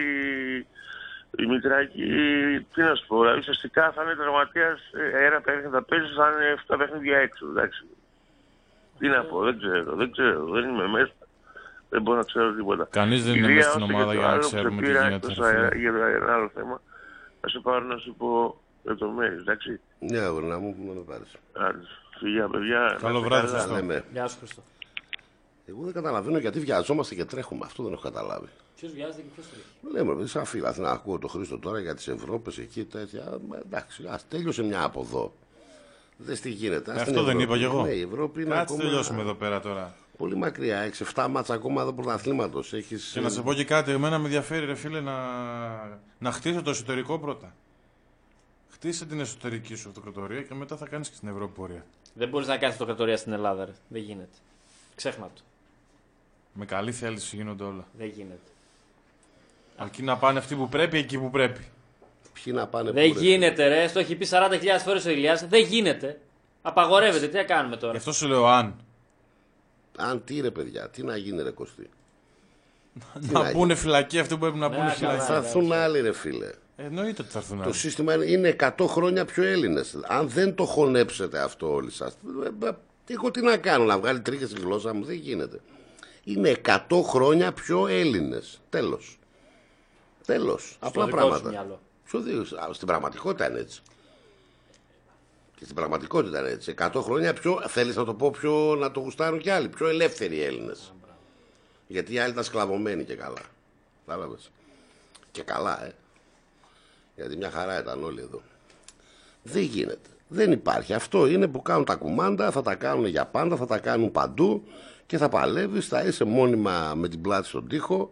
Η Μητράκη, τι να σου πω, δηλαδή ουσιαστικά θα είναι τραυματίας, ένα παιχνίδι θα παίζει, θα είναι εφτά παιχνίδια έξω, εντάξει. Τι να πω, δεν ξέρω, δεν ξέρω, δεν είμαι μέσα, δεν μπορώ να ξέρω τίποτα. Κανείς δεν είναι μέσα στην ομάδα για να ξέρουμε τι γίνεται. Για ένα άλλο θέμα, θα σε πάρω να σου πω λεπτομέρειες, εντάξει. Ναι, αγορνά μου, να με πάρεις. Φιλιά, παιδιά. Καλό βράδυ, Χριστό. Γεια σου, Χριστό. Εγώ δεν καταλαβαίνω γιατί βιαζόμαστε και τρέχουμε, αυτό δεν έχω καταλάβει. Ποιος βιάζεται και ποιος τρέχει. Λέμε, παιδί, σαν φίλα, να ακούω το Χρήστο τώρα για τις Ευρώπες εκεί τέτοια. Εντάξει, ας τέλειωσε μια από εδώ. Δεν τι γίνεται. Ε, αυτό δεν είπα κι εγώ. Ναι, η Ευρώπη είναι Κάτσε ακόμα... τελειώσουμε εδώ πέρα τώρα. Πολύ μακριά, έξι εφτά μάτσα ακόμα εδώ πρωταθλήματος. Έχεις... Και να σε πω και κάτι, εμένα με ενδιαφέρει ρε φίλε να, να χτίσω το εσωτερικό πρώτα. Χτίσε την εσωτερική σου αυτοκρατορία και μετά θα κάνεις και στην Ευρώπη πορεία. Δεν μπορείς να κάνεις αυτοκρατορία στην Ελλάδα, ρε. Δεν γίνεται. Ξέχνα το. Με καλή θέληση γίνονται όλα. Δεν γίνεται. Αρκεί να πάνε αυτοί που πρέπει εκεί που πρέπει. Ποιοι να πάνε Δεν που γίνεται, ρε. Στο έχει πει σαράντα χιλιάδες φορές ο Ηλιάς. Δεν γίνεται. Απαγορεύεται, τι να κάνουμε τώρα. Γι' αυτό σου λέω αν. Αν τι ρε παιδιά, τι να γίνει ρε Κωστή. να, να πούνε φυλακή αυτοί που πρέπει να ναι, πούνε φυλακή. Θα έρθουν άλλοι ρε φίλε. Εννοείται ότι θα έρθουν άλλοι. Το σύστημα είναι εκατό χρόνια πιο Έλληνες. Αν δεν το χωνέψετε αυτό όλοι σας, εγώ τι να κάνω, να βγάλει τρίχες στη γλώσσα μου, δεν γίνεται. Είναι εκατό χρόνια πιο Έλληνες. Τέλος. Τέλος. Απλά πράγματα. Πιο δι... Στην πραγματικότητα είναι έτσι. Και στην πραγματικότητα είναι έτσι. εκατό χρόνια πιο, θέλεις να το πω πιο, να το γουστάρουν κι άλλοι, πιο ελεύθεροι Έλληνες. Γιατί οι άλλοι ήταν σκλαβωμένοι και καλά. Κατάλαβες. Και καλά, ε. Γιατί μια χαρά ήταν όλοι εδώ. Δεν γίνεται. Δεν υπάρχει. Αυτό είναι που κάνουν τα κουμάντα, θα τα κάνουν για πάντα, θα τα κάνουν παντού και θα παλεύεις, θα είσαι μόνιμα με την πλάτη στον τοίχο.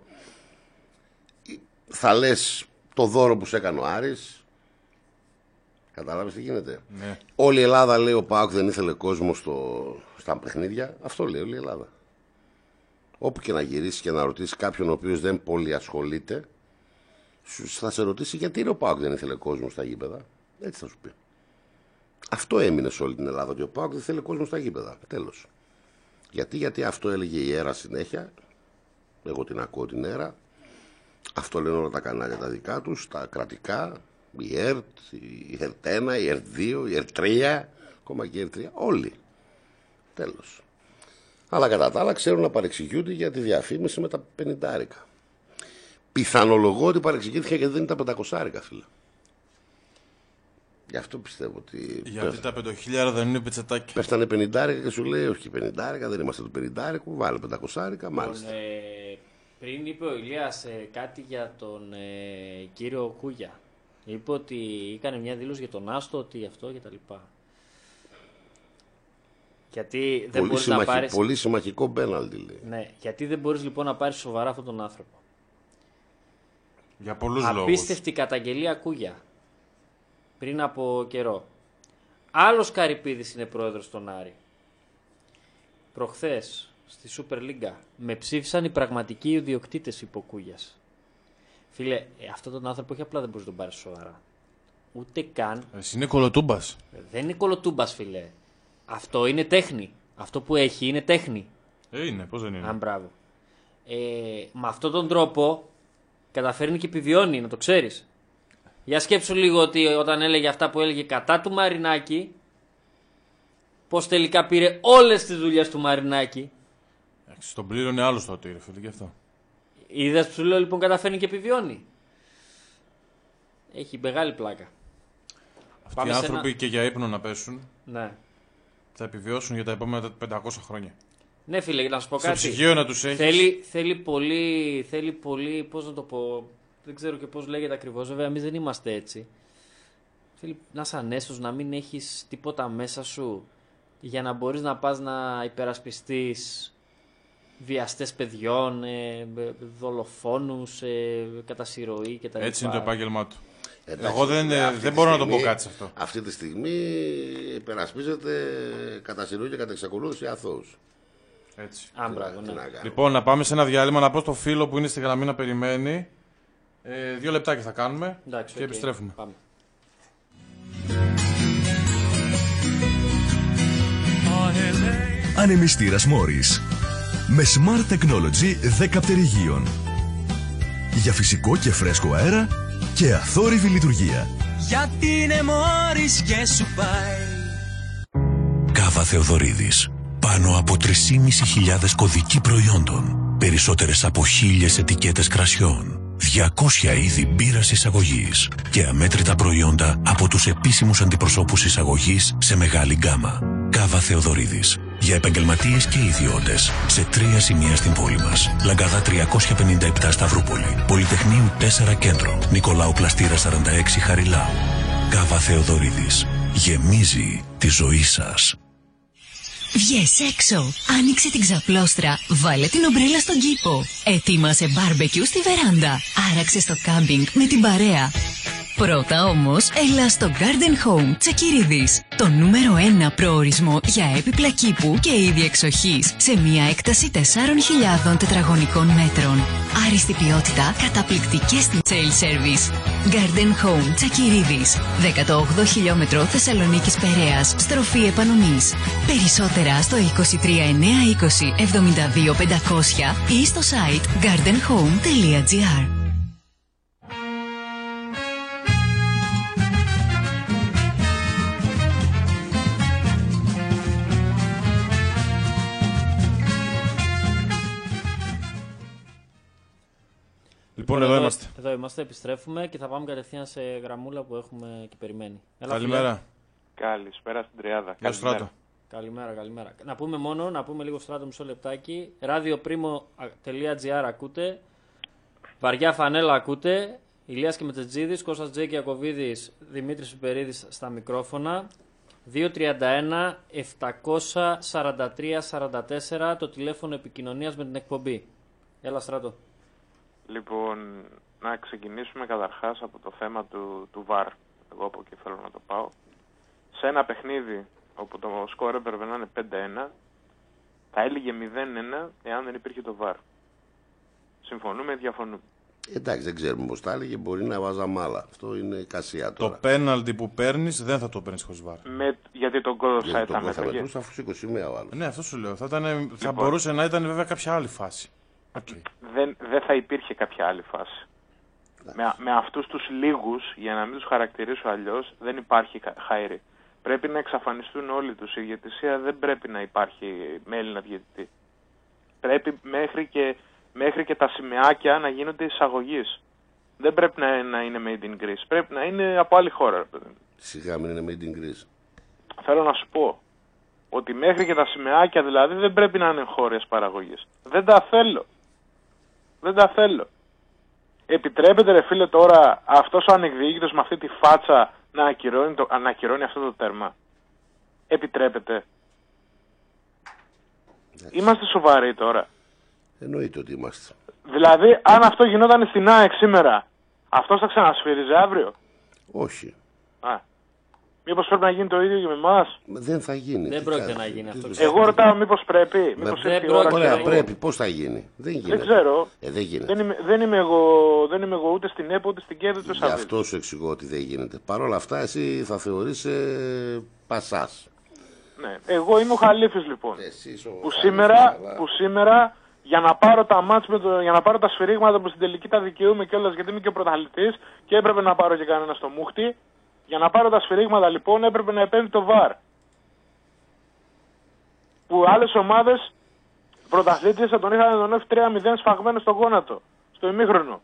Θα λες το δώρο που σε έκανε ο Άρης. Κατάλαβες τι γίνεται. Ναι. Όλη η Ελλάδα λέει ο ΠΑΟΚ δεν ήθελε κόσμο στο... στα παιχνίδια. Αυτό λέει όλη η Ελλάδα. Όπου και να γυρίσει και να ρωτήσει κάποιον ο οποίος δεν πολύ ασχολείται, θα σε ρωτήσει γιατί ο ΠΑΟΚ δεν ήθελε κόσμο στα γήπεδα. Έτσι θα σου πει. Αυτό έμεινε σε όλη την Ελλάδα, ότι ο ΠΑΟΚ δεν θέλει κόσμο στα γήπεδα. Τέλος. Γιατί, γιατί αυτό έλεγε η ΕΡΑ συνέχεια. Εγώ την ακούω την ΕΡΑ. Αυτό λένε όλα τα κανάλια τα δικά τους, τα κρατικά, η ΕΡΤ, η ΕΡΤ ένα, η ΕΡΤ δύο, η ΕΡΤ τρία, ακόμα και η ΕΡΤ τρία, όλοι. Τέλος. Αλλά κατά τα άλλα ξέρουν να παρεξηγούνται για τη διαφήμιση με τα πενηντάρικα. Πιθανολογώ ότι παρεξηγήθηκα γιατί δεν ήταν πεντακόσια, φίλε. Γι' αυτό πιστεύω ότι. Γιατί πέφ... τα πεντοχίλιαρα δεν είναι πετσετάκι. Πέφτανε πενηντάρικα και σου λέει: όχι, πενηντάρικα, δεν είμαστε του πενηντάρικου, βάλε πεντακόσια, μάλιστα. Ε, πριν είπε ο Ηλίας ε, κάτι για τον ε, κύριο Κούγια. Είπε ότι έκανε μια δήλωση για τον Άστο, ότι αυτό και τα λοιπά. Γιατί δεν μπορείς συμμαχ... να πάρεις. Πολύ συμμαχικό πέναλτι λέει. Ναι, γιατί δεν μπορείς λοιπόν να πάρεις σοβαρά αυτόν τον άνθρωπο. Για πολλούς λόγους. Απίστευτη καταγγελία Κούγια. Πριν από καιρό. Άλλος Καρυπίδης είναι πρόεδρος των Άρη. Προχθές στη Σούπερ Λίγκα με ψήφισαν οι πραγματικοί ιδιοκτήτες υποκούγιας. Φίλε, ε, αυτόν τον άνθρωπο όχι απλά δεν μπορείς να τον πάρεις σοβαρά. Ούτε καν. Εσύ είναι κολοτούμπας. Δεν είναι κολοτούμπας, φίλε. Αυτό είναι τέχνη. Αυτό που έχει είναι τέχνη. Ε, είναι, πώς δεν είναι. Αν μπράβο. Ε, με αυτόν τον τρόπο καταφέρνει και επιβιώνει, να το ξέρεις. Για σκέψου λίγο ότι όταν έλεγε αυτά που έλεγε κατά του Μαρινάκη, πως τελικά πήρε όλες τις δουλειές του Μαρινάκη. Στον πλήρωνε άλλος τότε, ρε φίλε, γι' αυτό. Είδες που σου λέω λοιπόν καταφέρνει και επιβιώνει. Έχει μεγάλη πλάκα. Αυτοί Πάμε οι άνθρωποι ένα... και για ύπνο να πέσουν, ναι, θα επιβιώσουν για τα επόμενα πεντακόσια χρόνια. Ναι φίλε, να σου πω κάτι. Στο ψυγείο να τους έχεις. Θέλει, θέλει πολύ, θέλει πολύ, πώς να το πω, δεν ξέρω και πώς λέγεται ακριβώς, βέβαια εμείς δεν είμαστε έτσι. Θέλει να είσαι ανέσως, να μην έχεις τίποτα μέσα σου για να μπορείς να πας να υπερασπιστείς βιαστές παιδιών, ε, δολοφόνους, ε, κατά συρροή κτλ. Έτσι είναι το επάγγελμά του. Εντάξει, εγώ δεν, δεν μπορώ στιγμή, να το πω κάτι σε αυτό. Αυτή τη στιγμή υπερασπίζεται κατά συρροή και κατά εξακολούθηση αθώους. Έτσι. Άμπρα, ναι. ναι. Λοιπόν, να πάμε σε ένα διάλειμμα, να πω στο φίλο που είναι στη γραμμή να περιμένει. Ε, δύο λεπτάκια θα κάνουμε. Εντάξει, και okay. επιστρέφουμε. Πάμε. Ανεμιστήρας Morris με Smart Technology δέκα πτερυγίων για φυσικό και φρέσκο αέρα και αθόρυβη λειτουργία. Γιατί είναι Morris και σου πάει. Κάβα Θεοδωρίδης. Πάνω από τρεις χιλιάδες πεντακόσιοι κωδικοί προϊόντων. Περισσότερες από χίλιες ετικέτες κρασιών. διακόσια είδη μπύρας εισαγωγής. Και αμέτρητα προϊόντα από τους επίσημους αντιπροσώπους εισαγωγής σε μεγάλη γκάμα. Κάβα Θεοδωρίδης. Για επαγγελματίες και ιδιώτες. Σε τρία σημεία στην πόλη μας. Λαγκαδά τριακόσια πενήντα επτά Σταυρούπολη. Πολυτεχνείου τέσσερα Κέντρο. Νικολάου Πλαστήρα σαράντα έξι Χαριλάου. Κάβα Θεοδωρίδης. Γεμίζει τη ζωή σας. Βγες έξω, άνοιξε την ξαπλώστρα, βάλε την ομπρέλα στον κήπο. Ετοίμασε μπάρμπεκιου στη βεράντα, άραξε στο κάμπινγκ με την παρέα. Πρώτα όμως, έλα στο Garden Home Τσακυρίδης. Το νούμερο ένα προορισμό για έπιπλα κήπου και είδη εξοχής σε μια έκταση τεσσάρων χιλιάδων τετραγωνικών μέτρων. Άριστη ποιότητα, καταπληκτικές sale service. Garden Home Τσακυρίδης. δέκατο όγδοο χιλιόμετρο Θεσσαλονίκης Περαίας. Στροφή επανομής. Περισσότερα στο είκοσι τρία εννιακόσια είκοσι εβδομήντα δύο πεντακόσια ή στο site garden home τελεία gr. Λοιπόν, εδώ, εδώ είμαστε. Εδώ είμαστε, επιστρέφουμε και θα πάμε κατευθείαν σε γραμμούλα που έχουμε και περιμένει. Έλα, καλημέρα. Φίλε. Καλησπέρα στην Τριάδα. Γεια Στράτο. Καλημέρα, καλημέρα. Να πούμε μόνο, να πούμε λίγο Στράτο μισό λεπτάκι. radioprimo.gr ακούτε. Βαριά φανέλα ακούτε. Ηλίας και Μετζετζίδης, Κώστας Τζέι και Ιακωβίδης, Δημήτρης Πιπερίδης στα μικρόφωνα. δύο τριάντα ένα επτακόσια σαράντα τρία σαράντα τέσσερα το τηλέφωνο επικοινωνίας με την εκπομπή. Έλα Στράτο. Λοιπόν, να ξεκινήσουμε καταρχάς από το θέμα του, του βαρ. Εγώ από εκεί θέλω να το πάω. Σε ένα παιχνίδι όπου το σκορ έπρεπε να είναι πέντε ένα, θα έλεγε μηδέν ένα εάν δεν υπήρχε το βαρ. Συμφωνούμε ή διαφωνούμε? Εντάξει, δεν ξέρουμε πώς τα έλεγε, μπορεί να βάζαμε άλλα. Αυτό είναι κασία τώρα. Το πέναλτι που παίρνεις δεν θα το παίρνεις χωρίς βαρ. Με, γιατί τον κόδο θα μέτραγε. Αφού σήκωσε σημαία ο άλλος. Ναι, αυτό σου λέω. Θα, ήταν, λοιπόν, θα λοιπόν, μπορούσε να ήταν βέβαια κάποια άλλη φάση. Okay. Δεν, δεν θα υπήρχε κάποια άλλη φάση. Με, με αυτούς τους λίγους, για να μην τους χαρακτηρίσω αλλιώς, δεν υπάρχει χάιρι. Πρέπει να εξαφανιστούν όλοι τους. Η διαιτησία δεν πρέπει να υπάρχει με Έλληνα διαιτητή. Πρέπει μέχρι και, μέχρι και τα σημαίακια να γίνονται εισαγωγής. Δεν πρέπει να, να είναι made in Greece. Πρέπει να είναι από άλλη χώρα. Σιγά μην είναι made in Greece. Θέλω να σου πω ότι μέχρι και τα σημαίακια δηλαδή δεν πρέπει να είναι χώρες παραγωγής. Δεν τα θέλω. Δεν τα θέλω. Επιτρέπεται ρε φίλε τώρα αυτός ο ανεκδιήγητος με αυτή τη φάτσα να ακυρώνει, το, να ακυρώνει αυτό το τέρμα? Επιτρέπεται? Εντάξει. Είμαστε σοβαροί τώρα? Εννοείται ότι είμαστε. Δηλαδή αν αυτό γινόταν στην ΑΕΚ σήμερα, αυτός θα ξανασφύριζε αύριο? Όχι. Α. Μήπως πρέπει να γίνει το ίδιο και με εμάς? Δεν θα γίνει. Δεν πρόκειται να γίνει αυτό. Εγώ ρωτάω μήπως πρέπει. Μήπως δεν η ώρα ωραία, πρέπει. Πώς θα γίνει? Δεν γίνεται. Δεν ξέρω. Ε, δεν, γίνεται. Δεν, είμαι, δεν, είμαι εγώ, δεν είμαι εγώ ούτε στην ΕΠΟ ούτε στην ΚΕΔ ούτε Γι' αυτό σου εξηγώ ότι δεν γίνεται. Παρ' όλα αυτά εσύ θα θεωρείς ε, πασάς. Ναι. Εγώ είμαι ο Χαλίφης λοιπόν. Εσείς ο που, Χαλίφης, σήμερα, αλλά... που σήμερα για να πάρω τα μάτς με το, για να πάρω τα σφυρίγματα που στην τελική τα δικαιούμαι κιόλας, γιατί είμαι και ο πρωταθλητής και έπρεπε να πάρω και κανένα στο μούχτι. Για να πάρω τα σφυρίγματα λοιπόν έπρεπε να επέμβει το βαρ. Που άλλες ομάδες πρωταθλήτες θα τον είχαν τον εφ τρία μηδέν σφαγμένο στο γόνατο, στο ημίχρονο.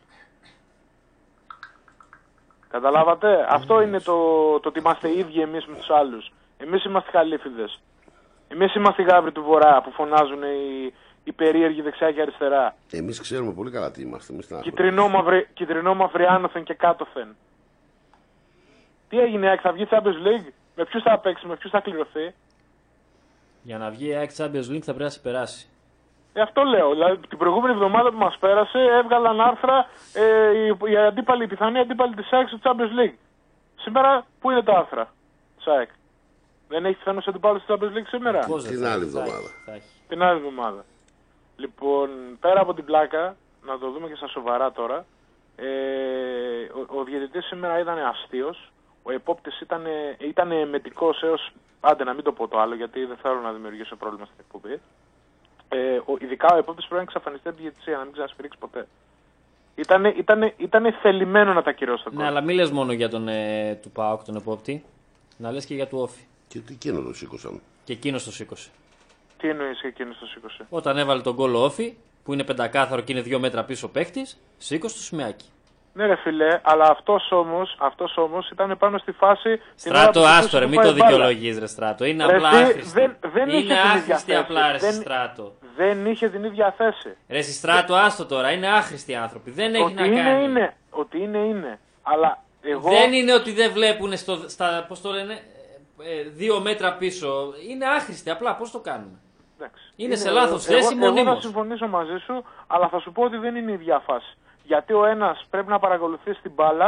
Καταλάβατε? Mm. Αυτό είναι το, το ότι είμαστε οι ίδιοι εμείς με τους άλλους. Εμείς είμαστε χαλίφιδες. Εμείς είμαστε οι γάβροι του βορρά που φωνάζουν οι, οι περίεργοι δεξιά και αριστερά. Εμείς ξέρουμε πολύ καλά τι είμαστε. Κιτρινόμαυροι άνωθεν και κάτωθεν. Τι έγινε, θα βγει Champions League? Με ποιους θα παίξει, με ποιους θα κληρωθεί? Για να βγει η ΑΕΚ Champions League θα πρέπει να σε περάσει. Ε, αυτό λέω. Δηλαδή, την προηγούμενη εβδομάδα που μας πέρασε έβγαλαν άρθρα ε, οι, οι αντίπαλοι, οι πιθανοί αντίπαλοι της ΑΕΚ στο Champions League. Σήμερα πού είναι τα άρθρα της ΑΕΚ? Δεν έχει πιθανούς αντίπαλους στο Champions League σήμερα? Πώς την άλλη εβδομάδα. Την άλλη εβδομάδα. Λοιπόν, πέρα από την πλάκα, να το δούμε και στα σοβαρά τώρα. Ε, ο, ο διαιτητής σήμερα ήταν αστείος. Ο επόπτης ήταν, ήταν εμετικός έως, άντε να μην το πω το άλλο γιατί δεν θέλω να δημιουργήσω πρόβλημα στην εκπομπή. Ε, ο, ειδικά ο επόπτης πρέπει να εξαφανιστεί από τη διαιτησία, να μην ξανασφυρίξει ποτέ. Ήτανε, ήτανε, ήτανε θελημένο να τα κυρώσει το κόσμο. Ναι, αλλά μην λες μόνο για τον ε, του ΠΑΟΚ τον επόπτη, να λες και για του Όφη. Και τι εκείνο το σήκωσαν. Και εκείνος το σήκωσε. Τι εννοείς και εκείνος το σήκωσε? Όταν έβαλε τον γκολ ο Όφη, που είναι πεντακάθαρο και είναι δύο μέτρα πίσω παίχτης, σήκωσε το σημαίακι. Ναι ρε φίλε, αλλά αυτός όμως, αυτός όμως ήταν πάνω στη φάση... Στράτο, άστο ρε, μην το δικαιολογείς ρε Στράτο, είναι ρε, απλά δι, άχρηστη. Δεν, δεν είναι άχρηστη απλά ρε δεν, Στράτο. Δεν είχε την ίδια θέση. Ρε Στράτο, άστο τώρα, είναι άχρηστοι άνθρωποι, δεν έχει ότι να είναι, κάνει. Είναι, ότι είναι, είναι, αλλά εγώ... Δεν είναι ότι δεν βλέπουν στο, στα, πώς το λένε, δύο μέτρα πίσω, είναι άχρηστοι απλά, πώς το κάνουμε. Εντάξει. Είναι, είναι σε λάθος εγώ, θέση εγώ, μονίμως. Εγώ θα συμφωνήσω μαζί σου, αλλά θα σου πω ότι δεν είναι η ίδια φάση. Γιατί ο ένας πρέπει να παρακολουθήσει την μπάλα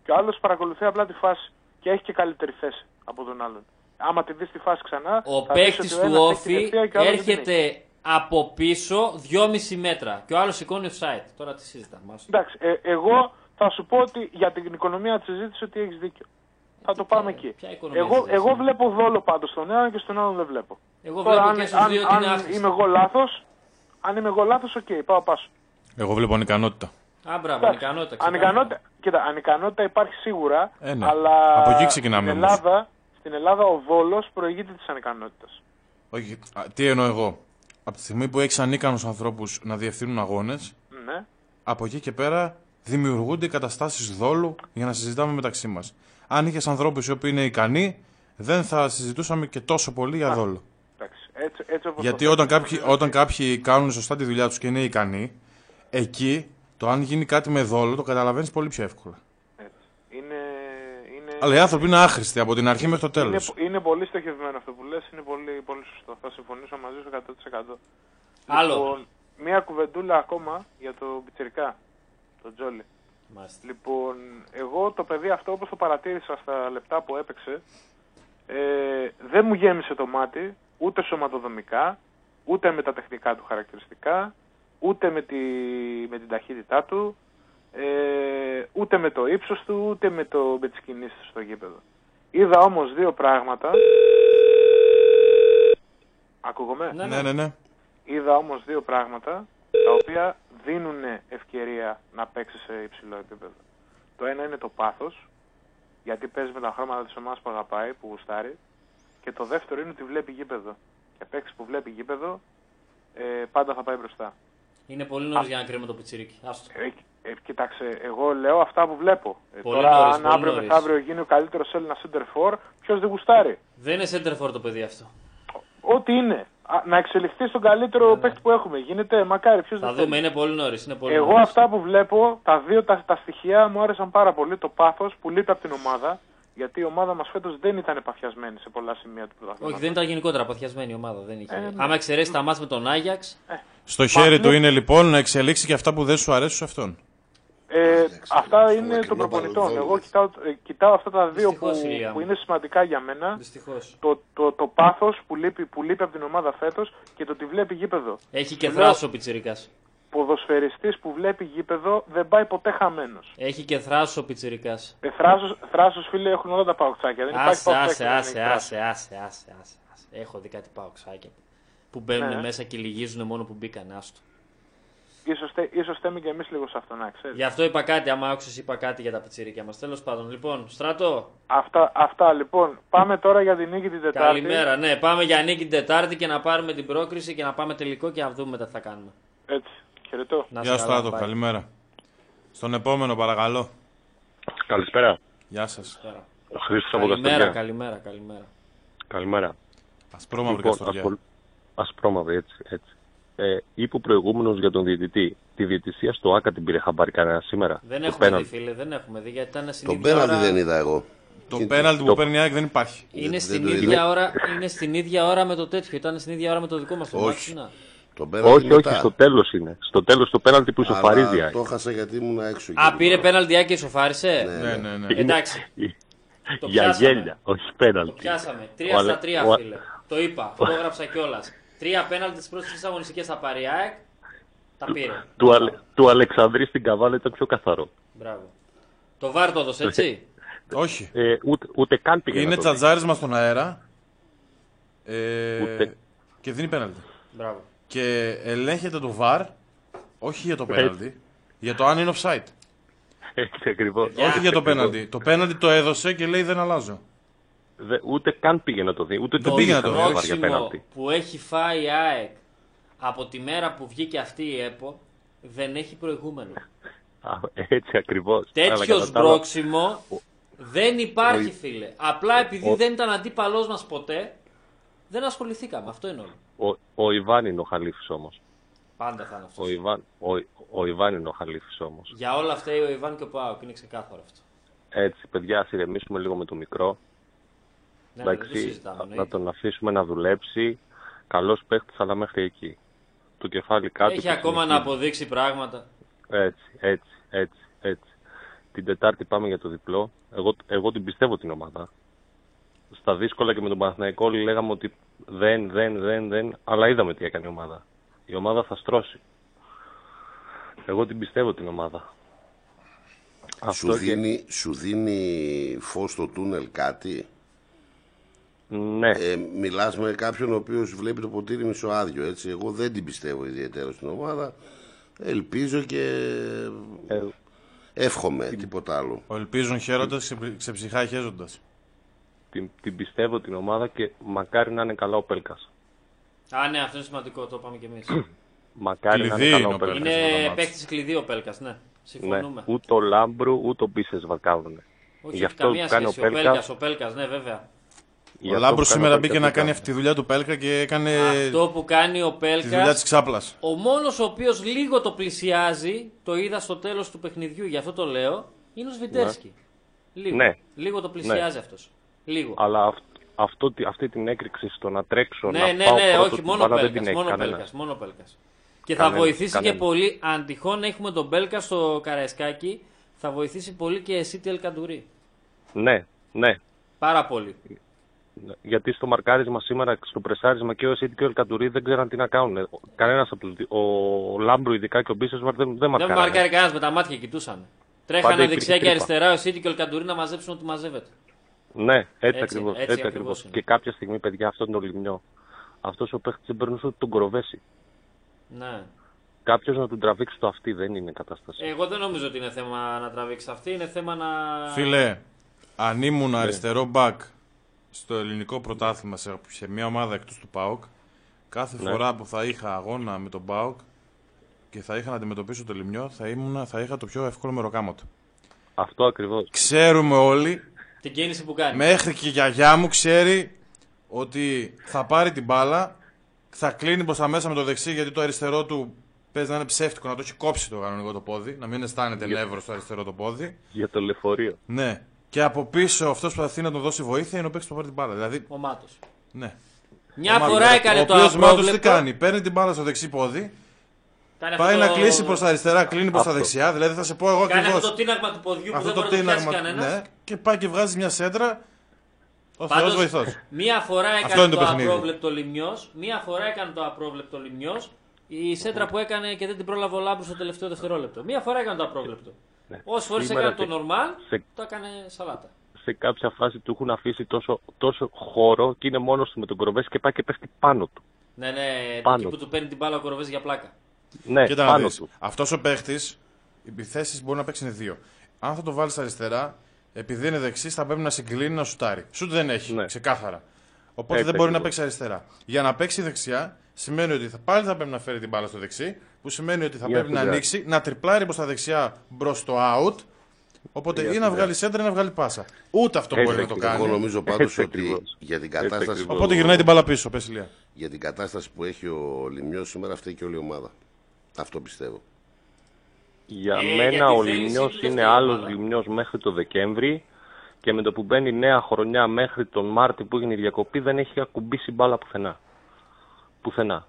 Και ο άλλος παρακολουθεί απλά τη φάση και έχει και καλύτερη θέση από τον άλλον. Άμα τη δεις τη φάση ξανά, ο παίκτης του Όφη έρχεται από πίσω δυόμισι μέτρα και ο άλλος σηκώνει offside. Τώρα τι συζητάμε. Εντάξει, ε, εγώ θα σου πω ότι για την οικονομία της συζήτησης ότι έχεις δίκιο. Θα το πάμε εκεί. Εγώ, εγώ βλέπω δόλο πάντως στον έναν και στον άλλον δεν βλέπω. Εγώ Τώρα, βλέπω αν, και στους δύο αν, την αν άχρηστη. είμαι εγώ λάθος, αν είμαι εγώ λάθος, οκ, okay, πάω πάσο. Εγώ βλέπω ανικανότητα. Α, μπράβο, ανικανότητα. Ανικανότητα, κοίτα, ανικανότητα υπάρχει σίγουρα, ε, ναι. αλλά από εκεί ξεκινάμε στην Ελλάδα, στην Ελλάδα ο Βόλος προηγείται της ανικανότητας. Όχι, τι εννοώ εγώ. Από τη στιγμή που έχεις ανίκανους ανθρώπους να διευθύνουν αγώνες, ναι. από εκεί και πέρα δημιουργούνται καταστάσεις δόλου για να συζητάμε μεταξύ μας. Αν είχες ανθρώπους οι οποίοι είναι ικανοί, δεν θα συζητούσαμε και τόσο πολύ για δόλο. Εντάξει, έτσι, έτσι όπως γιατί το όταν κάποιοι, όταν κάποιοι κάνουν σωστά τη δουλειά τους και είναι ικανοί, εκεί το αν γίνει κάτι με δόλο το καταλαβαίνεις πολύ πιο εύκολα. Έτσι. Είναι, είναι... Αλλά οι άνθρωποι είναι άχρηστοι από την αρχή μέχρι το τέλος. Είναι, είναι πολύ στοχευμένο αυτό που λες, είναι πολύ, πολύ σωστό. Θα συμφωνήσω μαζί σου εκατό τοις εκατό. Άλλο. Λοιπόν, μία κουβεντούλα ακόμα για το πιτσιρικά, το Τζόλι. Μάλιστα. Λοιπόν, εγώ το παιδί αυτό όπως το παρατήρησα στα λεπτά που έπαιξε, ε, δεν μου γέμισε το μάτι, ούτε σωματοδομικά, ούτε με τα τεχνικά του χαρακτηριστικά, ούτε με, τη, με την ταχύτητά του, ε, ούτε με το ύψος του, ούτε με, το, με τις κινήσεις του στο γήπεδο. Είδα όμως δύο πράγματα. Ακούγομαι? Ναι, ναι, ναι, ναι. Είδα όμως δύο πράγματα τα οποία δίνουν ευκαιρία να παίξει σε υψηλό επίπεδο. Το ένα είναι το πάθος, γιατί παίζει με τα χρώματα της ομάδας που αγαπάει, που γουστάρει. Και το δεύτερο είναι ότι βλέπει γήπεδο. Και παίξει που βλέπει γήπεδο, ε, πάντα θα πάει μπροστά. Είναι πολύ νωρίς για να κρίνουμε το πιτσιρίκι. Ε, ε, κοιτάξτε, εγώ λέω αυτά που βλέπω. Ε, πολύ τώρα, νωρίς, αν αύριο μεθαύριο γίνει ο καλύτερος Έλληνας center for, ποιος δεν γουστάρει. Δεν είναι center for το παιδί αυτό. Ό,τι είναι. Α, να εξελιχθεί στον καλύτερο ναι, παίκτη που έχουμε. Γίνεται, μακάρι, ποιος θα δεν δούμε, θέλει. είναι πολύ νωρίς. Είναι πολύ Εγώ νωρίς. αυτά που βλέπω, τα δύο τα, τα στοιχεία μου άρεσαν πάρα πολύ. Το πάθος που λείπει από την ομάδα, γιατί η ομάδα μας φέτος δεν ήταν επαφιασμένη σε πολλά σημεία του πρωταθλήματος. Όχι, δεν ήταν γενικότερα επαφιασμένη η ομάδα. Δεν είχε. Ε, ναι. Άμα εξαιρέσει τα μάτς με τον Άγιαξ. Ε. Στο χέρι του είναι λοιπόν να εξελίξει και αυτά που δεν σου αρέσουν σε αυτόν. Ε, αυτά είναι των προπονητών. Εγώ κοιτάω, ε, κοιτάω αυτά τα δύο που, που είναι σημαντικά για μένα. Το, το, το πάθος που λείπει, που λείπει από την ομάδα φέτος και το ότι βλέπει γήπεδο. Έχει και θράσο ο πιτσιρικάς. Ποδοσφαιριστής που βλέπει γήπεδο δεν πάει ποτέ χαμένος. Έχει και θράσο ο πιτσιρικάς. Ε, θράσος, θράσος, φίλε, έχουν όλα τα παοξάκια. Δεν άσε, υπάρχει άσε, άσε, άσε, άσε, άσε, άσε. Έχω δει κάτι παοξάκια που μπαίνουν ναι. μέσα και λυγίζουν μόνο που μπήκαν. Άστο. Ίσως, ίσως θέμε και εμείς λίγο σε αυτό, να ξέρεις. Γι' αυτό είπα κάτι, άμα άκουσες είπα κάτι για τα πιτσιρίκια μας. Τέλος πάντων, λοιπόν, Στράτο. Αυτά, αυτά λοιπόν. Πάμε τώρα για την νίκη την Τετάρτη. Καλημέρα, ναι. Πάμε για νίκη την Τετάρτη και να πάρουμε την πρόκριση και να πάμε τελικό και να δούμε μετά τι θα κάνουμε. Έτσι. Χαιρετώ. Γεια Στράτο, καλημέρα. Στον επόμενο, παρακαλώ. Καλησπέρα. Γεια σας. Ο Χρήστος από Καλημέρα, Καστοριά. καλημέρα, καλημέρα. Καλημέρα. Ασπρόμαυρη λοιπόν, Καστοριά. ασπρο... Ασπρόμαυρη, έτσι. έτσι. Ε, είπε ο προηγούμενος για τον διαιτητή. Τη διαιτησία στο ΆΚΑ την πήρε χαμπάρι κανένα σήμερα. Δεν το έχουμε πέναλ. δει, φίλε, δεν έχουμε δει γιατί ήταν στην Το ίδια πέναλτι ώρα... δεν είδα εγώ. Το πέναλτι που παίρνει η ΑΕΚ δεν υπάρχει. Είναι, δεν, στην δεν ίδια ώρα, είναι στην ίδια ώρα με το τέτοιο. Ήταν στην ίδια ώρα με το δικό μας το όχι. μάτι. Το όχι, μετά. όχι, στο τέλος είναι. Στο τέλος το πέναλτι που ισοφαρίζει. Αλλά το χάσα γιατί ήμουν έξω. Α, πήρε πέναλτι Άκη και ισοφάρισε. Ναι, ναι, ναι. Εντάξει. Το για πιάσαμε. γέλια, όχι πέναλτι. Το πιάσαμε. Τρία στα τρία, φίλε. Το είπα, το έγραψα κιόλα. Τρία πέναλτι τις πρώτες τρεις αγωνιστικές θα πάρει η ΑΕΚ. Τα πήρε. Του, αλε, του Αλεξανδρή στην Καβάλα ήταν πιο καθαρό. Μπράβο. Το βάρ το έδωσε, έτσι. Όχι. Ε, ούτε, ούτε καν πήγε. Είναι τσατζάρισμα στον αέρα. Ε, Ούτε. Και δίνει πέναλτι. Μπράβο. Και ελέγχεται το βαρ, όχι για το πέναλτι, για το αν είναι offside. Έτσι ακριβώς. Όχι για το πέναλτι. Το πέναλτι το έδωσε και λέει δεν αλλάζω. Δε, ούτε καν πήγε να το δει. Ούτε δεν το πήγε να το δει. Το πρόξιμο που έχει φάει η ΑΕΚ από τη μέρα που βγήκε αυτή η ΕΠΟ δεν έχει προηγούμενο. Α, έτσι ακριβώς. Τέτοιο πρόξιμο δεν υπάρχει, φίλε. Απλά επειδή ο... δεν ήταν αντίπαλός μας ποτέ, δεν ασχοληθήκαμε. Αυτό είναι όλο. Ο, ο Ιβάν είναι ο Χαλίφης όμως. Πάντα θα είναι αυτός. Ο Ιβάν, ο, ο Ιβάν είναι ο Χαλίφης όμως. Για όλα αυτά ο Ιβάν και ο Πάοκ, είναι ξεκάθαρο αυτό. Έτσι, παιδιά, ας ηρεμήσουμε λίγο με το μικρό. Ναι, εντάξει, δεν το συζητάμε, να, να τον αφήσουμε να δουλέψει. Καλός παίχτης, αλλά μέχρι εκεί. Το κεφάλι κάτω. Έχει ακόμα να αποδείξει πράγματα. Έτσι, έτσι, έτσι, έτσι. την Τετάρτη πάμε για το διπλό. Εγώ, εγώ την πιστεύω την ομάδα. Στα δύσκολα και με τον Παναθηναϊκό λέγαμε ότι δεν, δεν, δεν, δεν, αλλά είδαμε τι έκανε η ομάδα. Η ομάδα θα στρώσει. Εγώ την πιστεύω την ομάδα. Σου δίνει, και... σου δίνει φως στο τούνελ κάτι. Ναι. Ε, μιλάς με κάποιον ο οποίος βλέπει το ποτήρι μισοάδιο, έτσι. Εγώ δεν την πιστεύω ιδιαίτερα στην ομάδα. Ελπίζω και ε, εύχομαι, την... τίποτα άλλο. Ο ελπίζων χαίροντας, ξεψυχά χέζοντας. Την, την πιστεύω την ομάδα και μακάρι να είναι καλά ο Πέλκας. Α, ναι, αυτό είναι σημαντικό, το είπαμε κι εμείς. Μακάρι κλειδί να είναι καλά ο Πέλκας. Είναι παίκτης κλειδί ο Πέλκας, ναι. Συμφωνούμε. Ναι. Ούτε ο Λάμπρου, ούτε ο Μπίσες βαρκάβουνε. Όχι, γι' αυτό καμία κάνει σχέση. Ο Πέλκας, ο Πέλκας, ναι, βέβαια. Ο Λάμπρου σήμερα μπήκε να κάνει αυτή τη δουλειά του Πέλκα και έκανε. Αυτό που κάνει ο Πέλκας. Τη δουλειά της ξάπλας. Ο μόνος ο οποίος λίγο το πλησιάζει, το είδα στο τέλος του παιχνιδιού, γι' αυτό το λέω, είναι ο Σβιντέρσκι. Ναι. Λίγο. Ναι. Λίγο το πλησιάζει ναι. αυτός. Λίγο. Αλλά αυ, αυτό, αυτή την έκρηξη στο να τρέξω. Ναι, να ναι, πάω ναι, πρώτο, όχι, μόνο Πέλκας. Μόνο Πέλκας, μόνο Πέλκας. Και κανένα, θα βοηθήσει κανένα. Και πολύ, αν τυχόν έχουμε τον Πέλκα στο Καραϊσκάκι, θα βοηθήσει πολύ και εσύ τη Ελκαντουρί. Ναι, ναι. Πάρα πολύ. Γιατί στο μαρκάρισμα σήμερα, στο πρεσάρισμα και ο Εσίτη και ο Ελκαντουρί δεν ξέραν τι να κάνουν. Κανένας από τους δύο. Ο Λάμπρου ειδικά και ο Μπίσεσβαρ δεν, δεν μαρκάρανε. Δεν μαρκάρει κανένας, με τα μάτια κοιτούσαν. Τρέχανε δεξιά και αριστερά ο Εσίτη και ο Ελκαντουρί να μαζέψουν ό,τι μαζεύεται. Ναι, έτσι, έτσι ακριβώς. Έτσι, έτσι ακριβώς. Και κάποια στιγμή, παιδιά, αυτόν τον Λιμνιό, αυτός ο παίχτης δεν περνούσε ούτε τον Κοροβέση. Ναι. Κάποιος να τον τραβήξει το αυτή δεν είναι κατάσταση. Εγώ δεν νομίζω ότι είναι θέμα να τραβήξει αυτή, είναι θέμα να. Φίλε, αν ήμουν ναι. αριστερό μπακ στο ελληνικό πρωτάθλημα σε, σε μια ομάδα εκτός του ΠΑΟΚ, κάθε ναι. φορά που θα είχα αγώνα με τον ΠΑΟΚ και θα είχα να αντιμετωπίσω το Λιμνιό, θα, ήμουν, θα είχα το πιο εύκολο μεροκάματο. Αυτό ακριβώς. Ξέρουμε όλοι. Την κίνηση που κάνει. Μέχρι και η γιαγιά μου ξέρει ότι θα πάρει την μπάλα, θα κλείνει προς τα μέσα με το δεξί γιατί το αριστερό του παίζει να είναι ψεύτικο, να το έχει κόψει το κανονικό το πόδι, να μην αισθάνεται για... νεύρο στο αριστερό το πόδι. Για το λεωφορείο. Ναι. Και από πίσω αυτό που θα θέλει να του δώσει βοήθεια είναι ο παίκτης που πάρει την μπάλα. Δηλαδή... Ο Μάτος. Ναι. Μια ο φορά έκανε ο το απρόβλεπτο. Ο Μάτος τι κάνει, παίρνει την μπάλα στο δεξί πόδι, κάνει πάει αυτό... να κλείσει προς τα αριστερά, κλείνει προς τα δεξιά. Δηλαδή θα σε πω εγώ ακριβώς. Κάνει αυτό το τίναγμα του ποδιού που αυτό δεν μπορεί να πιάσει κανένας. Ναι, και πάει και βγάζει μια σέντρα. Ο Θεός βοηθός. Μία φορά έκανε το, το απρόβλεπτο Λιμνιός, μία φορά έκανε το απρόβλεπτο Λιμνιός. Η σέντρα που έκανε και δεν την πρόλαβε ο Λάμπρος στο τελευταίο δευτερόλεπτο. Μία φορά έκανε το απρόβλεπτο. Ναι. Όσες φορές έκανε το normal, σε... το έκανε σαλάτα. Σε κάποια φάση του έχουν αφήσει τόσο, τόσο χώρο και είναι μόνος του με τον Κοροβέση και πάει και πέφτει πάνω του. Ναι, ναι, πάνω εκεί που του παίρνει την μπάλα ο Κοροβέση για πλάκα. Ναι, κοίτα πάνω του. Αυτός ο παίχτης, οι επιθέσεις μπορεί να παίξουν δύο. Αν θα το βάλεις αριστερά, επειδή είναι δεξί, θα πρέπει να συγκλίνει να σουτάρει. Σουτ δεν έχει, ναι. ξεκάθαρα. Οπότε δεν μπορεί να παίξει αριστερά. Για να παίξει δεξιά, σημαίνει ότι θα, πάλι θα πρέπει να φέρει την μπάλα στο δεξί, που σημαίνει ότι θα yeah, πρέπει yeah. να ανοίξει, να τριπλάρει προς τα δεξιά μπρος στο out. Οπότε yeah, ή να βγάλει σέντρα ή να βγάλει πάσα. Ούτε αυτό μπορεί να το κάνει. Εγώ νομίζω πάντως ότι για την κατάσταση. Οπότε γυρνάει την μπάλα πίσω, πες Ηλία. Για την κατάσταση που έχει ο Λιμνιός σήμερα, φταίει και όλη η ομάδα. Αυτό πιστεύω. Για ε, μένα ο Λιμνιός είναι άλλος Λιμνιός μέχρι το Δεκέμβρη και με το που μπαίνει νέα χρονιά μέχρι τον Μάρτι που έγινε η διακοπή δεν έχει ακουμπήσει μπάλα πουθενά. Πουθενά.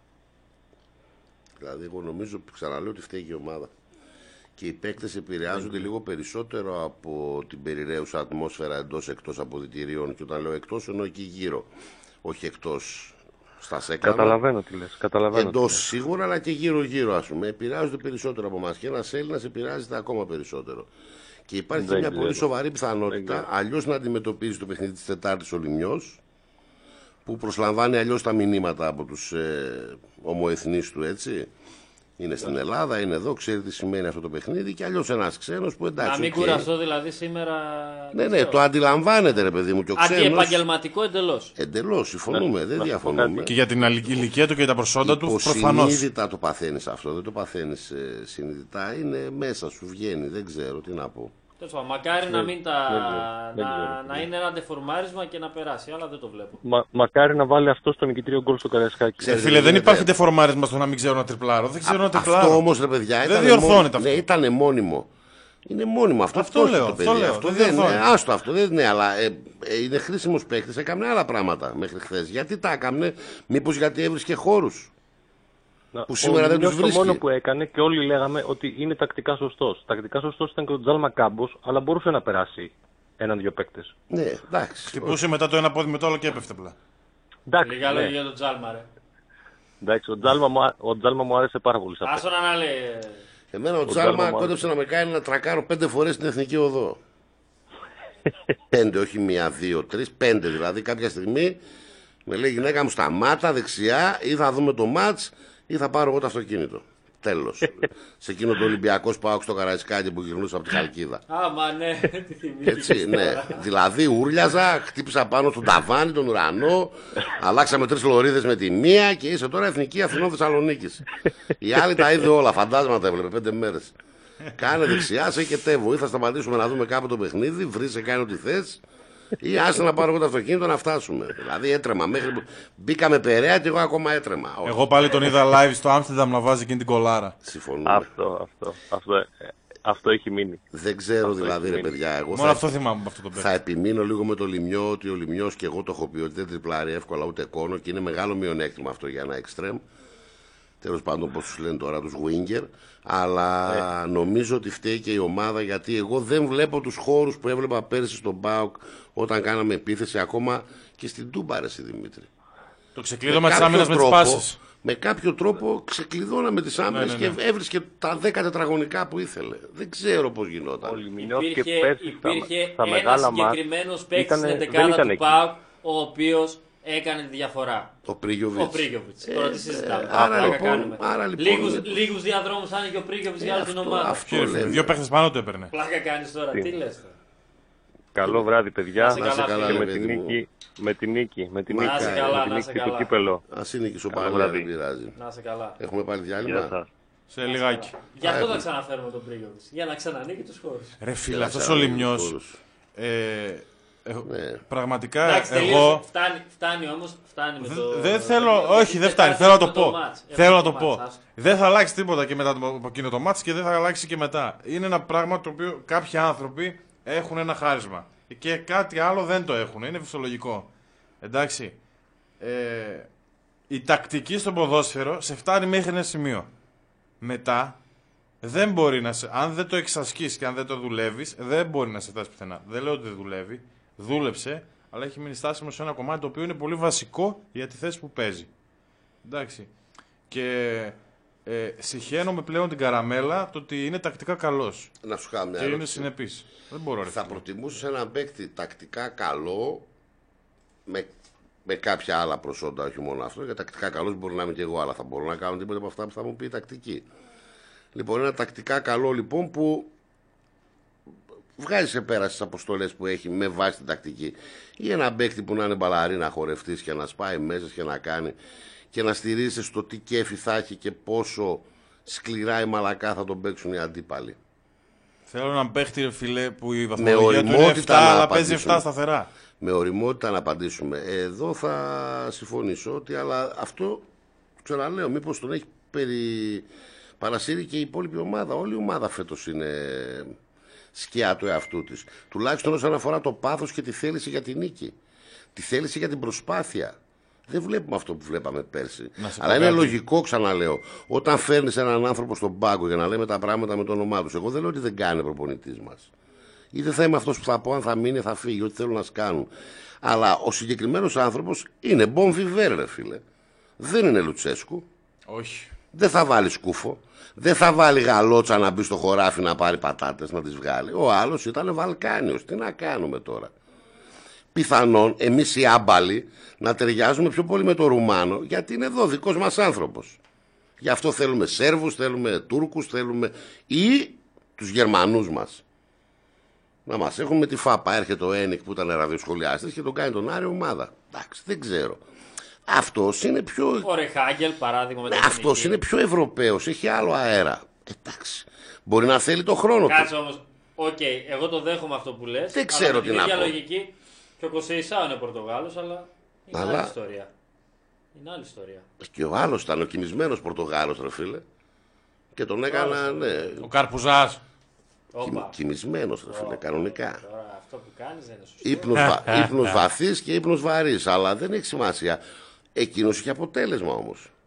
Δηλαδή εγώ νομίζω, ξαναλέω ότι φταίει και η ομάδα. Και οι παίκτες επηρεάζονται mm. λίγο περισσότερο από την περιραίουσα ατμόσφαιρα εντός εκτός αποδυτηρίων. Και όταν λέω εκτός εννοώ εκεί γύρω. Όχι εκτός στα σέκανα. Καταλαβαίνω τι λες. Καταλαβαίνω εντός τι λες. Σίγουρα, αλλά και γύρω-γύρω ας πούμε. Επηρεάζονται περισσότερο από εμάς. Και ένας Έλληνας επηρεάζεται ακόμα περισσότερο. Και υπάρχει δεν μια ξέρω. πολύ σοβαρή πιθανότητα αλλιώς να αντιμετωπίζει το παιχνίδι της Τετάρτης ο Λιμνιός, που προσλαμβάνει αλλιώς τα μηνύματα από τους ε, ομοεθνείς του, έτσι. Είναι στην Ελλάδα, είναι εδώ, ξέρει τι σημαίνει αυτό το παιχνίδι και αλλιώς ένας ξένος που εντάξει. Να μην okay. κουραστώ δηλαδή σήμερα. Ναι, ναι, το αντιλαμβάνεται ρε παιδί μου και ο ξένος. Αντιεπαγγελματικό εντελώς. Εντελώς, συμφωνούμε, δεν διαφωνούμε. Και για την ηλικία του και τα προσόντα του προφανώς. Συνείδητα το παθαίνεις αυτό, δεν το παθαίνεις ε, συνειδητά, είναι μέσα σου, βγαίνει, δεν ξέρω τι να πω. Μακάρι να, μην τα... δεν, να, δεν να είναι ένα ντεφορμάρισμα και να περάσει, αλλά δεν το βλέπω. Μα, μακάρι να βάλει αυτό στο νικητήριο γκολ στο Καραϊσκάκι. Ε, φίλε, δεν υπάρχει ντεφορμάρισμα στο να μην ξέρω να τριπλάρω. Δεν ξέρω Α, να τριπλάρω. Αυτό όμως, ρε παιδιά, δεν διορθώνεται αυτό. Ναι, ήταν μόνιμο. Είναι μόνιμο αυτό. Αυτό, αυτό λέω. Αυτό λέω. Αυτό δεν είναι. Άστο αυτό, δεν είναι, αλλά ε, ε, είναι χρήσιμος παίκτης. Έκανε άλλα πράγματα μέχρι χθες. Γιατί τα έκανε, μήπως γιατί έβρισκε χώρους. Που σήμερα δεν τους βρίσκει. Το μόνο που έκανε και όλοι λέγαμε ότι είναι τακτικά σωστός. Τακτικά σωστός ήταν και ο Τζάλμα Κάμπος, αλλά μπορούσε να περάσει έναν-δυο παίκτες. Ναι, εντάξει. Χτυπούσε μετά το ένα πόδι με το άλλο και έπεφτε πλά. Λίγα λόγια για τον Τζάλμα, ρε. Εντάξει, ο Τζάλμα, μου, ο Τζάλμα μου άρεσε πάρα πολύ. Άσο να λέει. Εμένα ο, ο Τζάλμα κόντεψε να με κάνει να τρακάρω πέντε φορές στην Εθνική Οδό. Πέντε, όχι μία, δύο, τρεις, πέντε δηλαδή. Κάποια στιγμή με λέει γυναίκα μου σταμάτα δεξιά, ή θα δούμε το μάτς ή θα πάρω εγώ το αυτοκίνητο. Τέλος. Σε εκείνο το Ολυμπιακό ΠΑΟΚ στο Καραϊσκάκι που γυρνούσα από τη Χαλκίδα. Άμα ναι, τι θυμήθηκες. Έτσι, ναι. Δηλαδή ούρλιαζα, χτύπησα πάνω στον ταβάνι, τον ουρανό, αλλάξαμε τρεις λωρίδες με τη μία και είσαι τώρα Εθνική Αθηνών Θεσσαλονίκης. Η άλλη τα είδε όλα, φαντάσματα έβλεπε πέντε μέρες. Κάνε δεξιά, σε και τεύω. Ή θα σταματήσουμε να δούμε κάπου το παιχνίδι, βρήσε, κάνει ό,τι θες. Ή άσε να πάρω εγώ το αυτοκίνητο να φτάσουμε. Δηλαδή έτρεμα μέχρι που μπήκαμε Περαία και εγώ ακόμα έτρεμα. Εγώ πάλι τον είδα live στο Άμστερνταμ να βάζει εκείνη την κολάρα. Συμφωνούμε. Αυτό, αυτό, αυτό, αυτό έχει μείνει. Δεν ξέρω αυτό δηλαδή ρε παιδιά. Εγώ Μόνο θα, αυτό θυμάμαι αυτό το θα επιμείνω λίγο με το Λιμιό, ότι ο Λιμιός και εγώ το έχω πει ότι δεν τριπλάρει εύκολα ούτε κόνο και είναι μεγάλο μειονέκτημα αυτό για ένα εξτρέμ. Τέλος πάντων πώς τους λένε τώρα τους Winger. Αλλά ε. νομίζω ότι φταίει και η ομάδα, γιατί εγώ δεν βλέπω τους χώρους που έβλεπα πέρσι στον ΠΑΟΚ όταν κάναμε επίθεση, ακόμα και στην Τούμπα, ρε Δημήτρη. Το ξεκλείδωμα της άμυνας με τις πάσες. Με κάποιο τρόπο ξεκλειδώναμε τις άμυνες, ναι, ναι, ναι. και έβρισκε τα δέκα τετραγωνικά που ήθελε. Δεν ξέρω πώς γινόταν. Υπήρχε, και υπήρχε στα, στα ένας συγκεκριμένος παίκτης στην δεκάδα του ΠΑΟΚ, ο οποίος έκανε τη διαφορά. Ο Πρίγιοβιτς. Ο Πρίγιοβιτς. Ε, Τώρα τι συζητάμε. Ε, άρα, λοιπόν, άρα λοιπόν. Λίγους, λίγους διαδρόμους άνοιγε ο Πρίγιοβιτς για όλη την ομάδα. Αυτό λέμε. Δύο παίχτες πάνω το έπαιρνε. Πλάκα κάνεις τώρα. Τι, τι λες τώρα. Καλό βράδυ, παιδιά. Να σε καλά, και με την νίκη, με την νίκη, με την νίκη, να σε καλά, με την νίκη του κύπελο. Ας είναι και σοπαλά, δεν πειράζει. Να σε καλά. Έχουμε πάλι διάλειμμα. Σε λιγάκι. Γι' αυτό θα ξαναφέρουμε τον Πρίγιοβιτς. Για να ξανανοίγει τους χώρους. Ρε φίλε, αυτός ο Λιμιός. Ναι. Πραγματικά εντάξει, εγώ. Φτάνει, φτάνει όμως, φτάνει με το. Δεν θέλω, το... όχι, δεν φτάνει. Θέλω να το πω. Θέλω να το πω. Δεν θα αλλάξει τίποτα και μετά από εκείνο το μάτς και δεν θα αλλάξει και μετά. Είναι ένα πράγμα το οποίο κάποιοι άνθρωποι έχουν ένα χάρισμα. Και κάτι άλλο δεν το έχουν. Είναι φυσιολογικό. Εντάξει. Ε, η τακτική στο ποδόσφαιρο σε φτάνει μέχρι ένα σημείο. Μετά δεν μπορεί να σε. Αν δεν το εξασκείς και αν δεν το δουλεύεις, δεν μπορεί να σε φτάσει πουθενά. Δεν λέω ότι δεν δουλεύει. Δούλεψε, αλλά έχει μείνει στάσιμο σε ένα κομμάτι το οποίο είναι πολύ βασικό για τη θέση που παίζει. Εντάξει. Και ε, συχαίνομαι πλέον την καραμέλα το ότι είναι τακτικά καλός. Να σου κάνω μια και ερώτηση. είναι συνεπής. Δεν μπορώ να Θα προτιμούσες έναν παίκτη τακτικά καλό με, με κάποια άλλα προσόντα, όχι μόνο αυτό. Για τακτικά καλός μπορεί να είμαι και εγώ, αλλά θα μπορώ να κάνω τίποτα από αυτά που θα μου πει η τακτική. Λοιπόν, ένα τακτικά καλό λοιπόν που βγάζει σε πέρα στις αποστολές που έχει με βάση την τακτική, ή ένα παίκτη που να είναι μπαλαρίνα χορευτής και να σπάει μέσα και να κάνει και να στηρίζει στο τι κέφι θα έχει και πόσο σκληρά ή μαλακά θα τον παίξουν οι αντίπαλοι. Θέλω έναν παίκτη, ρε φίλε, που η βαθμολογία του είναι επτά, αλλά παίζει επτά σταθερά. Με οριμότητα να απαντήσουμε. Εδώ θα συμφωνήσω ότι, αλλά αυτό ξαναλέω, μήπως τον έχει περι... παρασύρει και η υπόλοιπη ομάδα. Όλη η ομάδα φέτος είναι σκιά του εαυτού της. Τουλάχιστον όσον αφορά το πάθος και τη θέληση για την νίκη. Τη θέληση για την προσπάθεια. Δεν βλέπουμε αυτό που βλέπαμε πέρσι. Αλλά είναι κάτι λογικό, ξαναλέω. Όταν φέρνεις έναν άνθρωπο στον πάγκο για να λέμε τα πράγματα με το όνομά του, εγώ δεν λέω ότι δεν κάνει ο προπονητής μας. Ή δεν θα είμαι αυτός που θα πω αν θα μείνει, θα φύγει, ό,τι θέλουν να σκάνουν. Αλλά ο συγκεκριμένος άνθρωπος είναι bon vivere, ρε φίλε. Δεν είναι Λουτσέσκου. Όχι. Δεν θα βάλει σκούφο. Δεν θα βάλει γαλότσα να μπει στο χωράφι να πάρει πατάτες να τις βγάλει. Ο άλλος ήταν Βαλκάνιος. Τι να κάνουμε τώρα. Πιθανόν εμείς οι άμπαλοι να ταιριάζουμε πιο πολύ με το Ρουμάνο, γιατί είναι εδώ δικός μας άνθρωπος. Γι' αυτό θέλουμε Σέρβους, θέλουμε Τούρκους, θέλουμε ή τους Γερμανούς μας. Να μας έχουν με τη ΦΑΠΑ. Έρχεται ο Ένικ που ήταν ραδιοσχολιάστης και τον κάνει τον Άρη ομάδα. Εντάξει, δεν ξέρω. Αυτός είναι πιο. Ο Ρεχάγκελ, παράδειγμα. Με ναι, αυτός είναι πιο Ευρωπαίος, έχει άλλο αέρα. Εντάξει. Μπορεί να θέλει το χρόνο. Κάτσε όμως. Οκ, okay, εγώ το δέχομαι αυτό που λες. Δεν ξέρω τι να πω. Λογική, και ο Κοσεϊσάου είναι Πορτογάλος, αλλά είναι αλλά... άλλη ιστορία. Είναι άλλη ιστορία. Και ο άλλος ήταν ο κοιμισμένος Πορτογάλος, ρε φίλε. Και τον έκανα, ναι. Ο Καρπουζάς. Κοι, κοιμισμένος, ρε φίλε, κανονικά. Τώρα αυτό που κάνεις δεν είναι σωστό. Ύπνος, ύπνος βαθύς και ύπνος βαρύς, αλλά δεν έχει σημασία. Εκείνος είχε αποτέλεσμα όμως.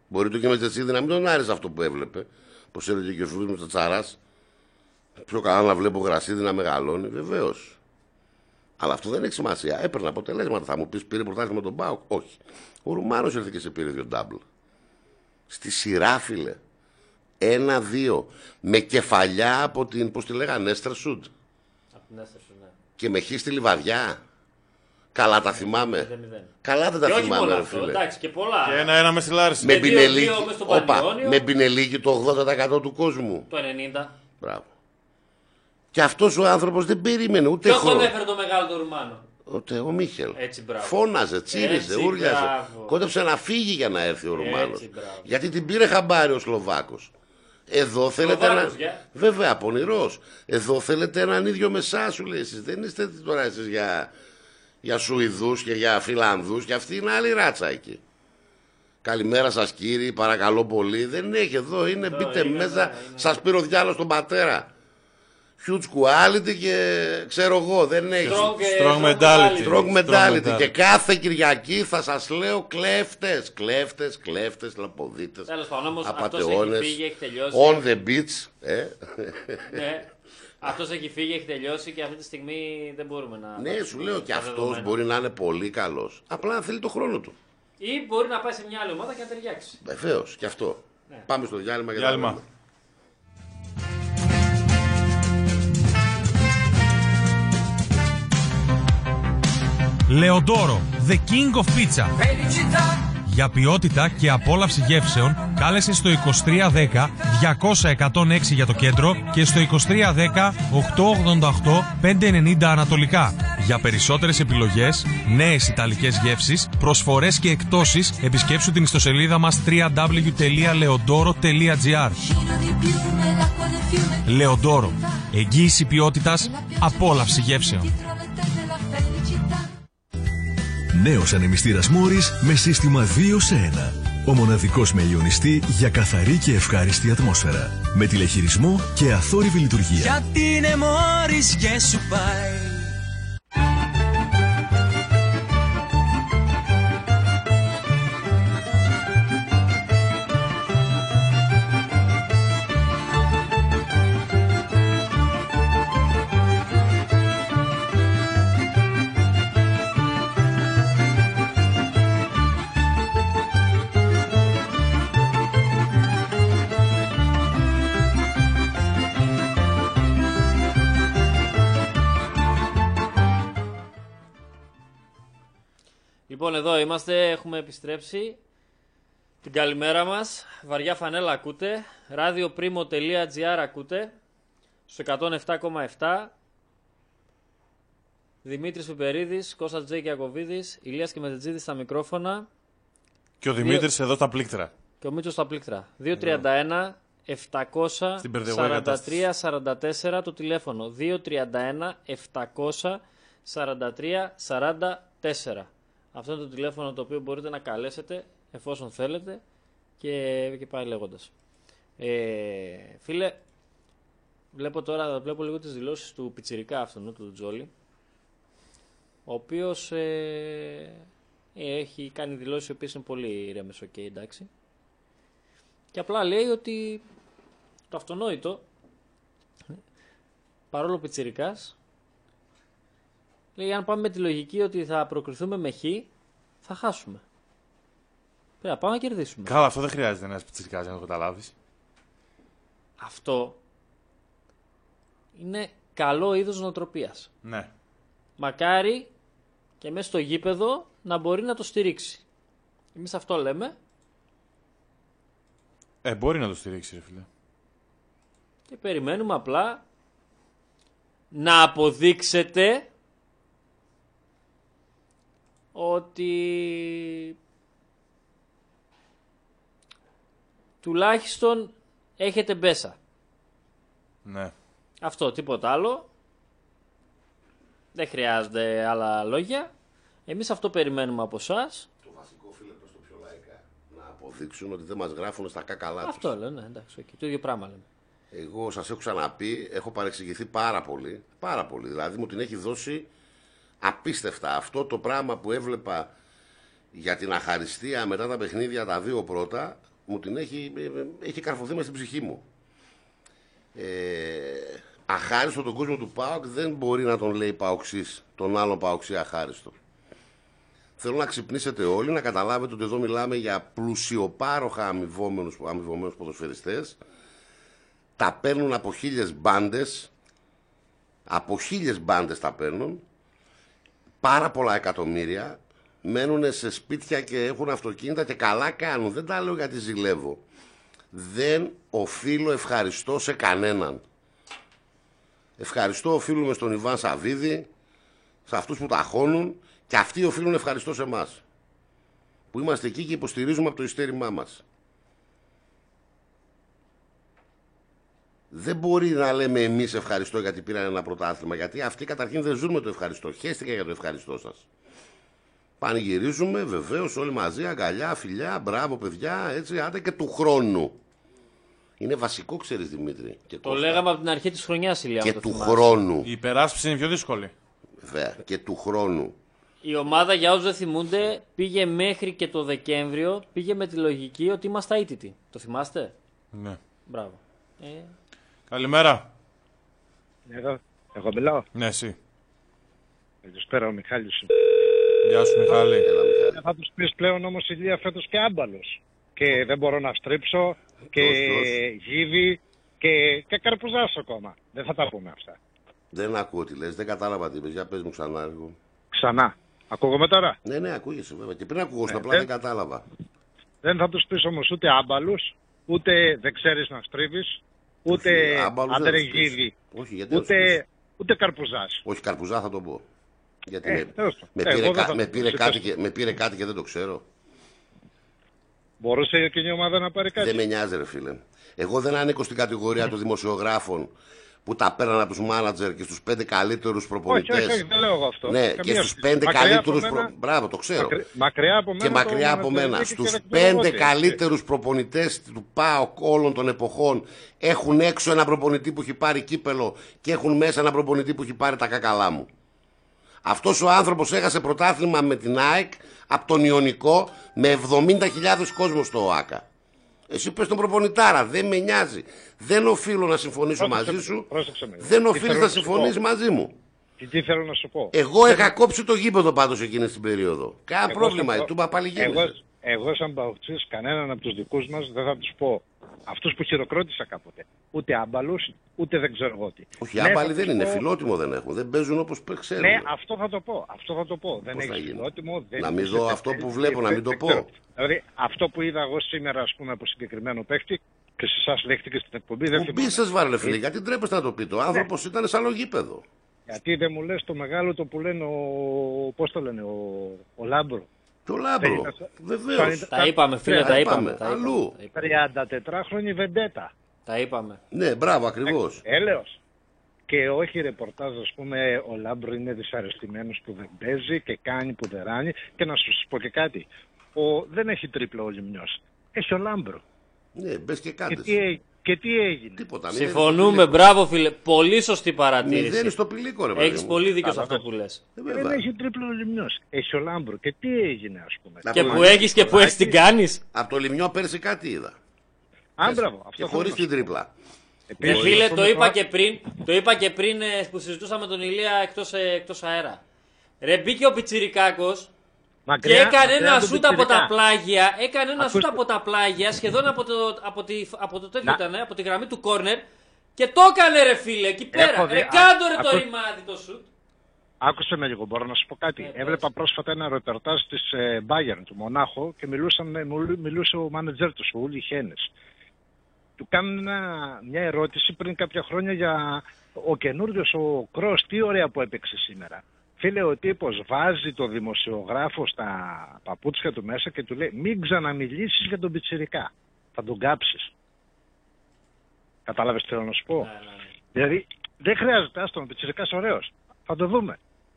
Μπορεί το και με Τζετσίδη να μην τον άρεσε αυτό που έβλεπε. Πως έλεγε και ο Φρούδης με το Τσαράς. Πιο καλά να βλέπω Γρασίδη να μεγαλώνει, βεβαίως. Αλλά αυτό δεν έχει σημασία. Έπαιρνε αποτελέσματα. Θα μου πει πήρε πρωτάθλημα με τον Πάοκ. Όχι. Ο Ρουμάνος ήρθε και σε πήρε δύο ντάμπλ. Στη σειρά, φίλε. Ένα-δύο. Με κεφαλιά από την, πώς τη λέγανε, Έστερσουντ. Από την Έστερσουντ, ναι. Και με χ στη Λιβαδιά. Καλά τα θυμάμαι. μηδέν μηδέν. Καλά δεν τα και θυμάμαι, όχι ρε αυτό, φίλε. εντάξει, και πολλά. Και ένα-ένα με στη Λάρισα. Με Μπινελίκη. Όπα, με Μπινελίκη το ογδόντα τοις εκατό του κόσμου. Το ενενήντα. Μπράβο. Και αυτός ο άνθρωπος δεν περίμενε ούτε Ποιο χρόνο. τον έφερε το μεγάλο του Ρουμάνο? Ούτε ο Μίχελ. Έτσι, μπράβο. Φώναζε, τσίριζε, Έτσι, ούρλιαζε. μπράβο. Κόντεψε να φύγει για να έρθει ο Ρουμάνος. Έτσι, μπράβο. Γιατί την πήρε χαμπάρι ο Σλοβάκος. Εδώ θέλετε Σλοβάκος, ένα. yeah. Βέβαια, πονηρός. Εδώ θέλετε έναν ίδιο με εσάς, σου λέει. Εσείς δεν είστε τώρα εσείς για, για Σουηδούς και για Φιλανδούς. Και αυτή είναι άλλη ράτσα εκεί. Καλημέρα σας κύριοι, παρακαλώ πολύ. Δεν έχει εδώ, είναι εδώ, μπείτε είναι, μέσα. Είναι. Σας πήρε ο διάλογος τον πατέρα. Huge quality και ξέρω εγώ, δεν έχει. Strong, strong mentality. Strong mentality. Και κάθε Κυριακή θα σας λέω κλέφτες, κλέφτες, κλέφτες, λαποδίτες, απατεώνες. On the beach. Ε. Ναι. Αυτός έχει φύγει, έχει τελειώσει και αυτή τη στιγμή δεν μπορούμε να... Ναι, σου λέω και αυτός μπορεί να είναι πολύ καλός. Απλά αν θέλει το χρόνο του. Ή μπορεί να πάει σε μια άλλη ομάδα και να ταιριάξει. Βεβαίως, και αυτό. Ναι. Πάμε στο διάλειμμα για διάλειμμα. τα Λεοντόρο, The King of Pizza. Για ποιότητα και απόλαυση γεύσεων, κάλεσε στο είκοσι τρία δέκα διακόσια εκατόν έξι για το κέντρο και στο είκοσι τρία δέκα οκτακόσια ογδόντα οκτώ πεντακόσια ενενήντα ανατολικά. Για περισσότερες επιλογές, νέες ιταλικές γεύσεις, προσφορές και εκπτώσεις, επισκέψου την ιστοσελίδα μας double-u double-u double-u τελεία leodoro τελεία gr. Λεοντόρο, εγγύηση ποιότητας, απόλαυση γεύσεων. Νέος ανεμιστήρας Μόρις με σύστημα δύο σε ένα. Ο μοναδικός με ιονιστή για καθαρή και ευχάριστη ατμόσφαιρα. Με τηλεχειρισμό και αθόρυβη λειτουργία. Γιατί είναι Μόρις και σου πάει. Λοιπόν, εδώ είμαστε, έχουμε επιστρέψει. Την καλημέρα μας. Βαριά φανέλα ακούτε. ραδιοπρίμο τελεία τζι άρ ακούτε. Στο εκατόν επτά κόμμα επτά. Δημήτρης Πιπερίδης, Κώστας Τζέι Κιακοβίδης, Ηλίας και Μετετζίδης στα μικρόφωνα. Και ο Δημήτρης Δύο... εδώ στα πλήκτρα. Και ο Μίτσος στα πλήκτρα. δύο τριάντα ένα επτακόσια σαράντα τρία σαράντα τέσσερα το τηλέφωνο. δύο τριάντα ένα επτακόσια σαράντα τρία σαράντα τέσσερα. Αυτό είναι το τηλέφωνο το οποίο μπορείτε να καλέσετε εφόσον θέλετε και, και πάει λέγοντας. Ε, φίλε, βλέπω τώρα βλέπω λίγο τις δηλώσεις του πιτσιρικά αυτού του Τζόλι, ο οποίος ε, έχει κάνει δηλώσεις οι οποίες είναι πολύ ήρεμες, ok, εντάξει. Και απλά λέει ότι το αυτονόητο, παρόλο πιτσιρικάς, λέει αν πάμε με τη λογική ότι θα προκριθούμε με χ, θα χάσουμε. Πρέπει να πάμε να κερδίσουμε. Καλά, αυτό δεν χρειάζεται ένας πιτσιρικάς για να το καταλάβεις. Αυτό είναι καλό είδος νοοτροπίας. Ναι. Μακάρι και μέσα στο γήπεδο να μπορεί να το στηρίξει. Εμείς αυτό λέμε. Ε, μπορεί να το στηρίξει, ρε φίλε. Και περιμένουμε απλά να αποδείξετε ότι τουλάχιστον έχετε μπέσα. Ναι. Αυτό, τίποτα άλλο. Δεν χρειάζονται άλλα λόγια. Εμείς αυτό περιμένουμε από εσάς. Το βασικό, φίλε, προς το πιο λαϊκά. Να αποδείξουν ότι δεν μας γράφουν στα κακαλά τους. Αυτό λέω, ναι, εντάξει, okay. Το ίδιο πράγμα λέμε. Εγώ σας έχω ξαναπεί, έχω παρεξηγηθεί πάρα πολύ. Πάρα πολύ. Δηλαδή μου την έχει δώσει απίστευτα. Αυτό το πράγμα που έβλεπα για την αχαριστία μετά τα παιχνίδια τα δύο πρώτα, μου την έχει, έχει καρφωθεί μες στην ψυχή μου. Ε, αχάριστο τον κόσμο του ΠΑΟΚ δεν μπορεί να τον λέει ΠΑΟΚΣής, τον άλλον ΠΑΟΚΣή αχάριστο. Θέλω να ξυπνήσετε όλοι, να καταλάβετε ότι εδώ μιλάμε για πλουσιοπάροχα αμοιβόμενους, αμοιβόμενους ποδοσφαιριστές. Τα παίρνουν από χίλιες μπάντες, από χίλιες μπάντες τα παίρνουν, πάρα πολλά εκατομμύρια, μένουν σε σπίτια και έχουν αυτοκίνητα και καλά κάνουν. Δεν τα λέω γιατί ζηλεύω. Δεν οφείλω ευχαριστώ σε κανέναν. Ευχαριστώ οφείλουμε στον Ιβάν Σαββίδη, σε αυτούς που ταχώνουν, και αυτοί οφείλουν ευχαριστώ σε εμάς, που είμαστε εκεί και υποστηρίζουμε από το ειστέρημά μας. Δεν μπορεί να λέμε εμείς ευχαριστώ γιατί πήραν ένα πρωτάθλημα, γιατί αυτοί καταρχήν δεν ζουν με το ευχαριστώ. Χαίστηκα για το ευχαριστώ σας. Πανηγυρίζουμε βεβαίως όλοι μαζί, αγκαλιά, φιλιά, μπράβο παιδιά, έτσι, άντε και του χρόνου. Είναι βασικό, ξέρεις Δημήτρη. Και το Κώστα. Λέγαμε από την αρχή της χρονιάς, Ηλία. Και το του θυμάσαι. χρόνου. Η υπεράσπιση είναι πιο δύσκολη. Βέβαια, και του χρόνου. Η ομάδα, για όσους δεν θυμούνται, πήγε μέχρι και το Δεκέμβριο, πήγε με τη λογική ότι είμαστε αίτητοι. Το θυμάστε? Ναι. Μπράβο. Ε... Καλημέρα. Εγώ, εγώ μιλάω. Ναι, εσύ. Καλησπέρα, ο Μιχάλης. Γεια σου, Μιχάλη. Έλα, Μιχάλη. Θα τους πεις πλέον όμως Ηλία φέτος και άμπαλος. Και δεν μπορώ να στρίψω και γύβι και, και καρπουζάς ακόμα. Δεν θα τα πούμε αυτά. Δεν ακούω τι λες, δεν κατάλαβα τι είπες. Για πες μου ξανά λίγο. Ξανά. Ακούγομαι τώρα? Ναι, ναι, ακούγεσαι βέβαια. Και πριν ακούγω, ναι, απλά δεν, δεν κατάλαβα. Δεν θα τους πεις όμως ούτε άμπαλους, ούτε δεν ξέρεις να στρίβεις, ούτε αντρεγίδι, ούτε, ούτε καρπουζάς. Όχι, καρπουζά θα το πω. Γιατί ε, με, με, πήρε, ε, κα, με, πήρε κάτι και, με πήρε κάτι και δεν το ξέρω. Μπορούσε εκείνη η ομάδα να πάρει κάτι. Δεν με νοιάζει ρε φίλε. Εγώ δεν ανήκω στην κατηγορία των δημοσιογράφων που τα πέραν από τους μάνατζερ και στους πέντε καλύτερους προπονητές. Όχι, όχι, δεν λέω εγώ αυτό. Ναι, και στους πέντε καλύτερους προ... Μπράβο, το ξέρω. Μακρι... Μακριά από μένα. Και μακριά από μένα. Στους πέντε καλύτερους προπονητές του ΠΑΟΚ όλων των εποχών έχουν έξω ένα προπονητή που έχει πάρει κύπελο και έχουν μέσα ένα προπονητή που έχει πάρει τα κακαλά μου. Αυτός ο άνθρωπος έχασε πρωτάθλημα με την ΑΕΚ από τον Ιωνικό με εβδομήντα χιλιάδες κόσμο στο ΟΑΚΑ. Εσύ πες τον προπονητάρα, δεν με νοιάζει. Δεν οφείλω να συμφωνήσω πρόσεξε, μαζί σου. Πρόσεξε δεν οφείλεις να συμφωνήσεις μαζί μου. Και τι θέλω να σου πω. Εγώ είχα θέλω... κόψει το γήπεδο πάντως εκείνη την περίοδο. Κάνα πρόβλημα, σαν... του είπα πάλι εγώ, εγώ σαν παοξής κανέναν από τους δικούς μας δεν θα τους πω. Αυτούς που χειροκρότησα κάποτε. Ούτε άμπαλους, ούτε δεν ξέρω εγώ τι. Όχι, ναι, άμπαλοι δεν είναι, πω... φιλότιμο δεν έχουν. Δεν παίζουν όπως ξέρουν. Ναι, αυτό θα το πω. Αυτό θα το πω. Δεν έχει φιλότιμο. Δεν να μην δω αυτό που βλέπω, να μην το πω. Δηλαδή, αυτό που είδα εγώ σήμερα, ας πούμε, από συγκεκριμένο παίχτη και σε εσάς λέχτηκε στην εκπομπή. Δεν θυμάμαι. Πού σας βάλε, φίλε, γιατί τρέπεστε να το πείτε. Ο άνθρωπος ήταν σαν λογίπεδο. Γιατί δεν μου λες το μεγάλο το που λένε ο. Πώς το λένε, ο, ο Λάμπρο. Το Λάμπρο. Βεβαίως. Τα είπαμε, φίλε, τα είπαμε. Αλλού. τριαντατετράχρονη βεντέτα. Τα είπαμε. Ναι, μπράβο, ακριβώς. Έλεος. Και όχι ρεπορτάζ, ας πούμε, ο Λάμπρο είναι δυσαρεστημένος που δεν παίζει και κάνει που δεν ράνει. Και να σου πω και κάτι. Ο, δεν έχει τρίπλο ο Λιμνιός. Έχει ο Λάμπρο. Ναι, μπες και κάντε. Και τι, και τι έγινε. Τίποτα. Συμφωνούμε, μπράβο φίλε. Πολύ σωστή παρατήρηση. Δεν είναι στο πηλίκο, ρε παιδί. Έχεις πολύ δίκιο σε αυτό που λες. Ε, δεν έχει τρίπλο ο Λιμνιός. Έχει ο Λάμπρο. Και τι έγινε, ας πούμε. Και που έχεις και που έχεις την κάνεις. Από το Λιμνιό πέρσι κάτι είδα. Α, μπράβο. Και χωρίς την τρίπλα. Ε, φίλε, το είπα και πριν, το είπα και πριν που συζητούσαμε τον Ηλία εκτός, εκτός αέρα. Ρε, μπήκε ο Πιτσιρικάκος. Μακριά, και έκανε ένα σούτ από τα πλάγια, έκανε ένα σούτ από τα πλάγια, σχεδόν από το, από τη, από το τέτοιο ήταν, από τη γραμμή του κόρνερ και το έκανε ρε φίλε εκεί πέρα. Δει... Ρε κάντο ρε το ρημάδι το σούτ. Άκουσε με λίγο, μπορώ να σου πω κάτι. Ε, Έβλεπα έτσι. πρόσφατα ένα ρεπορτάζ της ε, Bayern του Μονάχο και μιλούσαν, μιλούσε ο μάνετζερ του, ο Ούλι Χένες. Του κάνουν μια ερώτηση πριν κάποια χρόνια για ο καινούριος ο Κρός, τι ωραία που έπαιξε σήμερα. Φίλε, ο τύπος βάζει το δημοσιογράφο στα παπούτσια του μέσα και του λέει μην ξαναμιλήσεις για τον πιτσιρικά. Θα τον κάψεις. Κατάλαβες τι θέλω να σου πω. Ναι, ναι. Δηλαδή δεν χρειάζεται, άστον, ο πιτσιρικάς ωραίος. Θα το δούμε.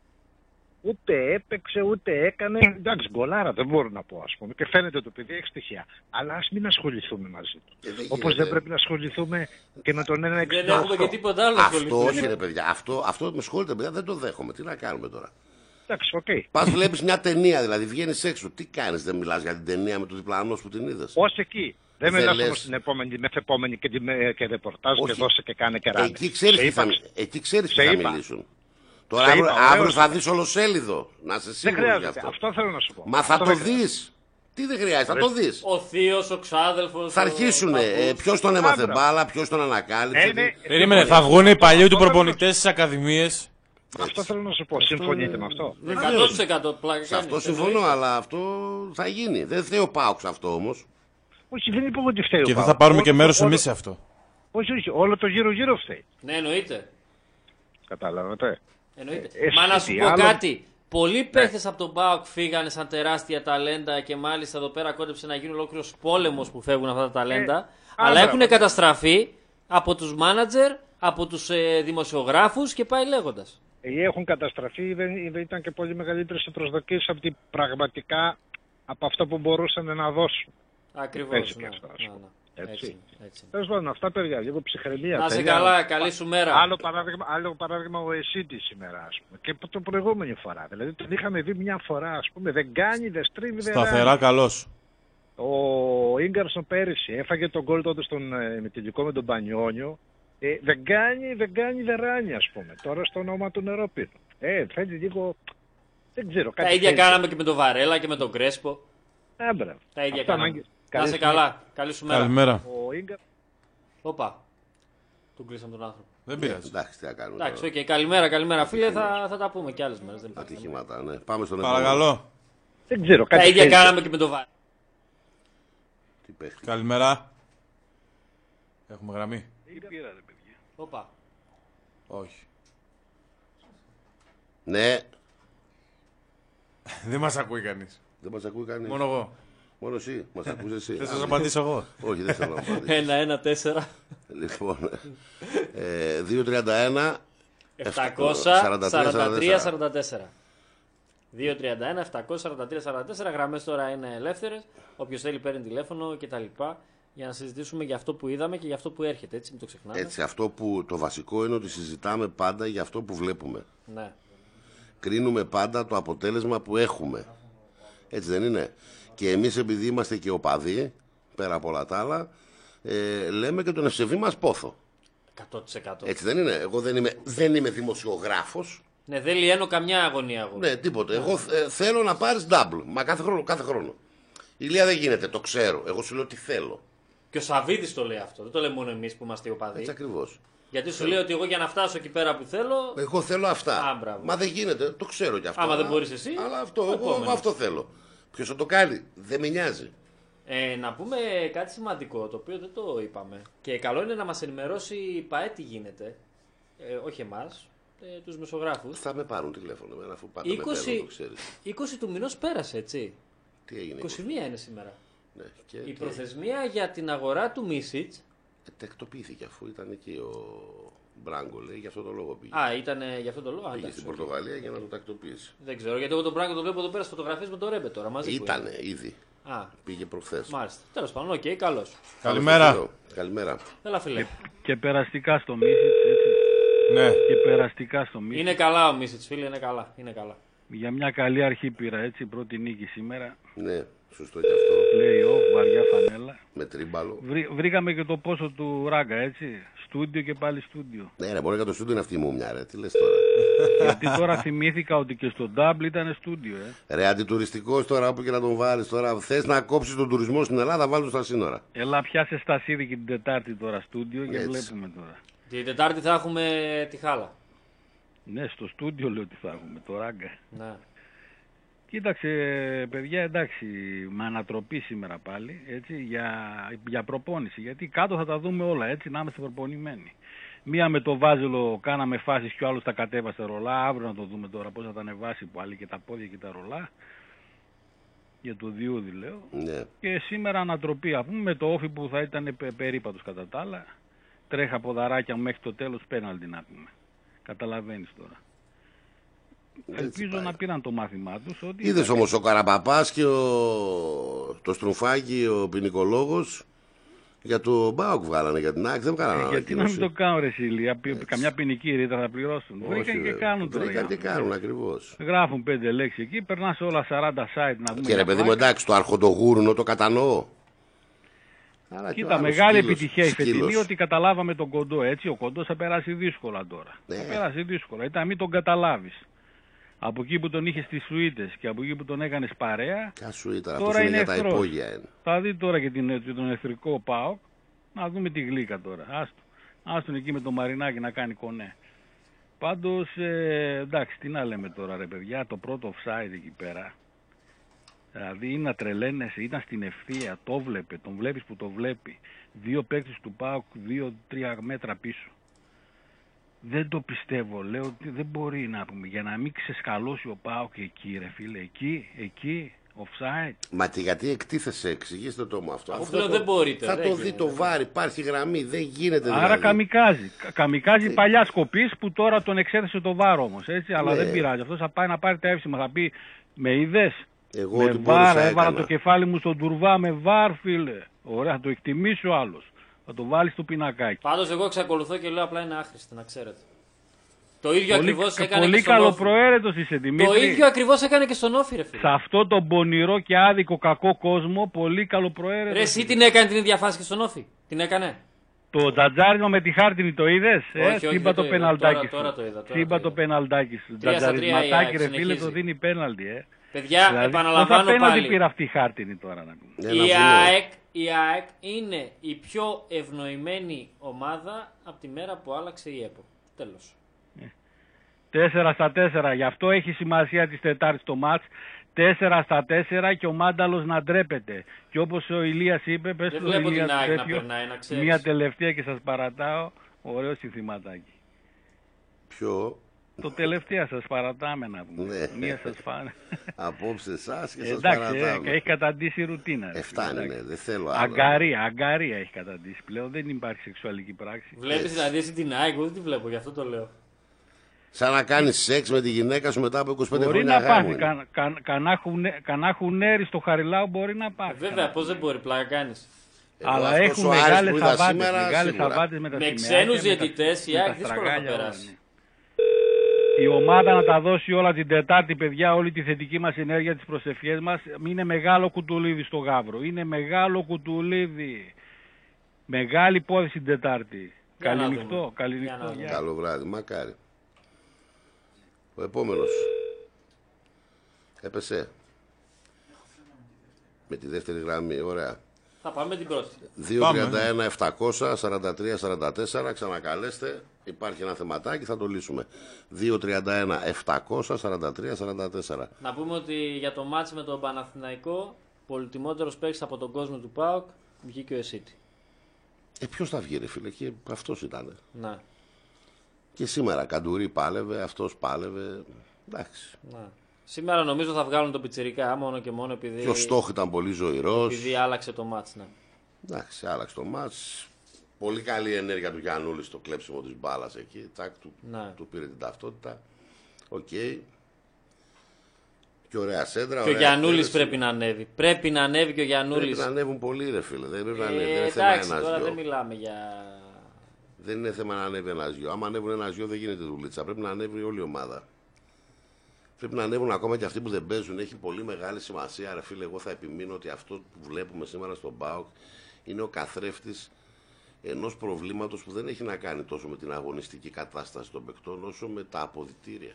Ούτε έπαιξε, ούτε έκανε. Εντάξει, γκολάρα δεν μπορώ να πω, ας πούμε. Και φαίνεται το παιδί έχει στοιχεία. Αλλά ας μην ασχοληθούμε μαζί του. Ε, Όπως δεν πρέπει να ασχοληθούμε και με τον ένα εξήντα οκτώ. Δεν έχουμε και τίποτα άλλο. Αυτό όχι, ρε παιδιά. Αυτό, αυτό με σχόλια, παιδιά, δεν το δέχομαι. Τι να κάνουμε τώρα. Εντάξει, οκ. Okay. Πας βλέπεις μια ταινία, δηλαδή βγαίνεις έξω. Τι κάνεις, δεν μιλάς για την ταινία με το διπλανό που την είδες. Ως εκεί. Δεν Δεν μιλάς λες- όμως την επόμενη, μεθεπόμενη και, τη- και ρεπορτάζ και Όχι. δώσε και κάνε και ράνε. Εκεί ξέρεις Σε τι θα, είπα- εκεί ξέρεις σε τι θα είπα. μιλήσουν. Τώρα Σε αύριο, είπα, αύριο ωραίος θα ήταν. δεις ολοσέλιδο. Να είσαι Δεν σίγουρος γι' χρειάζεται. αυτό. Αυτό θέλω να σου πω. Μα θα Αυτό το δεν χρειάζεται. δεις. Τι δεν χρειάζεται, θα το δεις. Ο θείος, ο ξάδελφος. Θα ο αρχίσουνε. παππούς. Ε, ποιος τον έμαθε Άντρα. μπάλα, ποιος τον ανακάλυψε. Ε, ναι. τι- Περίμενε, θα βγουν οι παλιοί του προπονητές στις ακαδημίες. Αυτό θέλω να σου πω. Συμφωνείτε με αυτό. εκατό τοις εκατό πλάκα Σε αυτό κάνεις, συμφωνώ, εννοείται. αλλά αυτό θα γίνει. Δεν φταίει ο Πάουξ αυτό όμως. Όχι, δεν είπα ότι φταίει ο Και δεν Πάοκ. θα πάρουμε Όλο- και μέρος όλο- εμείς σε αυτό. Όχι, όχι. Όλο το γύρω-γύρω φταίει. Ναι, εννοείται. Κατάλαβατε. εννοείται. Ε, Μα να εσύ, σου πω άλλο- κάτι. Πολλοί παίχτες από τον ΠΑΟΚ φύγανε σαν τεράστια ταλέντα και μάλιστα εδώ πέρα κόντεψε να γίνει ολόκληρος πόλεμος που φεύγουν αυτά τα ταλέντα. αλλά άντρα, έχουν μα. καταστραφεί από τους μάνατζερ, από τους ε, δημοσιογράφους και πάει λέγοντας. Ή έχουν καταστραφεί, δεν, δεν ήταν και πολύ μεγαλύτερες οι προσδοκίες από την πραγματικά από αυτό που μπορούσαν να δώσουν. Ακριβώς. Παίζει Ναι, και αυτό, ας ναι, πούμε. ναι. Έτσι. Έτσι, έτσι. Τέλος πάντων, αυτά παιδιά, λίγο ψυχραιμία. Να είσαι παιδιά. καλά, καλή σου μέρα. Άλλο παράδειγμα, άλλο παράδειγμα ο Εσίτη σήμερα, ας πούμε. Και από την προηγούμενη φορά. Δηλαδή τον είχαμε δει μια φορά, ας πούμε. Δεν κάνει, δεν στρίβει, δεν Σταθερά ράνει. καλός. Ο Ίγκαρσον πέρυσι έφαγε τον γκολ τότε στον ε, μετελικό με τον Πανιόνιο. Ε, δεν κάνει, δεν κάνει, δεν ράνει, ας πούμε. Τώρα στο όνομα του νερόπινου. Ε, θέλει λίγο. Δεν ξέρω. Τα κάτι ίδια θέλει. κάναμε και με τον Βαρέλα και με τον Κρέσπο. Άμπρα. Τα ίδια Αυτά κάναμε. ανάγκη- Να καλή είσαι συνέχεια. καλά. Καλή σου μέρα. Καλημέρα. Ο Ίγκαρ... Όπα. Του κλείσαμε τον άνθρωπο. Δεν πειράζει. Εντάξει, τι να κάνουμε. Εντάξει, τώρα. οκ. Καλημέρα, καλημέρα. Φίλε, θα, θα τα πούμε κι άλλες μέρες. Δεν υπάρχει. Ατυχήματα, ναι. Πάμε στον επόμενο. Παρακαλώ. Δεν ξέρω. Τα Κάτι ίδια θέλει. κάναμε και με τον Βαρέλα. Τι παίχτη. Καλημέρα. Έχουμε γραμμή. Όπα. Όχι. Ναι, Δεν μας ακούει κανείς. δεν μας ακούει κανείς. Μόνο εγώ. Μόνο εσύ. Μας ακούς εσύ. Θες να Α, σας απαντήσω εγώ. Όχι, δεν θέλω να απαντήσω. Ένα, ένα, τέσσερα. Λοιπόν, ε, δύο τριάντα ένα επτακόσια σαράντα τρία σαράντα τέσσερα. τέσσερα. δύο τριάντα ένα επτακόσια σαράντα τρία σαράντα τέσσερα. Γραμμές τώρα είναι ελεύθερες. Όποιος θέλει παίρνει τηλέφωνο κτλ. Για να συζητήσουμε για αυτό που είδαμε και για αυτό που έρχεται. Έτσι, μην το ξεχνάμε. Έτσι, αυτό που το βασικό είναι ότι συζητάμε πάντα για αυτό που βλέπουμε. Ναι. Κρίνουμε πάντα το αποτέλεσμα που έχουμε. Έτσι δεν είναι. Και εμείς επειδή είμαστε και οπαδοί, πέρα από όλα τα άλλα, ε, λέμε και τον ευσεβή μας πόθο. εκατό τοις εκατό. Έτσι δεν είναι. Εγώ δεν είμαι, δεν είμαι δημοσιογράφος. Ναι, δεν λιένω καμιά αγωνία εγώ. Ναι, τίποτε. Εγώ ε, θέλω να πάρεις double. Μα κάθε χρόνο, κάθε χρόνο. Ηλία δεν γίνεται, το ξέρω. Εγώ σου λέω τι θέλω. Και ο Σαββίδης το λέει αυτό. Δεν το λέμε μόνο εμείς που είμαστε οι οπαδοί. Έτσι ακριβώς. Γιατί σου λέει ότι εγώ για να φτάσω εκεί πέρα που θέλω. Εγώ θέλω αυτά. Α, μπράβο. Μα δεν γίνεται, το ξέρω κι αυτό. Άμα δεν αλλά- μπορείς εσύ, Αλλά αυτό, ο εγώ, εγώ επόμενος. αυτό θέλω. Ποιος θα το κάνει, δεν με νοιάζει. Ε, να πούμε κάτι σημαντικό το οποίο δεν το είπαμε. Και καλό είναι να μας ενημερώσει η ΠΑΕ τι γίνεται. Ε, όχι εμάς, ε, τους μεσογράφους. Θα με πάρουν τηλέφωνο εμένα, αφού πάντα με είκοσι, παίρνουν, το ξέρεις. είκοσι του μηνός πέρασε, έτσι. Τι έγινε. είκοσι μία είναι σήμερα. Ναι, και, Η και- προθεσμία για την αγορά του Μίσιτς. ε, τεκτοποιήθηκε αφού ήταν εκεί ο Μπράγκο, λέει, για αυτό το λόγο πήγε. Α, ήταν για αυτό το λόγο. Α, Πήγε εντάξει, στην οκ. Πορτογαλία για να το τακτοποιήσει. Δεν ξέρω, γιατί εγώ τον Μπράγκο το βλέπω εδώ πέρα στις φωτογραφίες με το Ρέμπε τώρα μαζί. που Ήτανε είναι. ήδη. Α, Πήγε προχθές. μάλιστα. Τέλος πάντων, οκ, καλώς. Καλημέρα. Καλημέρα. Έλα, φίλε. Και περαστικά στο Μίσιτς, έτσι. Ναι. Και περαστικά στο Μίσιτς. Είναι καλά ο Μίσιτς, φίλε, είναι καλά. Είναι καλά. Για μια καλή αρχή πήρα, έτσι, πρώτη νίκη σήμερα. Ναι, σωστό και αυτό. Play-off, βαριά φανέλα. Με τρίμπαλο. Βρή, βρήκαμε και το πόσο του Ράγκα, έτσι. Στούντιο και πάλι στούντιο. Ναι, ρε, μπορεί να το στούντιο είναι αυτή η μουμιά, ρε. Τι λες τώρα. Γιατί τώρα θυμήθηκα ότι και στο Double ήταν στούντιο, ε. Ρε, αντιτουριστικός τώρα, όπου και να τον βάλεις τώρα. Θες να κόψεις τον τουρισμό στην Ελλάδα, βάλει τον στα σύνορα. Έλα, πιάσε στασίδι και την Τετάρτη τώρα στούντιο και Έτσι. βλέπουμε τώρα. Την Τετάρτη θα έχουμε τη Χάλα. Ναι, στο στούντιο λέω ότι θα έχουμε το Ράγκα. Ναι. Κοίταξε, παιδιά, εντάξει, με ανατροπή σήμερα πάλι, έτσι, για, για προπόνηση. Γιατί κάτω θα τα δούμε όλα, έτσι, να είμαστε προπονημένοι. Μία με το Βάζελο κάναμε φάσεις και ο άλλος τα κατέβασε ρολά. Αύριο να το δούμε τώρα πώς θα τα ανεβάσει που άλλοι και τα πόδια και τα ρολά. Για το Διούδη λέω. Ναι. Και σήμερα ανατροπή, α πούμε, με το όφι που θα ήταν πε, περίπατος κατά τα άλλα. Τρέχα ποδαράκια μέχρι το τέλος, πέναλτι να πούμε. Καταλαβαίνεις τώρα. Έτσι Ελπίζω πάει. να πήραν το μάθημά τους. Ότι Είδες όμως ο Καραπαπάς και ο... το Στρουφάκι, ο ποινικολόγος, για το Μπάουκ βγάλανε, για την ΑΕΚ δεν βγάλανε. Ε, γιατί να μην το κάνουν ρε Σίλια, καμιά ποινική ρήτα θα πληρώσουν. Όχι, Βρήκαν και ρε. κάνουν τώρα. Βρήκαν για και να- κάνουν ακριβώς. Γράφουν πέντε λέξεις εκεί, περνάς όλα σαράντα site να δούμε. Και ρε για παιδί μου, πλάκα. εντάξει, το αρχοντογούρουνο το κατανοώ. Άρα Κοίτα, μεγάλη σκύλος, επιτυχία η φετινή ότι καταλάβαμε τον Κοντό, έτσι. Ο Κοντός θα περάσει δύσκολα τώρα. Ναι. Θα περάσει δύσκολα. Ήταν να μην τον καταλάβεις. Από εκεί που τον είχε στις σουίτες και από εκεί που τον έκανες παρέα. Κα σουίτα, τώρα είναι για τα υπόγεια είναι. Θα δει τώρα και την, τον εχθρικό ΠΑΟΚ. Να δούμε τη γλύκα τώρα. Άστο. Άστον εκεί με το Μαρινάκι να κάνει κονέ. Πάντως, ε, εντάξει, τι να λέμε τώρα ρε παιδιά, το πρώτο offside εκεί πέρα. Δηλαδή είναι να τρελαίνεσαι, ήταν στην ευθεία, το βλέπε, τον βλέπεις που το βλέπει. Δύο παίκτες του ΠΑΟΚ, δύο-τρία μέτρα πίσω. Δεν το πιστεύω, λέω ότι δεν μπορεί να πούμε, για να μην ξεσκαλώσει ο ΠΑΟΚ εκεί ρε φίλε, εκεί, εκεί, offside. Μα τι, γιατί εκτίθεσαι, εξηγήστε το μου αυτό. Αυτό το, δεν μπορείτε. Θα δεν το δει το βάρ, υπάρχει γραμμή, δεν γίνεται. Άρα δηλαδή. καμικάζει. Καμικάζει τι... παλιά σκοπής που τώρα τον εξέθεσε το βάρ όμως, έτσι, αλλά ναι. Δεν πειράζει. Αυτός θα πάει να πάρει τα εύσημα, θα πει με είδες. Εγώ με βάρ, έβαλα το κεφάλι μου στον τουρβά με βάρ, φίλε. Ωραία, θα το εκτιμήσει ο άλλος. Θα το βάλει στο πινακάκι. Πάντως εγώ εξακολουθώ και λέω απλά είναι άχρηστη, να ξέρετε. Το ίδιο πολύ, ακριβώς έκανε πολύ και στον Όφη. Πολύ καλοπροαίρετος είσαι, Δημήτρη. Το ίδιο ακριβώς έκανε και στον Όφη, ρε φίλε. Σε αυτό το πονηρό και άδικο κακό κόσμο, πολύ καλοπροαίρετος. Ρε εσύ την έκανε την ίδια φάση και στον Όφη. Την έκανε. Το τζατζάρινο με τη χάρτινη το είδες. Όχι, ε, όχι, σύμπα το πεναλτάκι. Τώρα, τώρα το είδα. Σύμπα το πεναλτάκι σου. Τζατζαρισματάκι, ρε φίλε, το δίνει πέναλτι, ε. Παιδιά, δηλαδή, επαναλαμβάνω πάλι. Πέναλτι πήρε αυτή η χάρτινη τώρα να πούμε. Η ΑΕΚ, η ΑΕΚ είναι η πιο ευνοημένη ομάδα από τη μέρα που άλλαξε η ΕΠΟ. Τέλος. τέσσερα στα τέσσερα, γι' αυτό έχει σημασία της Τετάρτης το μάτς. τέσσερα στα τέσσερα και ο Μάνταλος να ντρέπεται. Και όπως ο Ηλίας είπε, πες του Ηλία τέτοιο, μια τελευταία και σας παρατάω, ωραίο συνθηματάκι. Ποιο? Το τελευταία σας παρατάμε να πούμε. Ναι. Μία σας πάνε. Απόψε εσάς και σας εντάξει, παρατάμε. έχει καταντήσει ρουτίνα. Εφτάνει, ναι, δεν θέλω άλλο. Αγκαρία, αγκαρία έχει καταντήσει πλέον, δεν υπάρχει σεξουαλική πράξη. Βλέπεις δηλαδή εσύ την ΑΕΚ, εγώ δεν τη βλέπω, γι' αυτό το λέω. Σαν να κάνεις σεξ με τη γυναίκα σου μετά από είκοσι πέντε μπορεί χρόνια να πάθει, κα, κα, κανά χουνέρι στο Χαριλάου μπορεί να πάθει. Ε, βέβαια, πώς δεν μπορεί, πλάκα κάνεις. Αλλά έχουν μεγάλες αβάτες, μεγάλες αβάτες με τα με ξένους διαιτητές η ΑΕΚ δύσκολο να περάσει. Η ομάδα να τα δώσει όλα την Τετάρτη, παιδιά, όλη τη θετική μας ενέργεια, τις προσευχές μας. Είναι μεγάλο κουτουλίδι στο Γαύρο. Είναι μεγάλο κουτουλίδι. Μεγάλη υπόθεση την Τετάρτη. Καληνυχτό, καληνυχτό. Καλό βράδυ, μακάρι. Ο επόμενος. Έπεσε. Με τη δεύτερη γραμμή, ωραία. Θα πάμε την πρώτη. δύο τριάντα ένα επτακόσια σαράντα τρία σαράντα τέσσερα, ξανακαλέστε. Υπάρχει ένα θεματάκι, θα το λύσουμε. δύο τριάντα ένα επτακόσια σαράντα τρία σαράντα τέσσερα. Να πούμε ότι για το μάτς με τον Παναθηναϊκό, πολυτιμότερος παίκτης από τον κόσμο του ΠΑΟΚ, βγήκε ο Εσίτη. Ε, ποιος θα βγει ρε φίλε, και αυτός ήταν. Να. Και σήμερα Καντουρί πάλευε, αυτός πάλευε. Εντάξει. Να. Σήμερα νομίζω θα βγάλουν τον πιτσιρικά μόνο και μόνο επειδή. Και ο Στόχ ήταν πολύ ζωηρός. Επειδή άλλαξε το μάτς, ναι. Εντάξει, άλλαξε το μάτς. Πολύ καλή ενέργεια του Γιαννούλη στο κλέψιμο της μπάλας εκεί. Τσακ, του, ναι. του πήρε την ταυτότητα. Οκ. Okay. Και ωραία σέντρα. Και ο Γιαννούλης πρέπει να ανέβει. Πρέπει να ανέβει και ο Γιαννούλης. Πρέπει να ανέβουν πολλοί, ρε φίλε. Δεν πρέπει να ανέβει. Ε, δεν εντάξει, θέμα τώρα γιο. δεν μιλάμε για. Δεν είναι θέμα να ανέβει ένα γιο. Άμα ανέβουν ένα γιο δεν γίνεται δουλίτσα. Πρέπει να ανέβει όλη η ομάδα. Πρέπει να ανέβουν ακόμα και αυτοί που δεν παίζουν. Έχει πολύ μεγάλη σημασία, ρε φίλε. Εγώ θα επιμείνω ότι αυτό που βλέπουμε σήμερα στον ΠΑΟΚ είναι ο καθρέφτης ενός προβλήματος που δεν έχει να κάνει τόσο με την αγωνιστική κατάσταση των παικτών όσο με τα αποδυτήρια.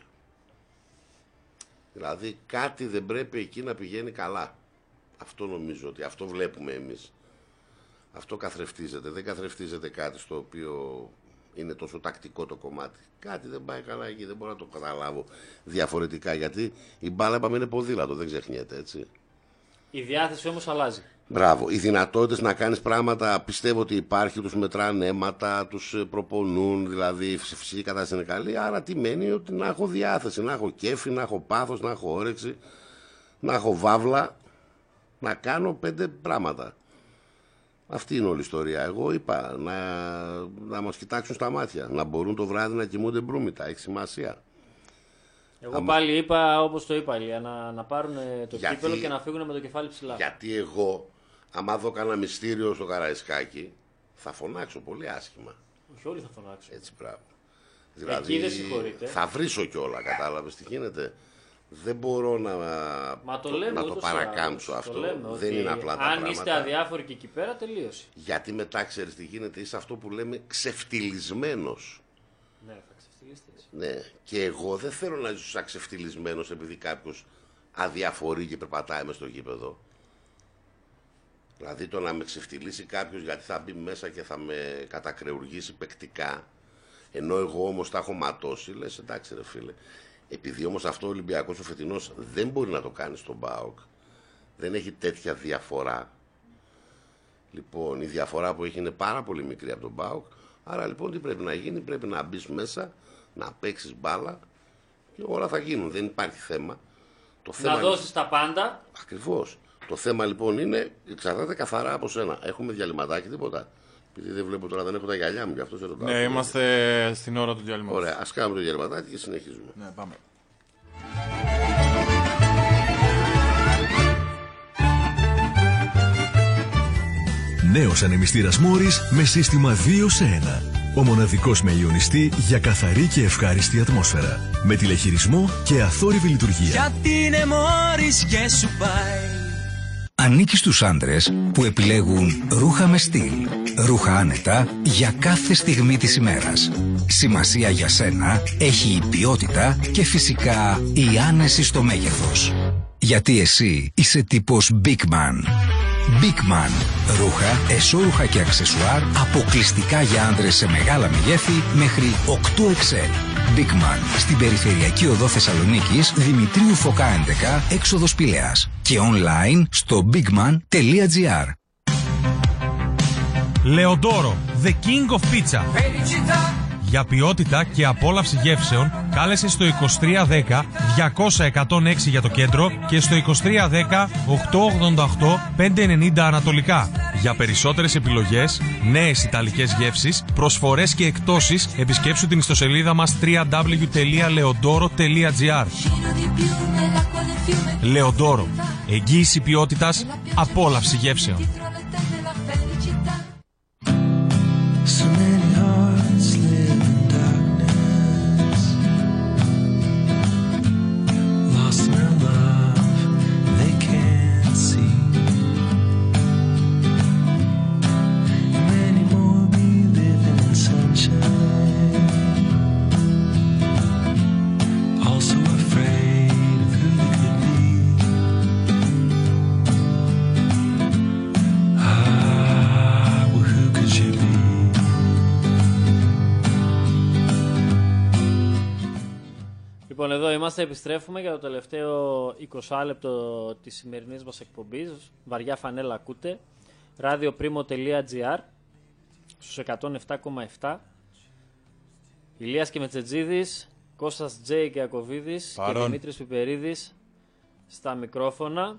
Δηλαδή κάτι δεν πρέπει εκεί να πηγαίνει καλά. Αυτό νομίζω ότι αυτό βλέπουμε εμείς. Αυτό καθρεφτίζεται. Δεν καθρεφτίζεται κάτι στο οποίο είναι τόσο τακτικό το κομμάτι. Κάτι δεν πάει καλά εκεί, δεν μπορώ να το καταλάβω διαφορετικά. Γιατί η μπάλα είπαμε είναι ποδήλατο, δεν ξεχνιέται έτσι. Η διάθεση όμως αλλάζει. Μπράβο. Οι δυνατότητες να κάνεις πράγματα πιστεύω ότι υπάρχει, τους μετράνε αίματα, τους προπονούν, δηλαδή η φυσική κατάσταση είναι καλή. Άρα τι μένει, ότι να έχω διάθεση, να έχω κέφι, να έχω πάθος, να έχω όρεξη, να έχω βάβλα, να κάνω πέντε πράγματα. Αυτή είναι όλη η ιστορία. Εγώ είπα να, να μας κοιτάξουν στα μάτια, να μπορούν το βράδυ να κοιμούνται μπρούμητα, έχει σημασία. Εγώ Άμα... πάλι είπα όπως το είπα, Ηλία, να, να πάρουν το γιατί... κύπελο και να φύγουν με το κεφάλι ψηλά. Γιατί εγώ, άμα δω κανένα μυστήριο στο Καραϊσκάκι, θα φωνάξω πολύ άσχημα. Όχι, όλοι θα φωνάξουν. Έτσι, μπράβο. Δηλαδή, εκεί δεν συγχωρείτε. Θα βρίσω κιόλα, κατάλαβες τι γίνεται. Δεν μπορώ να, Μα το, λέμε, να το παρακάμψω άλλως, αυτό. Το λέμε, δεν είναι απλά τα αν πράγματα. Αν είστε αδιάφοροι και εκεί πέρα, τελείωσε. Γιατί μετά ξέρεις τι γίνεται, είσαι αυτό που λέμε ξεφτυλισμένος. Ναι, θα ξεφτυλιστείς. Ναι, και εγώ δεν θέλω να ζήσω σαν ξεφτυλισμένος επειδή κάποιος αδιαφορεί και περπατάει μες στο γήπεδο. Δηλαδή το να με ξεφτυλίσει κάποιος γιατί θα μπει μέσα και θα με κατακρεουργήσει παικτικά, ενώ εγώ όμως τα έχω ματώσει, λες εντάξει ρε φίλε. Επειδή όμως αυτό ο Ολυμπιακός ο φετινός δεν μπορεί να το κάνει στον ΠΑΟΚ, δεν έχει τέτοια διαφορά. Λοιπόν, η διαφορά που έχει είναι πάρα πολύ μικρή από τον ΠΑΟΚ, άρα λοιπόν τι πρέπει να γίνει, πρέπει να μπεις μέσα, να παίξεις μπάλα και όλα θα γίνουν, δεν υπάρχει θέμα. Το να θέμα δώσεις είναι... τα πάντα. Ακριβώς. Το θέμα λοιπόν είναι, εξαρτάται καθαρά από σένα. Έχουμε διαλυματάκι, τίποτα. Επειδή δεν βλέπω τώρα, δεν έχω τα γυαλιά μου, γι' αυτό σε ρωτάω. Ναι, είμαστε στην ώρα του διαλυματός. Ωραία, ας κάνουμε το διαλυματάκι και συνεχίζουμε. Ναι, πάμε. Νέος ανεμιστήρας Μόρις με σύστημα δύο σε ένα. Ο μοναδικός με ιονιστή για καθαρή και ευχάριστη ατμόσφαιρα. Με τηλεχειρισμό και αθόρυβη λειτουργία. Γιατί είναι Μόρις και σου πάει. Ανήκει στους άντρες που επιλέγουν ρούχα με στυλ. Ρούχα άνετα για κάθε στιγμή της ημέρας. Σημασία για σένα έχει η ποιότητα και φυσικά η άνεση στο μέγεθος. Γιατί εσύ είσαι τύπος Big Man. Big Man. Ρούχα, εσώρουχα και αξεσουάρ αποκλειστικά για άντρες σε μεγάλα μεγέθη μέχρι οκτώ εξ ελ. Big Man. Στην περιφερειακή οδό Θεσσαλονίκης, Δημητρίου Φωκά έντεκα, έξοδος Πηλαίας. Και online στο bigman τελεία gr. Λεοντόρο, the king of pizza. Για ποιότητα και απόλαυση γεύσεων, κάλεσε στο είκοσι τρία δέκα διακόσια εκατόν έξι για το κέντρο και στο είκοσι τρία δέκα οκτακόσια ογδόντα οκτώ πεντακόσια ενενήντα ανατολικά. Για περισσότερες επιλογές, νέες ιταλικές γεύσεις, προσφορές και εκπτώσεις, επισκέψου την ιστοσελίδα μας double-u double-u double-u τελεία leodoro τελεία gr. Λεοντόρο, εγγύηση ποιότητας, απόλαυση γεύσεων. Λοιπόν, εδώ είμαστε, επιστρέφουμε για το τελευταίο είκοσι λεπτό της σημερινής μας εκπομπής. Βαριά φανέλα ακούτε. ράδιο-πρίμο τελεία gr στους εκατόν επτά κόμμα επτά. Ηλίας και Μετσετζίδης, Κώστας Τζέι και Ιακωβίδης και Δημήτρης Πιπερίδης στα μικρόφωνα.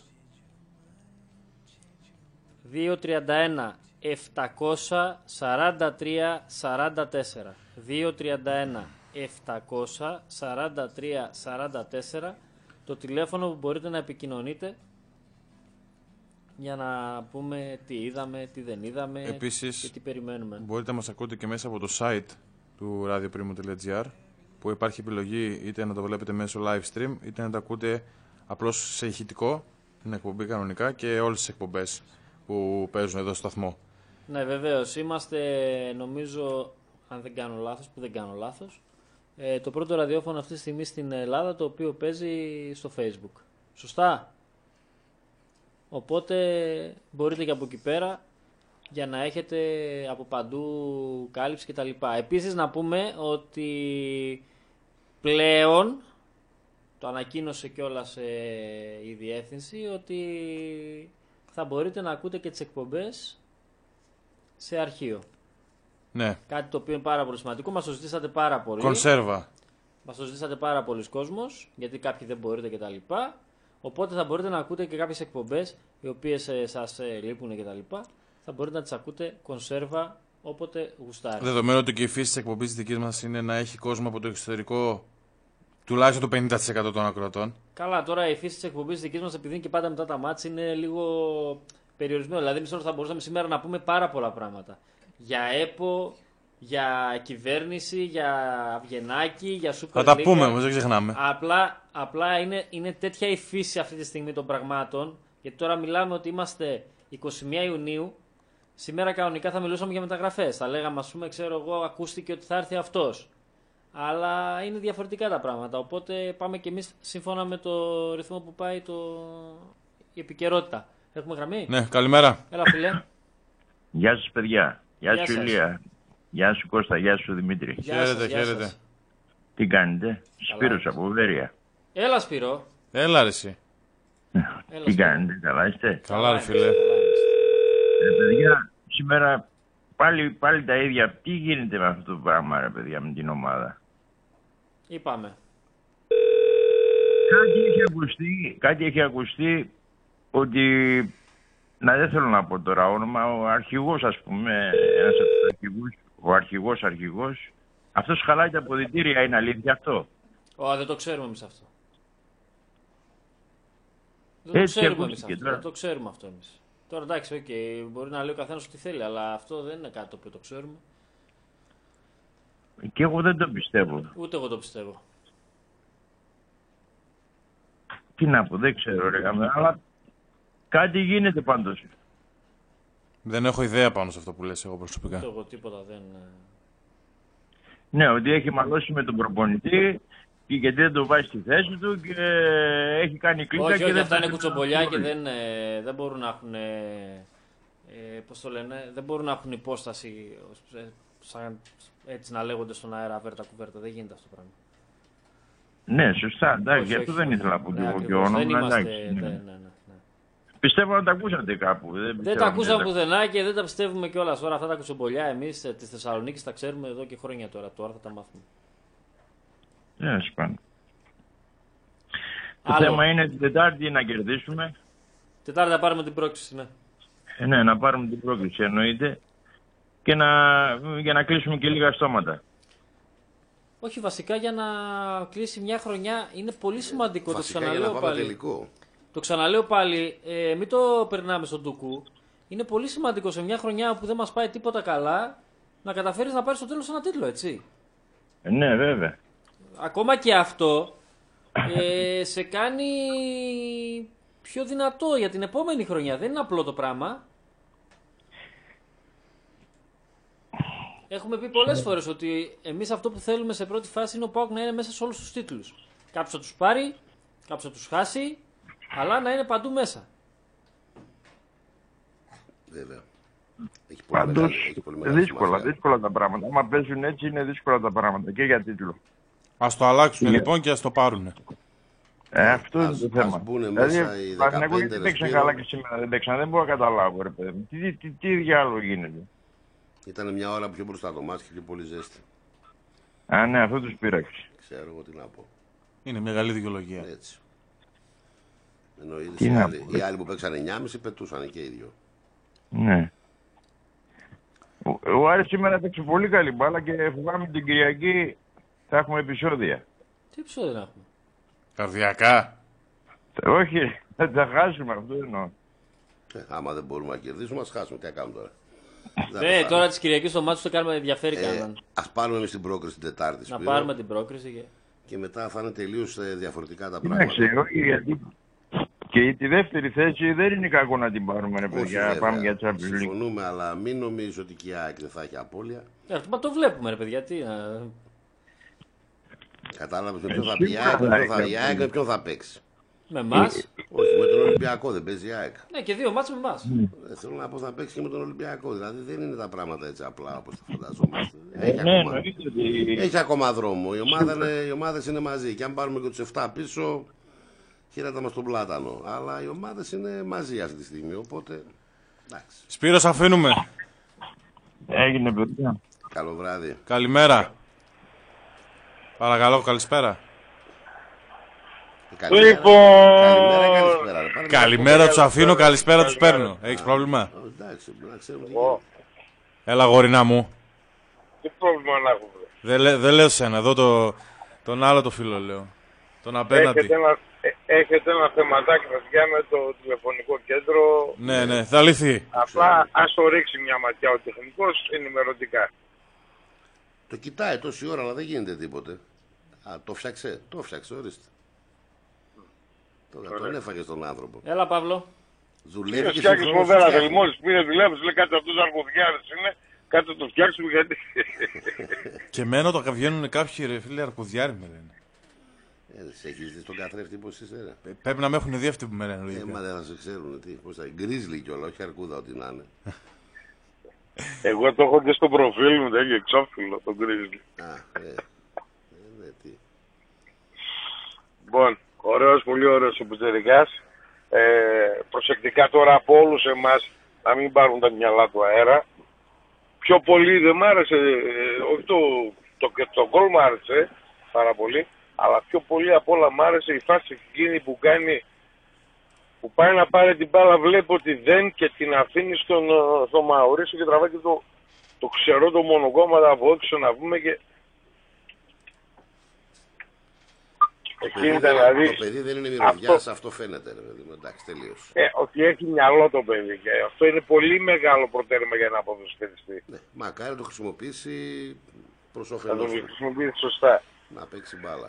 δύο τρία ένα επτακόσια σαράντα τρία σαράντα τέσσερα δύο τρία ένα επτακόσια σαράντα τρία σαράντα τέσσερα το τηλέφωνο που μπορείτε να επικοινωνείτε για να πούμε τι είδαμε, τι δεν είδαμε. Επίσης, και τι περιμένουμε. Μπορείτε να μας ακούτε και μέσα από το site του ράδιο-πρίμο τελεία gr που υπάρχει επιλογή είτε να το βλέπετε μέσω live stream είτε να το ακούτε απλώς σε ηχητικό την εκπομπή κανονικά και όλες τις εκπομπές που παίζουν εδώ στο σταθμό. Ναι, βεβαίως. Είμαστε, νομίζω, αν δεν κάνω λάθος, που δεν κάνω λάθος, ε, το πρώτο ραδιόφωνο αυτή τη στιγμή στην Ελλάδα το οποίο παίζει στο Facebook. Σωστά? Οπότε μπορείτε και από εκεί πέρα για να έχετε από παντού κάλυψη κτλ. Επίσης να πούμε ότι πλέον το ανακοίνωσε κιόλας ε, η διεύθυνση ότι θα μπορείτε να ακούτε και τις εκπομπές σε αρχείο. Ναι. Κάτι το οποίο είναι πάρα πολύ σημαντικό. Μας το ζητήσατε πάρα πολύ. Κονσέρβα. Μας το ζητήσατε πάρα πολλοί κόσμος, γιατί κάποιοι δεν μπορείτε κτλ. Οπότε θα μπορείτε να ακούτε και κάποιες εκπομπές οι οποίες ε, σας ε, λείπουν κτλ. Θα μπορείτε να τις ακούτε κονσέρβα όποτε γουστάρετε. Δεδομένου ότι και η φύση της εκπομπής της δικής μας είναι να έχει κόσμο από το εξωτερικό τουλάχιστον το πενήντα τοις εκατό των ακροατών. Καλά, τώρα η φύση της εκπομπής της δικής μας, επειδή είναι και πάντα μετά τα μάτς, είναι λίγο περιορισμένο. Δηλαδή, εμείς θα μπορούσαμε σήμερα να πούμε πάρα πολλά πράγματα. Για ΕΠΟ, για κυβέρνηση, για Αυγενάκη, για Super League. Θα τα πούμε όμως, δεν ξεχνάμε. Απλά, απλά είναι, είναι τέτοια η φύση αυτή τη στιγμή των πραγμάτων, γιατί τώρα μιλάμε ότι είμαστε είκοσι μία Ιουνίου, σήμερα κανονικά θα μιλούσαμε για μεταγραφές. Θα λέγαμε, ας πούμε, ξέρω εγώ, ακούστηκε ότι θα έρθει αυτός. Αλλά είναι διαφορετικά τα πράγματα, οπότε πάμε κι εμείς σύμφωνα με το ρυθμό που πάει το... η επικαιρότητα. Έχουμε γραμμή? Ναι, καλημέρα. Έλα, φίλε. Γεια σας, παιδιά. Γεια, Γεια σου, σας. Ηλία. Γεια σου, Κώστα. Γεια σου, Δημήτρη. Γεια σας, Χαίρετε, γεια χαίρετε. σας. Τι κάνετε? Σπύρος Καλά. από Βέρεια. Έλα, Σπύρο. Έλα ρε εσύ. Έλα, Τι Σπύρο. κάνετε, καλά είστε? Καλά ρε φίλε. Ε, παιδιά, σήμερα πάλι, πάλι τα ίδια. Τι γίνεται με αυτό το πράγμα, ρε παιδιά, με την ομάδα? Είπαμε. Κάτι έχει ακουστεί, κάτι έχει ακουστεί ότι, να δεν θέλω να πω τώρα όνομα, ο αρχηγός, ας πούμε, ένας από τους αρχηγούς, ο αρχηγός αρχηγός, αυτός χαλάει τα αποδυτήρια, είναι αλήθεια αυτό? Ω, δεν το ξέρουμε εμείς αυτό. Δεν το Έτσι ξέρουμε εμείς ακούστηκε αυτό. τώρα. Δεν το ξέρουμε αυτό εμείς. Τώρα εντάξει, okay, μπορεί να λέει ο καθένας ό,τι θέλει, αλλά αυτό δεν είναι κάτι το οποίο το ξέρουμε. Και εγώ δεν το πιστεύω. Ούτε εγώ το πιστεύω. Τι να πω, δεν ξέρω ρε γαμέ, αλλά κάτι γίνεται πάντως. Δεν έχω ιδέα πάνω σε αυτό που λες εγώ προσωπικά. Ούτε εγώ τίποτα δεν... Ναι, ότι έχει μαλώσει με τον προπονητή και γιατί δεν το βάζει στη θέση του και έχει κάνει κλίκα. Όχι, και όχι, δεν αυτά το- είναι κουτσομπολιά και δεν, ε, δεν μπορούν να έχουν... Ε, ε, πώς το λένε, δεν μπορούν να έχουν υπόσταση ε, σαν, έτσι να λέγονται στον αέρα βέρτα κουβέρτα. Δεν γίνεται αυτό το πράγμα. Ναι, σωστά, εντάξει, Όχι, γι' αυτό όχι. δεν ήθελα να πω Ναι, και εγώ και ακριβώς, όνομα. δεν είμαστε, εντάξει, ναι, ναι. ναι, ναι. Πιστεύω να τα ακούσατε κάπου. Δεν, Δεν πιστεύω τα να ακούσαμε τα- πουθενά και δεν τα πιστεύουμε κιόλα. Τώρα αυτά τα κουτσομπολιά εμείς τη Θεσσαλονίκη τα ξέρουμε εδώ και χρόνια τώρα. Τώρα θα τα μάθουμε. Ναι, σπάνω. Το Άλλο. θέμα είναι την Τετάρτη να κερδίσουμε. Τετάρτη θα πάρουμε την πρόκληση, ναι. Ε, ναι, να πάρουμε την πρόκληση εννοείται. Και να, για να κλείσουμε και λίγα στόματα. Όχι, βασικά για να κλείσει μια χρονιά είναι πολύ σημαντικό. Βασικά το για να ξαναλέω πάμε πάλι. τελικό. Το ξαναλέω πάλι, ε, μην το περνάμε στον ντουκού. Είναι πολύ σημαντικό σε μια χρονιά που δεν μας πάει τίποτα καλά να καταφέρεις να πάρεις στο τέλος ένα τίτλο, έτσι. Ε, ναι, βέβαια. Ακόμα και αυτό ε, σε κάνει πιο δυνατό για την επόμενη χρονιά. Δεν είναι απλό το πράγμα. Έχουμε πει πολλές φορές ότι εμείς αυτό που θέλουμε σε πρώτη φάση είναι ο ΠΑΟΚ να είναι μέσα σε όλους τους τίτλους. Κάποιος θα τους πάρει, κάποιος θα τους χάσει, αλλά να είναι παντού μέσα. Βέβαια. Έχει πολύ Πάντως, μεγάλη- έχει πολύ μεγάλη δύσκολα, σημασία. δύσκολα τα πράγματα. Άμα παίζουν έτσι είναι δύσκολα τα πράγματα και για τίτλο. Ας το αλλάξουν Για- λοιπόν και ας το πάρουνε. Ε, αυτό Ας- είναι το ας θέμα. μπουνε Δηλαδή, μέσα οι Παναθηναϊκό, δεκαπέντε, γιατί ρε παίξαν Σπύρο. καλά και σήμερα δεν παίξαν. Δεν μπορώ να καταλάβω, ρε παιδί μου. Τι, τι, τι, τι διάλογο γίνεται. Ήταν μια ώρα πιο μπροστά το μάτς και πιο πολύ ζέστη. Α, ναι, αυτό τους πείραξε. Ξέρω εγώ τι να πω. Είναι μεγάλη δικαιολογία. Έτσι. Ενώ είδες Τι οι, να άλλοι, πω, οι άλλοι που παίξαν εννιά και μισή πετούσαν και οι δύο. Ναι. Ο, ο Άρης σήμερα παίξει πολύ καλή μπάλα και φοβάμαι την Κυριακή θα έχουμε επεισόδια. Τι επεισόδιο να έχουμε. Καρδιακά. Όχι, θα τα χάσουμε, αυτό εννοώ. Ε, άμα δεν μπορούμε να κερδίσουμε, ας χάσουμε. Τι να κάνουμε τώρα. Ναι, τώρα της Κυριακής το μάτι το κάνουμε ενδιαφέρει Ε, κανέναν. ας πάρουμε εμείς την πρόκριση την Τετάρτη. Να Σπύρο, πάρουμε την πρόκριση. Και... Και μετά θα είναι τελείως ε, διαφορετικά τα πράγματα. Εντάξει, όχι, γιατί και τη δεύτερη θέση δεν είναι κακό να την πάρουμε, ρε Όχι, παιδιά, να βέβαια. πάμε για Champions League. Συμφωνούμε, αλλά μην νομίζω ότι και η ΑΕΚ δεν θα έχει απώλεια. Ε, αυτό, μα το βλέπουμε, ρε παιδιά. Τι, να... Κατάλαβες με Ε, ποιον θα πει η σίγουρα ΑΕΚ, με θα ποιον θα- έχει η ΑΕΚ με ποιον θα παίξει. Με εμάς. Όχι, με τον Ολυμπιακό δεν παίζει η ΑΕΚ. Ναι, και δύο μάτς με εμάς. Ε, Θέλω να πω θα παίξει και με τον Ολυμπιακό. Δηλαδή δεν είναι τα πράγματα έτσι απλά όπως τα φανταζόμαστε. Ε, Έχει, ναι, ακόμα, εννοείται ότι- έχει ακόμα δρόμο. Οι, ομάδα είναι, οι ομάδες είναι μαζί. Και αν πάρουμε και τους εφτά πίσω, χαίρετα μας τον πλάτανο. Αλλά οι ομάδες είναι μαζί αυτή τη στιγμή. Οπότε, εντάξει. Σπύρο, σ' αφήνουμε. Έγινε, παιδιά. Καλό βράδυ. Καλημέρα. Παρακαλώ, καλησπέρα. Καλημέρα. Λοιπόν. Καλημέρα, καλησπέρα. ρε. Πάρε μια Καλημέρα τους αφήνω, καλησπέρα τους παίρνω. Έχεις πρόβλημα? από- Εντάξει, να ξέρουμε τι γίνεται. Έλα γορίνα μου. Τι πρόβλημα να έχουμε. Δεν λέ- δεν λέω σένα, εδώ το, τον άλλο το φίλο λέω. Τον απέναντι. Έχετε ένα, ε, έχετε ένα θεματάκι παιδιά με το τηλεφωνικό κέντρο. Ναι, ναι, θα λυθεί. Απλά ας το ρίξει μια ματιά ο τεχνικός ενημερωτικά. Το κοιτάει τόση ώρα, αλλά δεν γίνεται τίποτε. Α, το φτιάξε, το φτιάξε, ορίστε. Τώρα τον έφαγε στον άνθρωπο. Έλα, Παύλο. Δουλεύει και φτιάξει μοντέλα. Θέλει μόλις πήρε τηλέφωνο, λέει κάτι αυτούς αρκουδιάρες είναι, κάτι θα το φτιάξουμε γιατί. Και εμένα το βγαίνουν κάποιοι ρε φίλε αρκουδιάροι με λένε. Ε, σε έχεις δει στον καθρέφτη πώς είσαι ρε. Πρέπει να με έχουν δει αυτοί που με λένε. Ε, μα δεν θα σε ξέρουν τι, πώς θα γκρίζλι κιόλα, όχι αρκούδα ό,τι να είναι. Εγώ το έχω και στο προφίλ μου, τέτοιο εξώφυλλο, το γκρίζλι. Α, ε, ε, τι. Λοιπόν, ωραίος, πολύ ωραίος ο Πιτσιρικάς. Ε, προσεκτικά τώρα από όλους εμάς να μην πάρουν τα μυαλά του αέρα. Πιο πολύ δεν μ' άρεσε, ε, όχι το, το, το, το γκολ μ' άρεσε πάρα πολύ, αλλά πιο πολύ απ' όλα μ' άρεσε η φάση εκείνη που κάνει, που πάει να πάρει την μπάλα, βλέπει ότι δεν και την αφήνει στον, στο Μαουρίσιο και τραβάει και το, το ξερό το μονοκόμματα από έξω να πούμε και... Το παιδί, δηλαδή, το παιδί δεν είναι μυρωδιάς, αυτό... αυτό φαίνεται ρε παιδί μου, εντάξει τελείως. Ε, ότι έχει μυαλό το παιδί και αυτό είναι πολύ μεγάλο προτέρημα για ένα ποδοσφαιριστή. Ναι, μακάρι να το χρησιμοποιήσει προς όφελος. Να το χρησιμοποιήσει σωστά. Να παίξει μπάλα.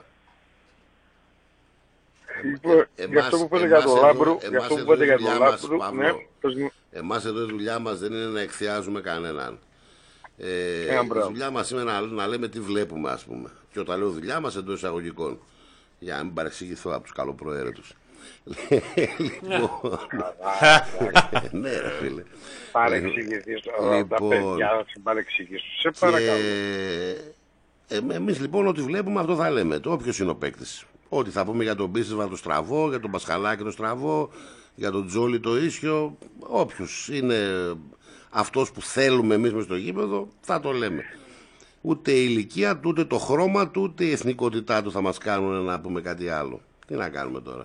Λοιπόν, ε, για αυτό που πέτε για τον Λάμπρου, για αυτό που πέτε για τον Λάμπρου, ναι. Εμάς εδώ η δουλειά μας δεν είναι να εκθιάζουμε κανέναν. Ε, η δουλειά μας είναι να, να λέμε τι βλέπουμε ας πούμε. Και όταν λέω δουλειά μας εντός εισαγωγικών. Για να μην παρεξηγηθώ από τους καλοπροαίρετους. Λοιπόν... Ναι ρε φίλε. Παρεξηγηθείς τώρα τα παιδιά, θα σε παρεξηγήσω. Σε παρακαλώ. Εμείς λοιπόν ό,τι βλέπουμε αυτό θα λέμε. Το όποιος είναι ο παίκτης. Ό,τι θα πούμε για τον Μπίσεσβα το στραβό, για τον Πασχαλάκη το στραβό, για τον Τζόλι το ίσιο. Όποιος είναι αυτός που θέλουμε εμείς μες στο γήπεδο θα το λέμε. Ούτε η ηλικία του, ούτε το χρώμα του, ούτε η εθνικότητά του θα μας κάνουν να πούμε κάτι άλλο. Τι να κάνουμε τώρα.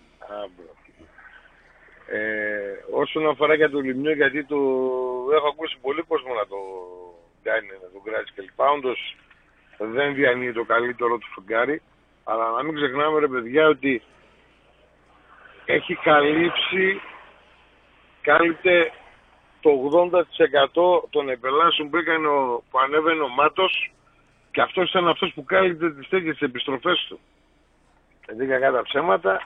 Ε, όσον αφορά για το Λιμιό, γιατί το έχω ακούσει πολύ κόσμο να το κάνει, να το κράτσει κλπ. Όντως δεν διανύει το καλύτερο του φεγγάρι, αλλά να μην ξεχνάμε ρε παιδιά ότι έχει καλύψει, κάλυπτε το ογδόντα τοις εκατό των επελάσεων που, έκανε ο, που ανέβαινε ο Μάτος και αυτός ήταν αυτός που κάλυπτε τις τέτοιες επιστροφές του. Δεν είχα κατά ψέματα.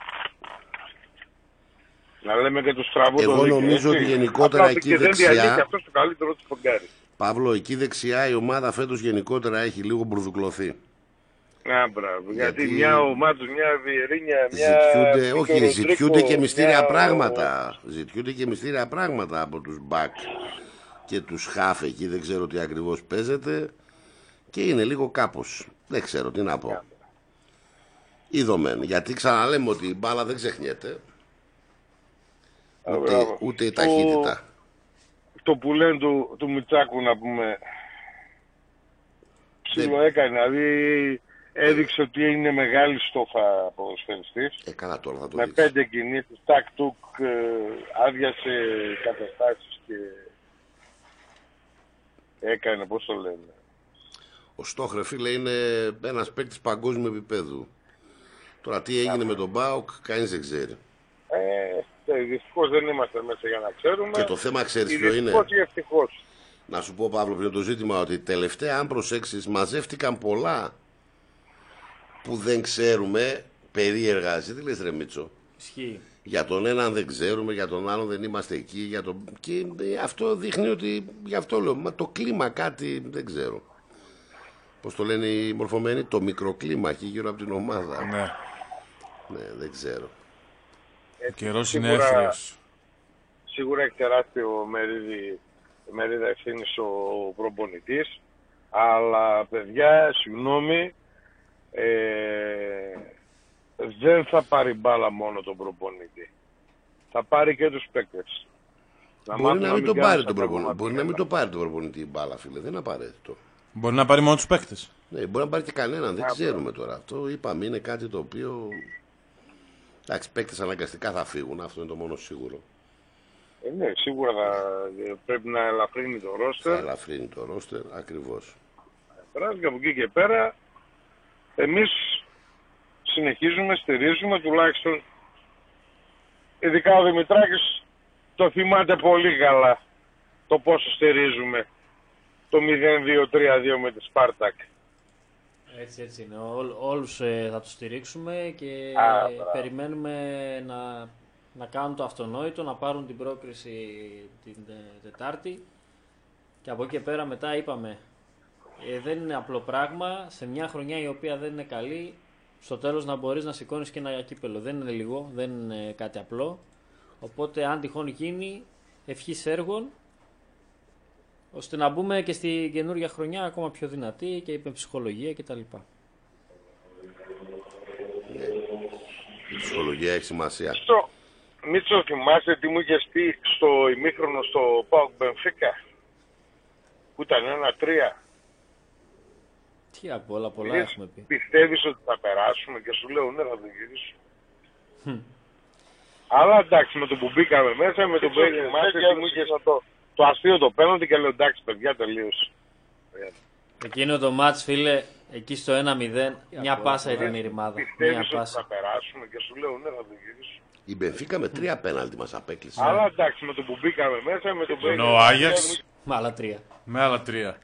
Να λέμε και το στραβό Εγώ το νομίζω ότι γενικότερα εκεί και δεξιά... δεν διαλύει αυτός το καλύτερο του φεγγάρι. Παύλο, εκεί δεξιά η ομάδα φέτος γενικότερα έχει λίγο μπουρδουκλωθεί. Α, μπράβο. Γιατί, γιατί μια ομάδα, μια Βιερίνια, μια... Ζητιούνται, όχι, ζητιούνται και μυστήρια μια... πράγματα. Ζητιούνται και μυστήρια πράγματα από τους μπακ και τους χαφ εκεί. Δεν ξέρω τι ακριβώς παίζεται. Και είναι λίγο κάπως. Δεν ξέρω τι να πω. Είδομεν. Γιατί ξαναλέμε ότι η μπάλα δεν ξεχνιέται. Ούτε, Α, ούτε η ταχύτητα. Το, το που λένε του, του Μιτσάκου να πούμε... Ψιλο έκανε, δηλαδή... Έδειξε ότι είναι μεγάλη στόφα ποδοσφαιριστής. Ε, καλά τώρα θα το με δείξει. πέντε κινήσεις, τάκ τουκ, ε, άδειασε καταστάσεις και έκανε, πώς το λένε. Ο Στόχρε φίλε είναι ένας παίκτης παγκόσμιου επίπεδου. Τώρα τι έγινε με τον ΠΑΟΚ, κανείς δεν ξέρει. Ε, δυστυχώς δεν είμαστε μέσα για να ξέρουμε. Και το θέμα ξέρεις ποιο είναι. Δυστυχώς ή ευτυχώς. Να σου πω Παύλο πριν το ζήτημα ότι τελευταία αν προσέξεις μαζεύτηκαν πολλά που δεν ξέρουμε περίεργα. Τι λες ρε Μίτσο? Ισχύει. Για τον έναν δεν ξέρουμε, για τον άλλον δεν είμαστε εκεί. Για τον... Και αυτό δείχνει ότι, γι' αυτό λέω, μα το κλίμα κάτι δεν ξέρω. Πώς το λένε οι μορφωμένοι, το μικροκλίμα εκεί γύρω από την ομάδα. Ναι. Ναι, δεν ξέρω. Ο καιρός είναι εύθραιος. Σίγουρα έχει τεράστιο μερίδι, μερίδα ευθύνης ο προπονητής. Αλλά παιδιά, συγγνώμη, Ε, δεν θα πάρει μπάλα μόνο τον προπονητή. Θα πάρει και τους παίκτες. Μπορεί να, να μην το πάρει τον προπονητή. Μπορεί να μην το πάρει τον προπονητή η μπάλα, φίλε. Δεν είναι απαραίτητο. Μπορεί να πάρει μόνο τους παίκτες. Ναι, μπορεί να πάρει και κανέναν. Δεν ξέρουμε τώρα. Αυτό είπαμε είναι κάτι το οποίο. Εντάξει, παίκτες αναγκαστικά θα φύγουν. Αυτό είναι το μόνο σίγουρο. Ε, ναι, σίγουρα θα, πρέπει να ελαφρύνει το ρόστερ. Θα ελαφρύνει το ρόστερ, ακριβώς. Πράγματι από εκεί και πέρα. Εμείς συνεχίζουμε, στηρίζουμε τουλάχιστον, ειδικά ο Δημητράκης το θυμάται πολύ καλά το πόσο στηρίζουμε το μηδέν δύο τρία δύο με τη Σπάρτακ. Έτσι, έτσι είναι. Ό, όλους ε, θα τους στηρίξουμε και Α, ε, περιμένουμε να, να κάνουν το αυτονόητο, να πάρουν την πρόκριση την ε, Τετάρτη και από εκεί και πέρα μετά είπαμε ε, δεν είναι απλό πράγμα σε μια χρονιά η οποία δεν είναι καλή στο τέλος να μπορείς να σηκώνεις και ένα κύπελο. Δεν είναι λίγο, δεν είναι κάτι απλό, οπότε αν τυχόν γίνει ευχής έργων ώστε να μπούμε και στη καινούργια χρονιά ακόμα πιο δυνατή και με ψυχολογία κτλ. Ναι. Η ψυχολογία έχει σημασία. Στο, Μίτσο, θυμάστε τι μου είχες πει στο ημίχρονο στο ΠΑΟΚ Μπενφίκα που ήταν ένα τρία. Τι από όλα πολλά έχουμε πει. Πιστεύεις ότι θα περάσουμε και σου λέω ναι, θα το γυρίσουμε. Αλλά εντάξει, με το που μπήκαμε μέσα, με το που θυμάστε τι μου είχες το, το αστείο το πέναλτι και λέω εντάξει παιδιά, τελείωσε. Εκείνο το μάτς, φίλε, εκεί στο ένα μηδέν, μια πάσα ήταν η ρημάδα. Πιστεύεις ότι θα περάσουμε και σου λέω ναι, θα το γυρίσουμε. Η Μπενφίκα με τρία πέναλτι μας απέκλεισε. Αλλά εντάξει, με το που μπήκαμε μέσα, με το που ενώ ο Άγιαξ με άλλα τρία. Με άλλα τρία.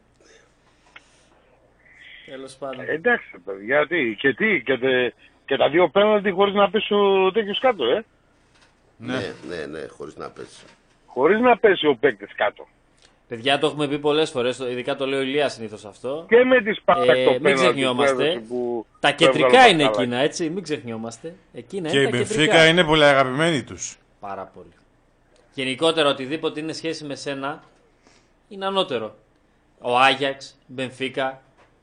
Τέλος πάντων. Ε, εντάξει, παιδιά, τι, και τι, και, τε, και τα δύο πέναλτι χωρίς να πέσει ο τέτοιος κάτω, ε. Ναι, ναι, ναι, ναι, χωρίς να πέσει. Χωρίς να πέσει ο παίκτης κάτω. Παιδιά, το έχουμε πει πολλές φορές, ειδικά το λέει ο Ηλίας συνήθως αυτό. Και με τη Σπάρτακ ε, το μην πέναλτι ξεχνιόμαστε. Που, τα που κεντρικά είναι καλά. εκείνα, έτσι, μην ξεχνιόμαστε. Εκείνα και είναι η τα Μπενφίκα κεντρικά. είναι πολύ αγαπημένη τους. Πάρα πολύ. Γενικότερα οτιδήποτε είναι σχέση με σένα είναι ανώτερο. Ο Άγιαξ, Μπενφίκα.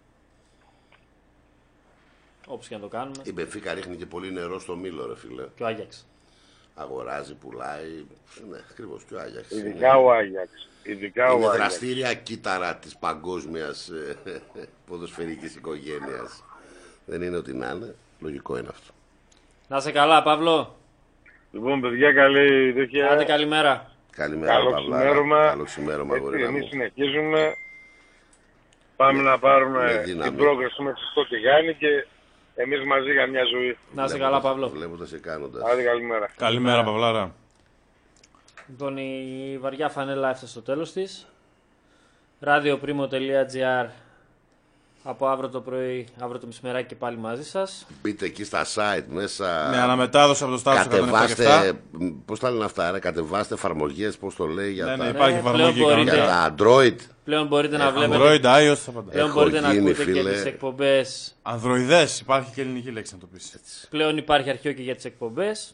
Όπως και να το κάνουμε. Η Μπενφίκα ρίχνει και πολύ νερό στο μήλο, ρε φίλε. Και ο Άγιαξ. Αγοράζει, πουλάει. Ναι, ακριβώς και ο Άγιαξ. Ειδικά ο Άγιαξ. Ειδικά είναι ο δραστήρια κύτταρα της παγκόσμιας ε, ποδοσφαιρικής οικογένειας. Δεν είναι ότι να είναι. Λογικό είναι αυτό. Να σε καλά, Παύλο. Λοιπόν, παιδιά, καλή τέτοια. Άντε, καλημέρα. Καλημέρα, Καλό Παυλάρα. ξημέρωμα. Καλό ξημέρωμα, Έτσι, γορίνα μου. εμείς συνεχίζουμε. Πάμε να πάρουμε την πρόκριση μέχρι στο Τηγάνι και εμείς μαζί για μια ζωή. Να είσαι καλά, Παύλο. Βλέποντας και κάνοντας. Άντε, καλημέρα. Καλημέρα, Παυλάρα. Λοιπόν, η βαριά φανέλα έφτασε στο τέλος της. radioprimo.gr από αύριο το πρωί, αύριο το μεσημεράκι και πάλι μαζί σας. Μπείτε εκεί στα site μέσα. Με αναμετάδοση από το Σταύρο Κατεβάστε, πώς τα λένε αυτά, ρε, κατεβάστε εφαρμογές, πώς το λέει, για ναι, τα, ναι, υπάρχει εφαρμογή μπορείτε, για τα Android. Πλέον μπορείτε να ε, βλέπετε. Android, iOS, θα παντά. Πλέον Έχω μπορείτε γίνει, να ακούτε φίλε. και τις εκπομπές. Ανδροειδές, υπάρχει και ελληνική λέξη να το πεις. Πλέον υπάρχει αρχείο και για τις εκπομπές.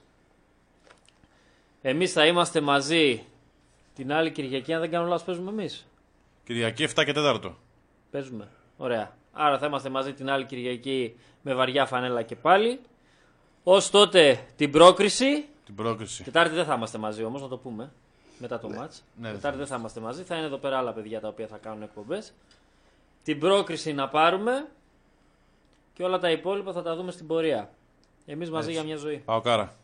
Εμείς θα είμαστε μαζί την άλλη Κυριακή, αν δεν κάνω λάθος, παίζουμε εμείς. Κυριακή εφτά και τέταρτο. Παίζουμε. Ωραία. Άρα θα είμαστε μαζί την άλλη Κυριακή με βαριά φανέλα και πάλι. Ως τότε την πρόκριση. Την πρόκριση. Τετάρτη δεν θα είμαστε μαζί όμως, να το πούμε. Μετά το Ναι. μάτς. Ναι, Τετάρτη δεν θα είμαστε μαζί. Θα είναι εδώ πέρα άλλα παιδιά τα οποία θα κάνουν εκπομπές. Την πρόκριση να πάρουμε. Και όλα τα υπόλοιπα θα τα δούμε στην πορεία. Εμείς μαζί Έτσι. για μια ζωή. Πάω κάρα.